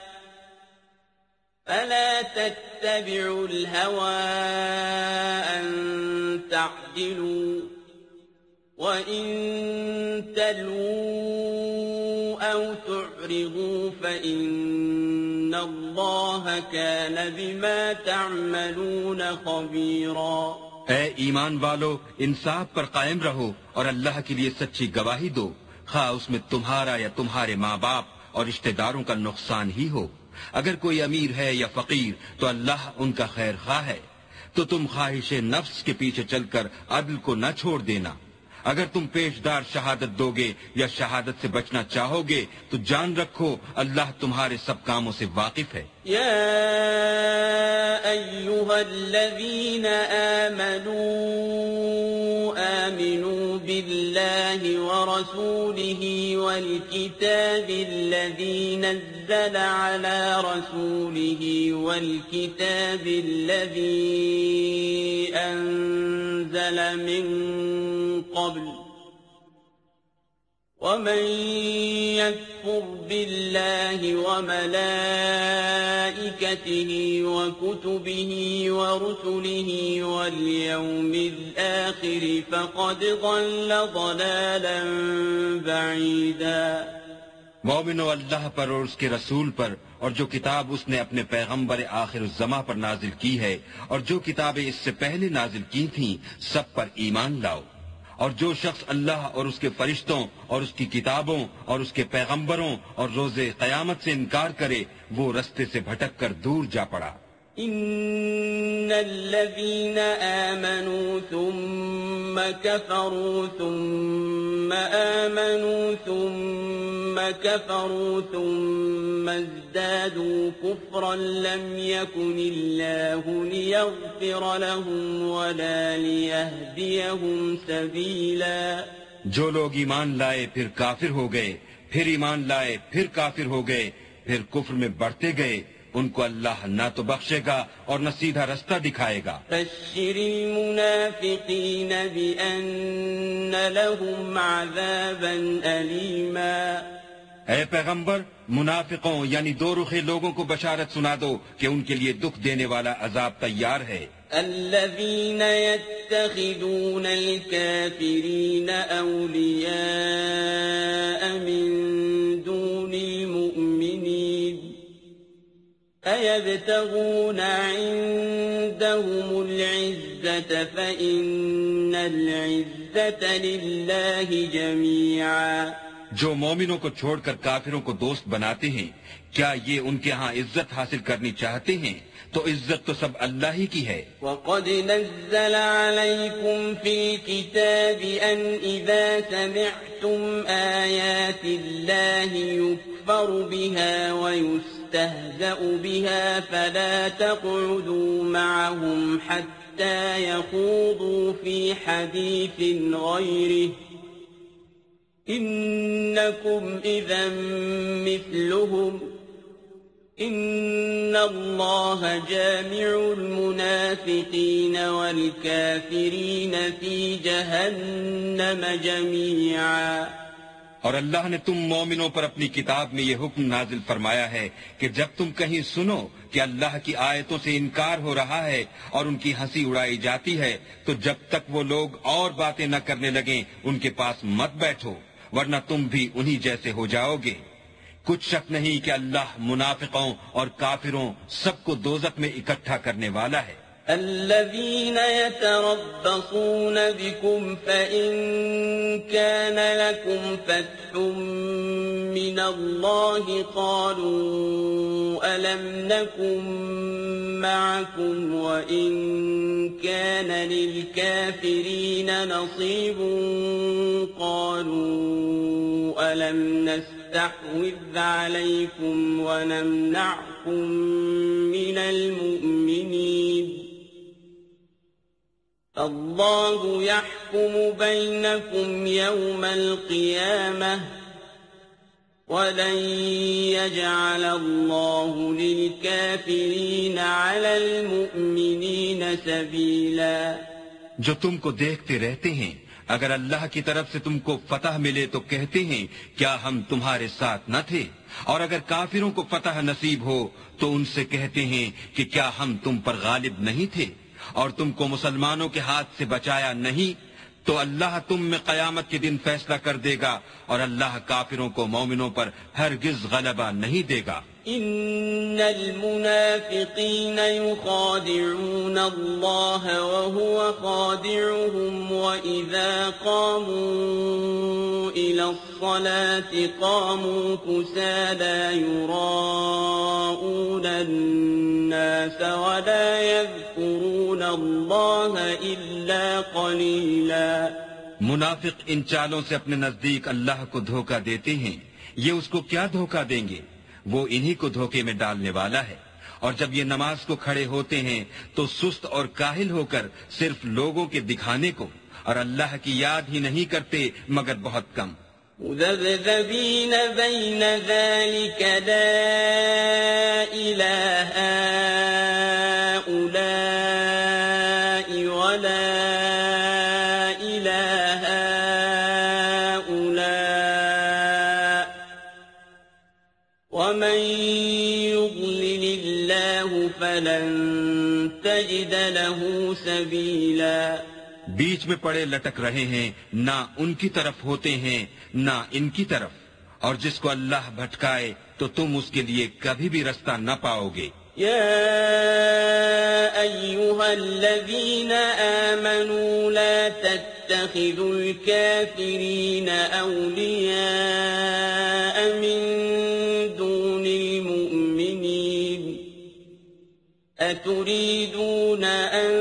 فلا تتبعوا الهوى أن تعدلوا وإن تلووا أو تعرضوا فإن الله كان بما تعملون خبيرا۔ اے ایمان والو، انصاف پر قائم رہو اور اللہ کے لیے سچی گواہی دو، خواہ اس میں تمہارا یا تمہارے ماں باپ اور رشتہ داروں کا نقصان ہی ہو۔ اگر کوئی امیر ہے یا فقیر تو اللہ ان کا خیر خواہ ہے، تو تم خواہش نفس کے پیچھے چل کر عدل کو نہ چھوڑ دینا۔ اگر تم پیشدار شہادت دو گے یا شہادت سے بچنا چاہو گے تو جان رکھو اللہ تمہارے سب کاموں سے واقف ہے۔ یا ایھا الذین آمنوا آمنوا باللہ ورسولہ والکتاب الذی نزل علی رسولہ والکتاب الذی انزل من قبل ومن يكفر بالله وملائكته وكتبه ورسله واليوم الآخر فقد ضل ضلالا بعيدا۔ مومنو، اللہ پر اور اس کے رسول پر اور جو کتاب اس نے اپنے پیغمبر آخر الزماں پر نازل کی ہے اور جو کتابیں اس سے پہلے نازل کی تھیں سب پر ایمان لاؤ، اور جو شخص اللہ اور اس کے فرشتوں اور اس کی کتابوں اور اس کے پیغمبروں اور روز قیامت سے انکار کرے وہ رستے سے بھٹک کر دور جا پڑا۔ ان الذين آمنوا ثم كفروا ثم آمنوا ثم كفروا ثم ازدادوا كفرا لم يكن الله ليغفر لهم ولا ليهديهم سبيلا۔ جو لوگ ایمان لائے پھر کافر ہو گئے، پھر ایمان لائے پھر کافر ہو گئے، پھر کفر میں بڑھتے گئے، ان کو اللہ نہ تو بخشے گا اور نہ سیدھا رستہ دکھائے گا۔ بشر المنافقین بأن لهم عذابا ألیما۔ اے پیغمبر، منافقوں یعنی دو رخے لوگوں کو بشارت سنا دو کہ ان کے لیے دکھ دینے والا عذاب تیار ہے۔ الذين يتخذون الكافرين أولياء من دون المؤمنين أيبتغون عندهم العزة فإن العزة لله جميعا۔ جو مومنوں کو چھوڑ کر کافروں کو دوست بناتے ہیں، کیا یہ ان کے ہاں عزت حاصل کرنی چاہتے ہیں؟ تو عزت تو سب اللہ ہی کی ہے۔ وَقَدْ نَزَّلَ عَلَيْكُمْ فِي الْكِتَابِ أَنْ إِذَا سَمِعْتُمْ آيَاتِ اللَّهِ يُكْفَرُ بِهَا وَيُسْتَهْزَأُ بِهَا فَلَا تَقْعُدُوا مَعَهُمْ حَتَّى يَخُوضُوا فِي حَدِيثٍ غَيْرِهِ إِنَّكُمْ إِذًا مِثْلُهُمْ إِنَّ اللَّهَ جَامِعُ الْمُنَافِقِينَ وَالْكَافِرِينَ فِي جَهَنَّمَ جَمِيعًا۔ اور اللہ نے تم مومنوں پر اپنی کتاب میں یہ حکم نازل فرمایا ہے کہ جب تم کہیں سنو کہ اللہ کی آیتوں سے انکار ہو رہا ہے اور ان کی ہنسی اڑائی جاتی ہے تو جب تک وہ لوگ اور باتیں نہ کرنے لگیں ان کے پاس مت بیٹھو، ورنہ تم بھی انہی جیسے ہو جاؤ گے۔ کچھ شک نہیں کہ اللہ منافقوں اور کافروں سب کو دوزخ میں اکٹھا کرنے والا ہے۔ الذين يتربصون بكم فإن كان لكم فتح من الله قالوا ألم نكن معكم وإن كان للكافرين نصيب قالوا ألم نستحوذ عليكم ونمنعكم من المؤمنين اللہ يحكم بينكم يوم القيامة ولن يجعل الله للكافرين على المؤمنين سبيلا۔ جو تم کو دیکھتے رہتے ہیں، اگر اللہ کی طرف سے تم کو فتح ملے تو کہتے ہیں کیا ہم تمہارے ساتھ نہ تھے، اور اگر کافروں کو فتح نصیب ہو تو ان سے کہتے ہیں کہ کیا ہم تم پر غالب نہیں تھے اور تم کو مسلمانوں کے ہاتھ سے بچایا نہیں؟ تو اللہ تم میں قیامت کے دن فیصلہ کر دے گا اور اللہ کافروں کو مومنوں پر ہرگز غلبہ نہیں دے گا۔ ان المنافقین یخادعون اللہ وهو خادعهم وإذا قاموا إلى الصلاة قاموا كسالى يراءون الناس ولا يذكرون الله إلا قليلا۔ منافق ان چالوں سے اپنے نزدیک اللہ کو دھوکہ دیتے ہیں، یہ اس کو کیا دھوکہ دیں گے؟ وہ انہی کو دھوکے میں ڈالنے والا ہے۔ اور جب یہ نماز کو کھڑے ہوتے ہیں تو سست اور کاہل ہو کر صرف لوگوں کے دکھانے کو اور اللہ کی یاد ہی نہیں کرتے مگر بہت کم۔ مذبذبین بین ذلک لا الہ هؤلاء ولا الہ هؤلاء ومن يضلل الله فلن تجد له سبیلا۔ بیچ میں پڑے لٹک رہے ہیں، نہ ان کی طرف ہوتے ہیں نہ ان کی طرف، اور جس کو اللہ بھٹکائے تو تم اس کے لیے کبھی بھی رستہ نہ پاؤ گے۔ یا ایھا الذین آمنوا لا تتخذوا الکافرین اولیاء من دون المؤمنین اتريدون أن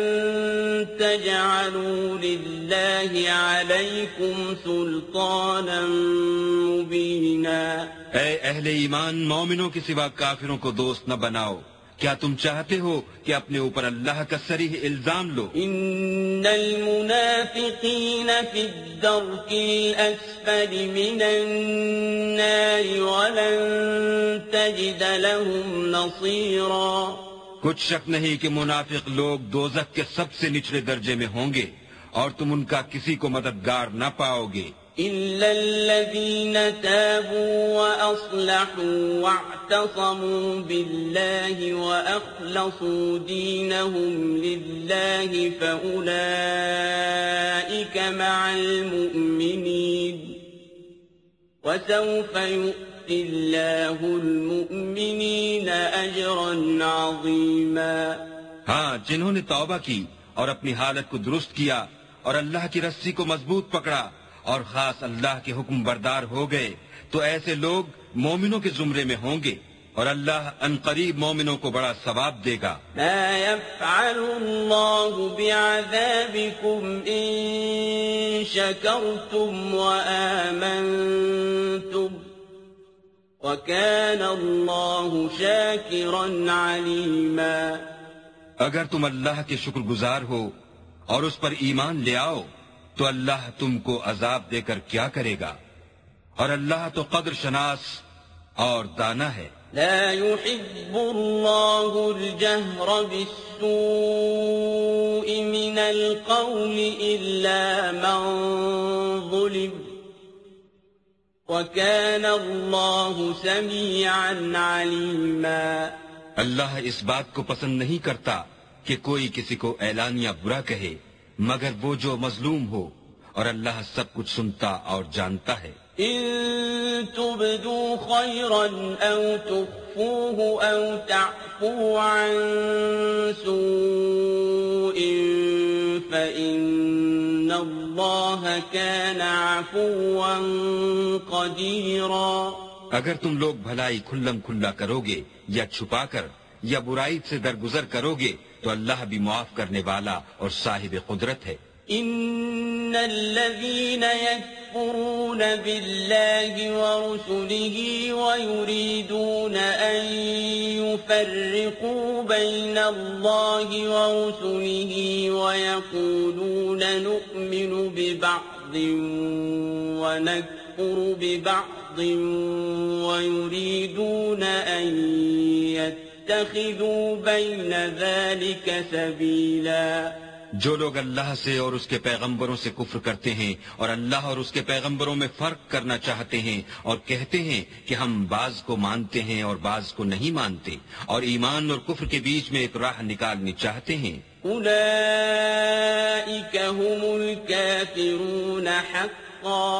تجعلوا لله عليكم سلطانا مبينا۔ اے اہل ایمان، مومنوں کے سوا کافروں کو دوست نہ بناؤ۔ کیا تم چاہتے ہو کہ اپنے اوپر اللہ کا صریح الزام لو؟ ان المنافقین فی الدرک الاسفل من النار ولن تجد لهم نصیرا۔ کچھ شک نہیں کہ منافق لوگ دوزخ کے سب سے نچلے درجے میں ہوں گے اور تم ان کا کسی کو مددگار نہ پاؤ گے۔ إلا الذين تابوا وأصلحوا واعتصموا بالله وأخلصوا دينهم لله فأولئك مع المؤمنين وسوف يؤتي الله المؤمنين أجرا عظيما۔ ہاں، جنہوں نے توبہ کی اور اپنی حالت کو درست کیا اور اللہ کی رسی کو مضبوط پکڑا اور خاص اللہ کے حکم بردار ہو گئے تو ایسے لوگ مومنوں کے زمرے میں ہوں گے اور اللہ ان قریب مومنوں کو بڑا ثواب دے گا۔ ما يفعل الله بعذابكم إن شكرتم وآمنتم وكان الله شاكرا عليما۔ اگر تم اللہ کے شکر گزار ہو اور اس پر ایمان لے آؤ تو اللہ تم کو عذاب دے کر کیا کرے گا، اور اللہ تو قدر شناس اور دانا ہے۔ لا يحب الله الجهر بالسوء من القول إلا من ظلم وكان الله سميعا عليما۔ اللہ اس بات کو پسند نہیں کرتا کہ کوئی کسی کو اعلانیہ برا کہے مگر وہ جو مظلوم ہو، اور اللہ سب کچھ سنتا اور جانتا ہے۔ إن تبدوا خيرا أو تخفوه أو تعفوا عن سوء فإن الله كان عفوا قديرا۔ اگر تم لوگ بھلائی کھلم کھلا کرو گے یا چھپا کر یا برائی سے درگزر کرو گے تو اللہ بھی معاف کرنے والا اور صاحب قدرت ہے۔ ان الذين يكفرون بالله ورسله ويريدون ان يفرقوا بين الله ورسله ويقولون نؤمن ببعض ونكفر ببعض ويريدون ان يتخذوا بين ذلك سبيلا۔ جو لوگ اللہ سے اور اس کے پیغمبروں سے کفر کرتے ہیں اور اللہ اور اس کے پیغمبروں میں فرق کرنا چاہتے ہیں اور کہتے ہیں کہ ہم بعض کو مانتے ہیں اور بعض کو نہیں مانتے اور ایمان اور کفر کے بیچ میں ایک راہ نکالنی چاہتے ہیں، اولئک هم الکافرون حقا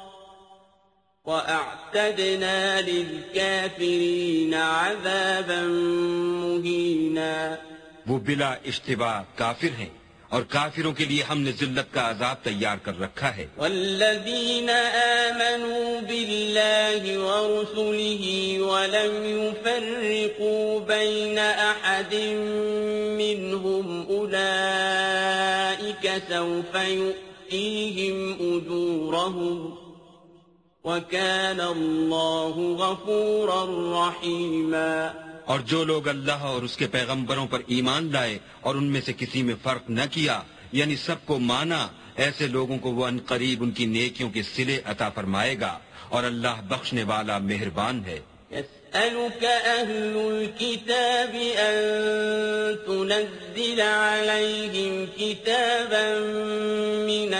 وَأَعْتَدْنَا لِلْكَافِرِينَ عَذَابًا مُهِينًا۔ وہ بلا اشتباہ کافر ہیں اور کافروں کے لیے ہم نے ذلت کا عذاب تیار کر رکھا ہے۔ وَالَّذِينَ آمَنُوا بِاللَّهِ وَرُسُلِهِ وَلَمْ يُفَرِّقُوا بَيْنَ أَحَدٍ مِّنْهُمْ أُولَئِكَ سَوْفَ يُؤْتِيهِمُ يؤتيهم أجورهم وكان الله غفورا رحيما۔ اور جو لوگ اللہ اور اس کے پیغمبروں پر ایمان لائے اور ان میں سے کسی میں فرق نہ کیا، یعنی سب کو مانا، ایسے لوگوں کو وہ عنقریب ان کی نیکیوں کے صلے عطا فرمائے گا، اور اللہ بخشنے والا مہربان ہے۔ يسألك أهل الكتاب أن تنزل عليهم كتابا من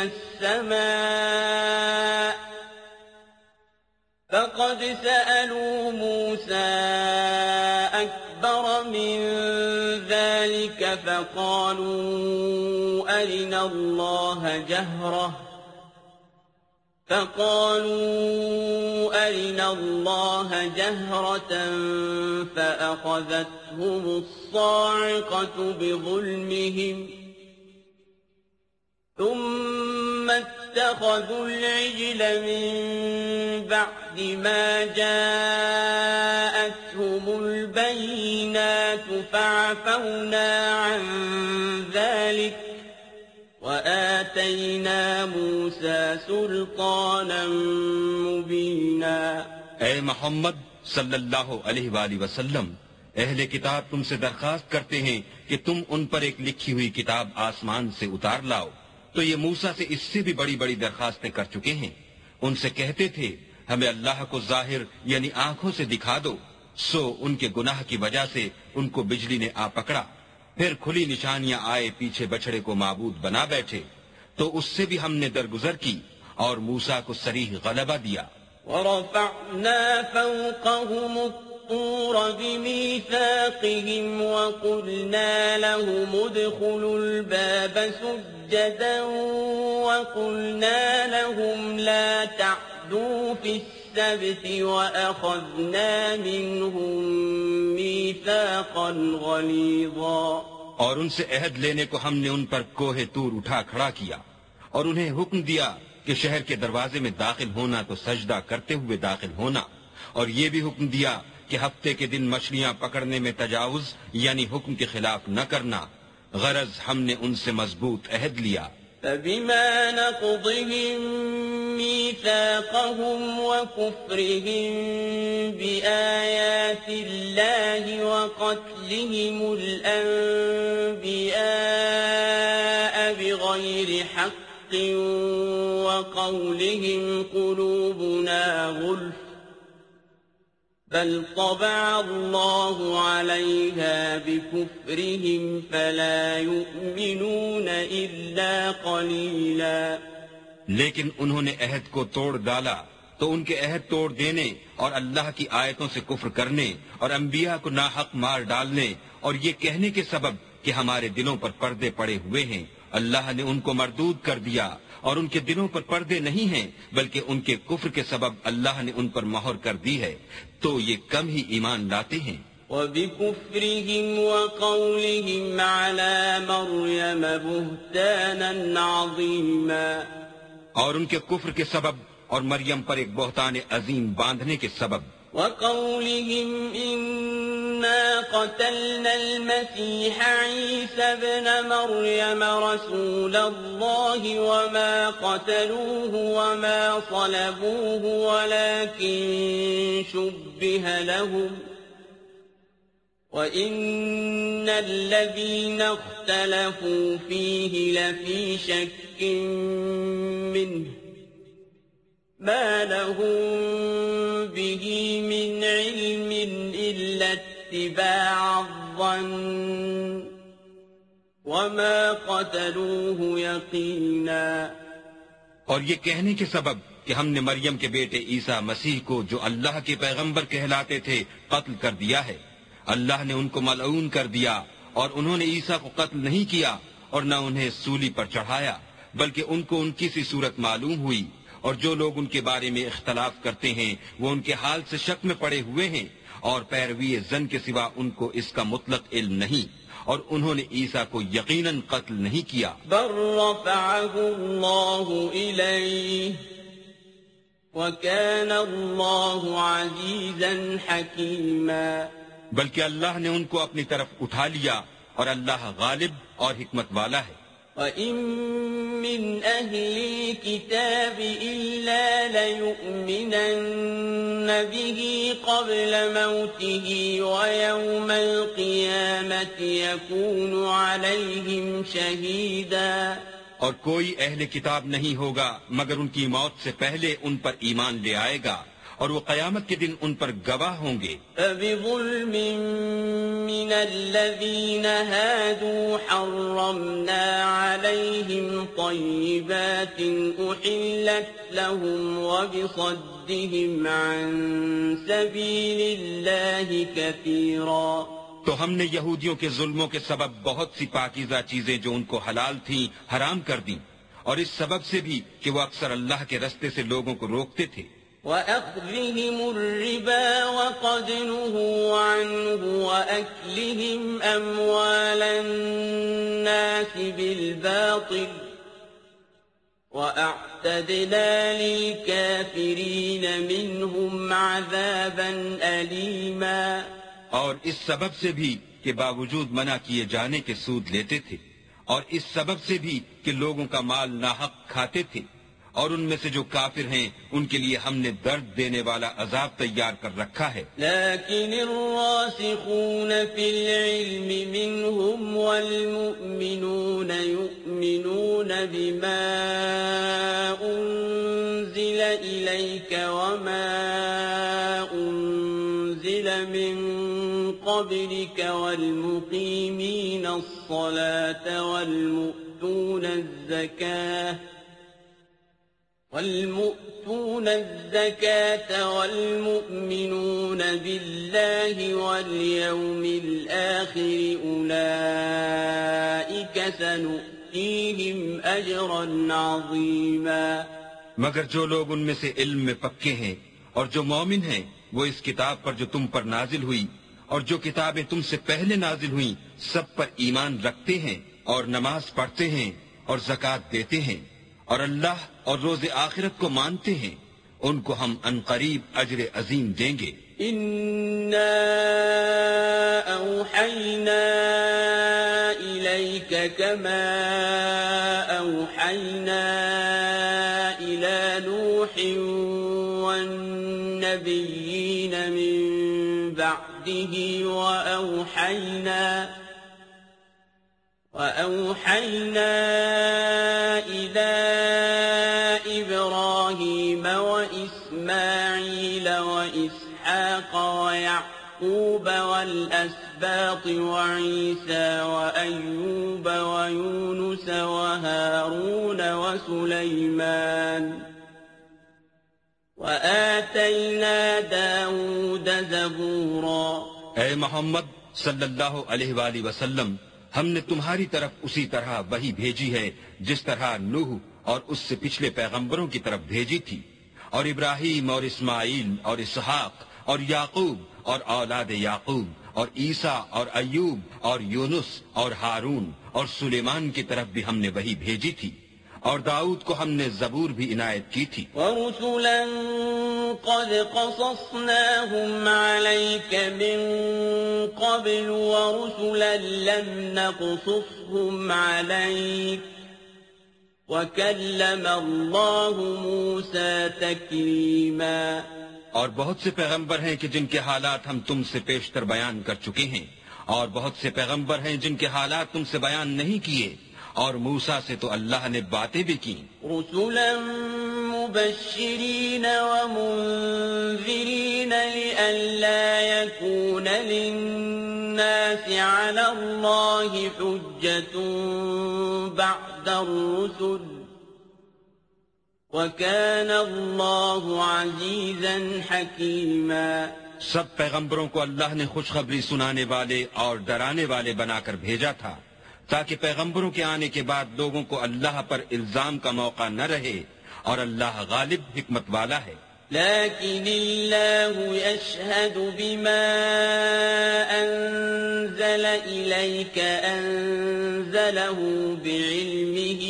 السماء فقد سألوا موسى أكبر من ذلك فقالوا أرنا الله جهرة فقالوا أرنا الله جهرة فأخذتهم الصاعقة بظلمهم ثم اتخذوا العجل من بعد ما جاءتهم البينات فعفونا عن ذلك وآتينا موسى سلطانا مبينا۔ اے محمد صلی اللہ علیہ وآلہ وسلم، اہل کتاب تم سے درخواست کرتے ہیں کہ تم ان پر ایک لکھی ہوئی کتاب آسمان سے اتار لاؤ، تو یہ موسیٰ سے اس سے بھی بڑی بڑی درخواستیں کر چکے ہیں۔ ان سے کہتے تھے ہمیں اللہ کو ظاہر یعنی آنکھوں سے دکھا دو، سو ان کے گناہ کی وجہ سے ان کو بجلی نے آ پکڑا، پھر کھلی نشانیاں آئے، پیچھے بچڑے کو معبود بنا بیٹھے، تو اس سے بھی ہم نے درگزر کی اور موسیٰ کو صریح غلبہ دیا۔ وَرَفَعْنَا فَوْقَهُمُ الطُّورَ بِمِيثَاقِهِمْ وَقُلْنَا لَهُمُ ادْخُلُوا الْبَابَ سُجَّدًا وَقُلْنَا لَهُمْ لَا تَعْدُوا فِي السَّبْتِ وَأَخَذْنَا مِنْهُمْ مِيثَاقًا غَلِيظًا۔ اور ان سے عہد لینے کو ہم نے ان پر کوہ طور اٹھا کھڑا کیا، اور انہیں حکم دیا کہ شہر کے دروازے میں داخل ہونا تو سجدہ کرتے ہوئے داخل ہونا، اور یہ بھی حکم دیا کہ ہفتے کے دن مچھلیاں پکڑنے میں تجاوز یعنی حکم کے خلاف نہ کرنا، غرض ہم نے ان سے مضبوط عہد لیا۔ فَبِمَا نَقْضِهِم مِّيثَاقَهُمْ وَكُفْرِهِم بِآيَاتِ اللَّهِ وَقَتْلِهِمُ الْأَنبِيَاءَ بِغَيْرِ حَقٍّ وَقَوْلِهِمْ قُلُوبُنَا غُلْفٌ بل طبع الله عليها بكفرهم فلا يؤمنون إلا قليلا۔ لیکن انہوں نے عہد کو توڑ ڈالا تو ان کے عہد توڑ دینے اور اللہ کی آیتوں سے کفر کرنے اور انبیاء کو ناحق مار ڈالنے اور یہ کہنے کے سبب کہ ہمارے دلوں پر پردے پڑے ہوئے ہیں، اللہ نے ان کو مردود کر دیا، اور ان کے دلوں پر پردے نہیں ہیں بلکہ ان کے کفر کے سبب اللہ نے ان پر مہر کر دی ہے، تو یہ کم ہی ایمان لاتے ہیں۔ وَبِكُفْرِهِمْ وَقَوْلِهِمْ عَلَى مَرْيَمَ بُهْتَانًا عَظِيمًا۔ اور ان کے کفر کے سبب اور مریم پر ایک بہتان عظیم باندھنے کے سبب۔ وَقَوْلِهِمْ إِنَّا قَتَلْنَا الْمَسِيحَ عِيسَى ابْنَ مَرْيَمَ رَسُولَ اللَّهِ وَمَا قَتَلُوهُ وَمَا صَلَبُوهُ وَلَكِن شُبِّهَ لَهُمْ وَإِنَّ الَّذِينَ اخْتَلَفُوا فِيهِ لَفِي شَكٍّ مِّنْهُ ما لهم به من علم إلا اتباع الظن وما قتلوه يقينا۔ اور یہ کہنے کے سبب کہ ہم نے مریم کے بیٹے عیسیٰ مسیح کو جو اللہ کے پیغمبر کہلاتے تھے قتل کر دیا ہے، اللہ نے ان کو ملعون کر دیا، اور انہوں نے عیسیٰ کو قتل نہیں کیا اور نہ انہیں سولی پر چڑھایا، بلکہ ان کو ان کی سی صورت معلوم ہوئی، اور جو لوگ ان کے بارے میں اختلاف کرتے ہیں وہ ان کے حال سے شک میں پڑے ہوئے ہیں، اور پیروی زن کے سوا ان کو اس کا مطلق علم نہیں، اور انہوں نے عیسیٰ کو یقیناً قتل نہیں کیا۔ بل رفعه الله إليه وكان الله عزيزا حكيما۔ بلکہ اللہ نے ان کو اپنی طرف اٹھا لیا، اور اللہ غالب اور حکمت والا ہے۔ وَإِن من أهل الكتاب إلا ليؤمنن به قبل موته ويوم القيامة يكون عليهم شهيدا. اور کوئی اہل کتاب نہیں ہوگا مگر ان کی موت سے پہلے ان پر ایمان لے آئے گا اور وہ قیامت کے دن ان پر گواہ ہوں گے. فَبِظُلْمٍ مِّنَ الَّذِينَ هَادُوا حَرَّمْنَا عَلَيْهِمْ طَيِّبَاتٍ أُحِلَّتْ لَهُمْ وَبِصَدِّهِمْ عَن سَبِيلِ اللَّهِ كَثِيرًا. تو ہم نے یہودیوں کے ظلموں کے سبب بہت سی پاکیزہ چیزیں جو ان کو حلال تھیں حرام کر دیں، اور اس سبب سے بھی کہ وہ اکثر اللہ کے رستے سے لوگوں کو روکتے تھے. وَأَخْذِهِمُ الرِّبَا وَقَدْ نُهُوا عَنْهُ وَأَكْلِهِمْ أَمْوَالَ النَّاسِ بِالْبَاطِلِ وَأَعْتَدْنَا لِلْكَافِرِينَ مِنْهُمْ عَذَابًا أَلِيمًا. اور اس سبب سے بھی کہ باوجود منع کیے جانے کے سود لیتے تھے، اور اس سبب سے بھی کہ لوگوں کا مال ناحق کھاتے تھے، اور ان میں سے جو کافر ہیں ان کے لیے ہم نے درد دینے والا عذاب تیار کر رکھا ہے. لیکن الراسخون فی العلم منهم والمؤمنون يؤمنون بما انزل الیک وما انزل من قبلك والمقيمين الصلاة والمؤتون الزكاة والمؤتون الزكاة والمؤمنون بالله واليوم الآخر أولئك سنؤتيهم أجرا عظيما. مگر جو لوگ ان میں سے علم میں پکے ہیں اور جو مومن ہیں وہ اس کتاب پر جو تم پر نازل ہوئی اور جو کتابیں تم سے پہلے نازل ہوئیں سب پر ایمان رکھتے ہیں اور نماز پڑھتے ہیں اور زکوٰۃ دیتے ہیں اور اللہ اور روز آخرت کو مانتے ہیں، ان کو ہم عنقریب اجر عظیم دیں گے. اِنَّا أَوْحَيْنَا إِلَيْكَ كَمَا أَوْحَيْنَا إِلَى نُوحٍ وَالنَّبِيِّينَ مِن بَعْدِهِ وَأَوْحَيْنَا وَأَوْحَيْنَا إِلَى إِبْرَاهِيمَ وَإِسْمَاعِيلَ وَإِسْحَاقَ وَيَعْقُوبَ وَالْأَسْبَاطِ وَعِيسَى وَأَيُّوبَ وَيُونُسَ وَهَارُونَ وَسُلَيْمَانَ وَآتَيْنَا دَاوُودَ زَبُورًا. اے محمد صلی اللہ علیہ وآلہ وسلم، ہم نے تمہاری طرف اسی طرح وحی بھیجی ہے جس طرح نوح اور اس سے پچھلے پیغمبروں کی طرف بھیجی تھی، اور ابراہیم اور اسماعیل اور اسحاق اور یعقوب اور اولاد یعقوب اور عیسیٰ اور ایوب اور یونس اور ہارون اور سلیمان کی طرف بھی ہم نے وحی بھیجی تھی، اور داؤد کو ہم نے زبور بھی عنایت کی تھی. وَرُسُلًا قَدْ قَصَصْنَاهُمْ عَلَيْكَ مِن قَبْلُ وَرُسُلًا لَّمْ نَقْصُصْهُمْ عَلَيْكَ وَكَلَّمَ اللَّهُ مُوسَىٰ تَكْلِيمًا. اور بہت سے پیغمبر ہیں کہ جن کے حالات ہم تم سے پیشتر بیان کر چکے ہیں، اور بہت سے پیغمبر ہیں جن کے حالات تم سے بیان نہیں کیے، اور موسیٰ سے تو اللہ نے باتیں بھی کی. رسلا مبشرین ومنذرین لئلا يكون للناس على الله حجة بعد الرسل وكان الله عزيزا حكيما. سب پیغمبروں کو اللہ نے خوشخبری سنانے والے اور ڈرانے والے بنا کر بھیجا تھا تاکہ پیغمبروں کے آنے کے بعد لوگوں کو اللہ پر الزام کا موقع نہ رہے، اور اللہ غالب حکمت والا ہے. لیکن اللہ یشہد بما انزل الیک انزلہ بعلمہ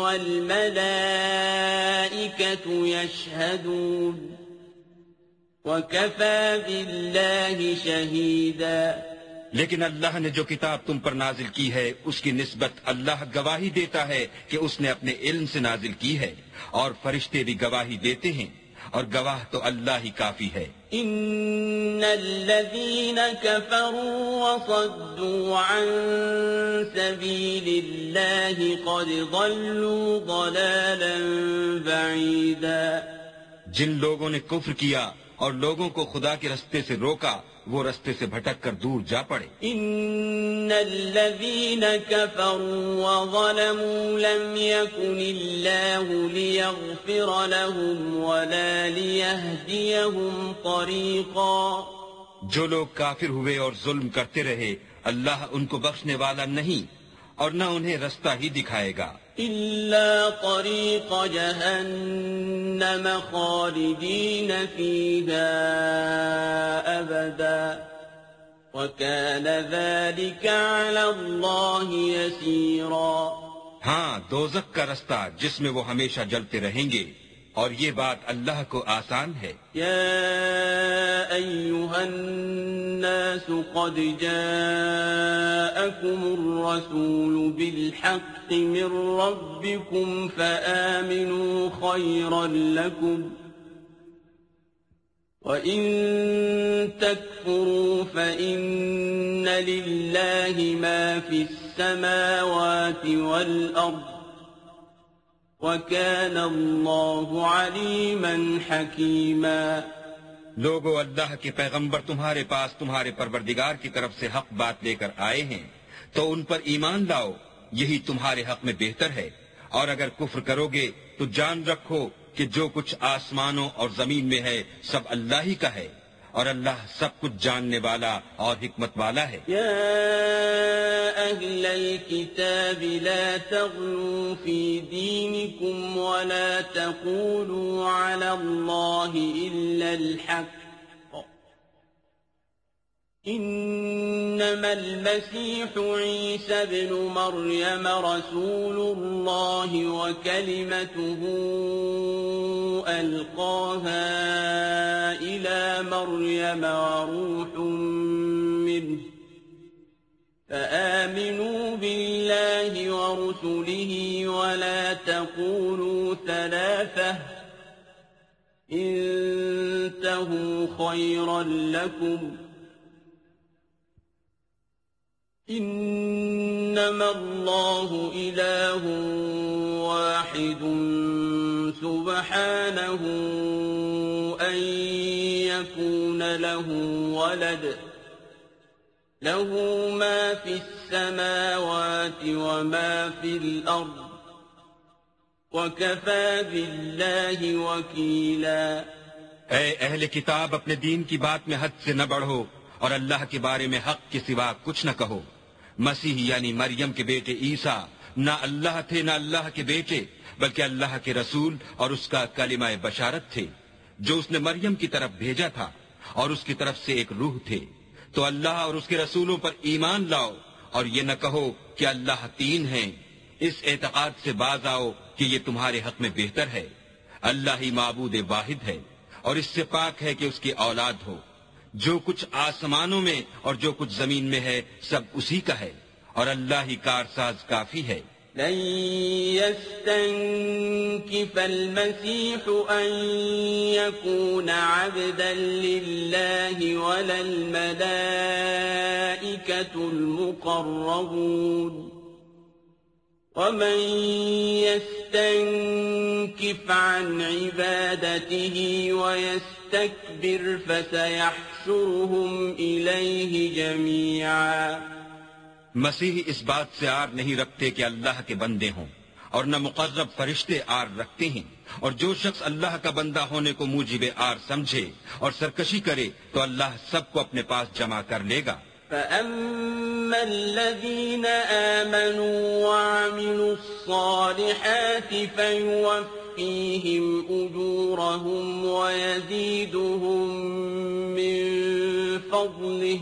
والملائکۃ یشہدون وکفی باللہ شہیدا. لیکن اللہ نے جو کتاب تم پر نازل کی ہے اس کی نسبت اللہ گواہی دیتا ہے کہ اس نے اپنے علم سے نازل کی ہے، اور فرشتے بھی گواہی دیتے ہیں، اور گواہ تو اللہ ہی کافی ہے۔ ان الذين كفروا وصدوا عن سبيل الله قد ضلوا ضلالا بعيدا۔ جن لوگوں نے کفر کیا اور لوگوں کو خدا کے رستے سے روکا وہ رستے سے بھٹک کر دور جا پڑے۔ ان الذين كفروا وظلموا لم يكن الله ليغفر لهم ولا ليهديهم طريقا۔ جو لوگ کافر ہوئے اور ظلم کرتے رہے اللہ ان کو بخشنے والا نہیں اور نہ انہیں رستہ ہی دکھائے گا، إلا طريق جهنم خالدين فيها أبدا وكان ذلك على الله يسيرا۔ ہاں دوزخ کا رستہ جس میں وہ ہمیشہ جلتے رہیں گے، اور یہ بات اللہ کو آسان ہے۔ يا أيها الناس قد جاءكم الرسول بالحق من ربكم فآمنوا خيرا لكم وإن تكفروا فإن لله ما في السماوات والأرض وَكَانَ اللَّهُ عَلِيمًا حَكِيمًا۔ لوگو اللہ کے پیغمبر تمہارے پاس تمہارے پروردگار کی طرف سے حق بات لے کر آئے ہیں تو ان پر ایمان لاؤ، یہی تمہارے حق میں بہتر ہے، اور اگر کفر کرو گے تو جان رکھو کہ جو کچھ آسمانوں اور زمین میں ہے سب اللہ ہی کا ہے، اور اللہ سب کچھ جاننے والا اور حکمت والا ہے۔ يا أهل الكتاب لا تغلوا في دينكم ولا تقولوا على الله إلا الحق، إنما المسيح عيسى بن مريم رسول الله وكلمته ألقاها إلى مريم وروح منه، فآمنوا بالله ورسله ولا تقولوا ثلاثة، انتهوا خيرا لكم، إنما الله إله واحد سبحانه أن يكون له ولد، له ما في السماوات وما في الأرض وكفى بالله وكيلا۔ اے اہل کتاب اپنے دین کی بات میں حد سے نہ بڑھو اور اللہ کے بارے میں حق کے سوا کچھ نہ کہو۔ مسیح یعنی مریم کے بیٹے عیسیٰ نہ اللہ تھے نہ اللہ کے بیٹے، بلکہ اللہ کے رسول اور اس کا کلمہ بشارت تھے جو اس نے مریم کی طرف بھیجا تھا، اور اس کی طرف سے ایک روح تھے۔ تو اللہ اور اس کے رسولوں پر ایمان لاؤ اور یہ نہ کہو کہ اللہ تین ہیں، اس اعتقاد سے باز آؤ کہ یہ تمہارے حق میں بہتر ہے۔ اللہ ہی معبود واحد ہے اور اس سے پاک ہے کہ اس کی اولاد ہو۔ جو کچھ آسمانوں میں اور جو کچھ زمین میں ہے سب اسی کا ہے، اور اللہ ہی کارساز کافی ہے۔ لن يستنكف المسيح أن يكون عبدا لله ولا الملائكة المقربون، ومن يستنكف عن عبادته ويستكبر فسيحشرهم إليه جميعا۔ مسیح اس بات سے آر نہیں رکھتے کہ اللہ کے بندے ہوں، اور نہ مقرب فرشتے آر رکھتے ہیں، اور جو شخص اللہ کا بندہ ہونے کو موجب آر سمجھے اور سرکشی کرے تو اللہ سب کو اپنے پاس جمع کر لے گا۔ فَأَمَّا الَّذِينَ آمَنُوا وَعَمِلُوا الصَّالِحَاتِ فَيُوَفِّيهِمْ أُجُورَهُمْ وَيَزِيدُهُم مِّن فَضْلِهِ،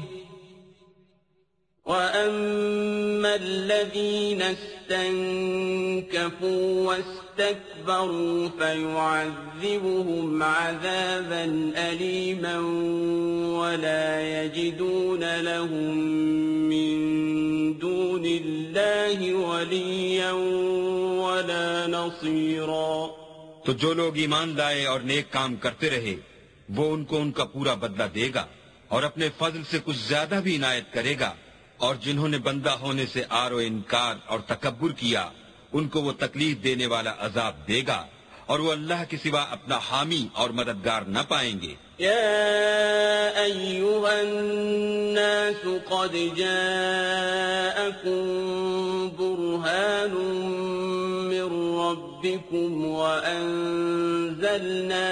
وَأَمَّا الَّذِينَ اسْتَنكَفُوا اسْتَكْبَرُوا فَيُعَذِّبُهُمْ عَذَابًا أَلِيمًا وَلَا يَجِدُونَ لَهُم مِّن دُونِ اللَّهِ وَلِيًّا وَلَا نَصِيرًا۔ تو جو لوگ ایمان لائے اور نیک کام کرتے رہے وہ ان کو ان کا پورا بدلہ دے گا اور اپنے فضل سے کچھ زیادہ بھی عنایت کرے گا، اور جنہوں نے بندہ ہونے سے آر و انکار اور تکبر کیا ان کو وہ تکلیف دینے والا عذاب دے گا، اور وہ اللہ کے سوا اپنا حامی اور مددگار نہ پائیں گے۔ يا أيها الناس قد جاءكم برهان من ربكم وأنزلنا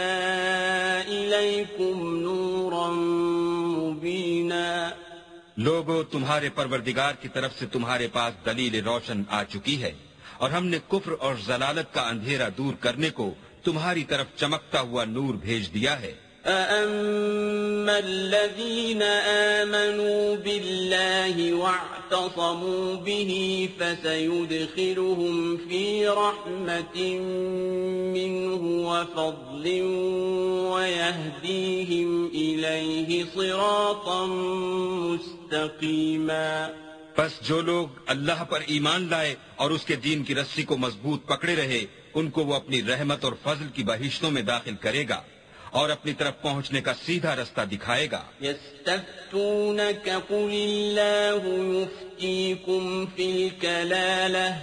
إليكم نورا مبينا۔ لوگو، تمہارے پروردگار کی طرف سے تمہارے پاس دلیل روشن آ چکی ہے، اور ہم نے کفر اور ضلالت کا اندھیرا دور کرنے کو تمہاری طرف چمکتا ہوا نور بھیج دیا ہے۔ فَأَمَّا الَّذِينَ آمَنُوا بِاللَّهِ وَاعْتَصَمُوا بِهِ فَسَيُدْخِلُهُمْ فِي رَحْمَةٍ مِّنْهُ وَفَضْلٍ وَيَهْدِيهِمْ إِلَيْهِ صِرَاطًا مُسْتَقِيمًا۔ پس جو لوگ اللہ پر ایمان لائے اور اس کے دین کی رسی کو مضبوط پکڑے رہے ان کو وہ اپنی رحمت اور فضل کی بہشتوں میں داخل کرے گا اور اپنی طرف پہنچنے کا سیدھا رستہ دکھائے گا۔ يَسْتَفْتُونَكَ قُلِ اللَّهُ يُفْتِيكُمْ فِي الْكَلَالَةِ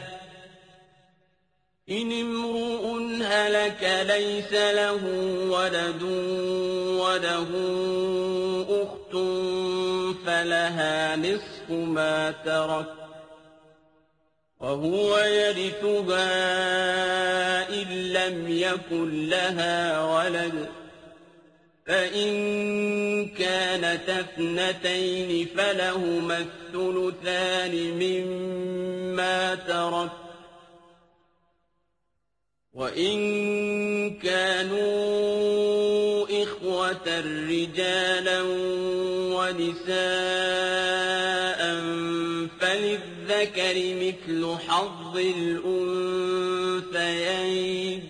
إِنِ امْرُؤٌ هَلَكَ لَيْسَ لَهُ وَلَدٌ وَلَهُ أُخْتٌ فَلَهَا نِصْفُ مَا تَرَكَ وَهُوَ يَرِثُهَا إِن لَّمْ يَكُن لَّهَا وَلَدٌ فَإِن كَانَتَا اثْنَتَيْنِ فَلَهُمَا الثُّلُثَانِ مِمَّا تَرَكَ وَإِن كَانُوا إِخْوَةً رِّجَالًا وَنِسَاءً فَلِلذَّكَرِ مِثْلُ حَظِّ الْأُنثَيَيْنِ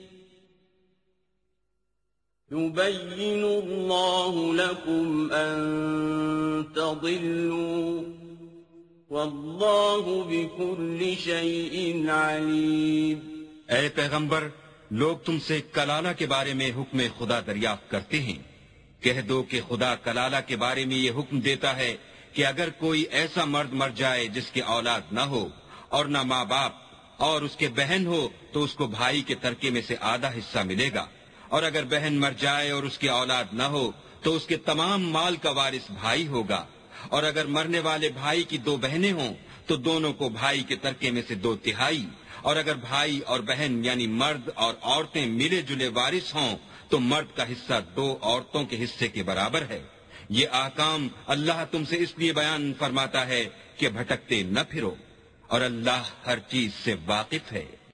يُبَيِّنُ اللَّهُ لَكُمْ أَن تَضِلُّوا وَاللَّهُ بِكُلِّ شَيْءٍ عَلِيمٌ۔ اے پیغمبر، لوگ تم سے کلالہ کے بارے میں حکم خدا دریافت کرتے ہیں۔ کہہ دو کہ خدا کلالہ کے بارے میں یہ حکم دیتا ہے کہ اگر کوئی ایسا مرد مر جائے جس کے اولاد نہ ہو اور نہ ماں باپ اور اس کے بہن ہو تو اس کو بھائی کے ترکے میں سے آدھا حصہ ملے گا، اور اگر بہن مر جائے اور اس کی اولاد نہ ہو تو اس کے تمام مال کا وارث بھائی ہوگا، اور اگر مرنے والے بھائی کی دو بہنیں ہوں تو دونوں کو بھائی کے ترکے میں سے دو تہائی، اور اگر بھائی اور بہن یعنی مرد اور عورتیں ملے جلے وارث ہوں تو مرد کا حصہ دو عورتوں کے حصے کے برابر ہے۔ یہ احکام اللہ تم سے اس لیے بیان فرماتا ہے کہ بھٹکتے نہ پھرو، اور اللہ ہر چیز سے واقف ہے۔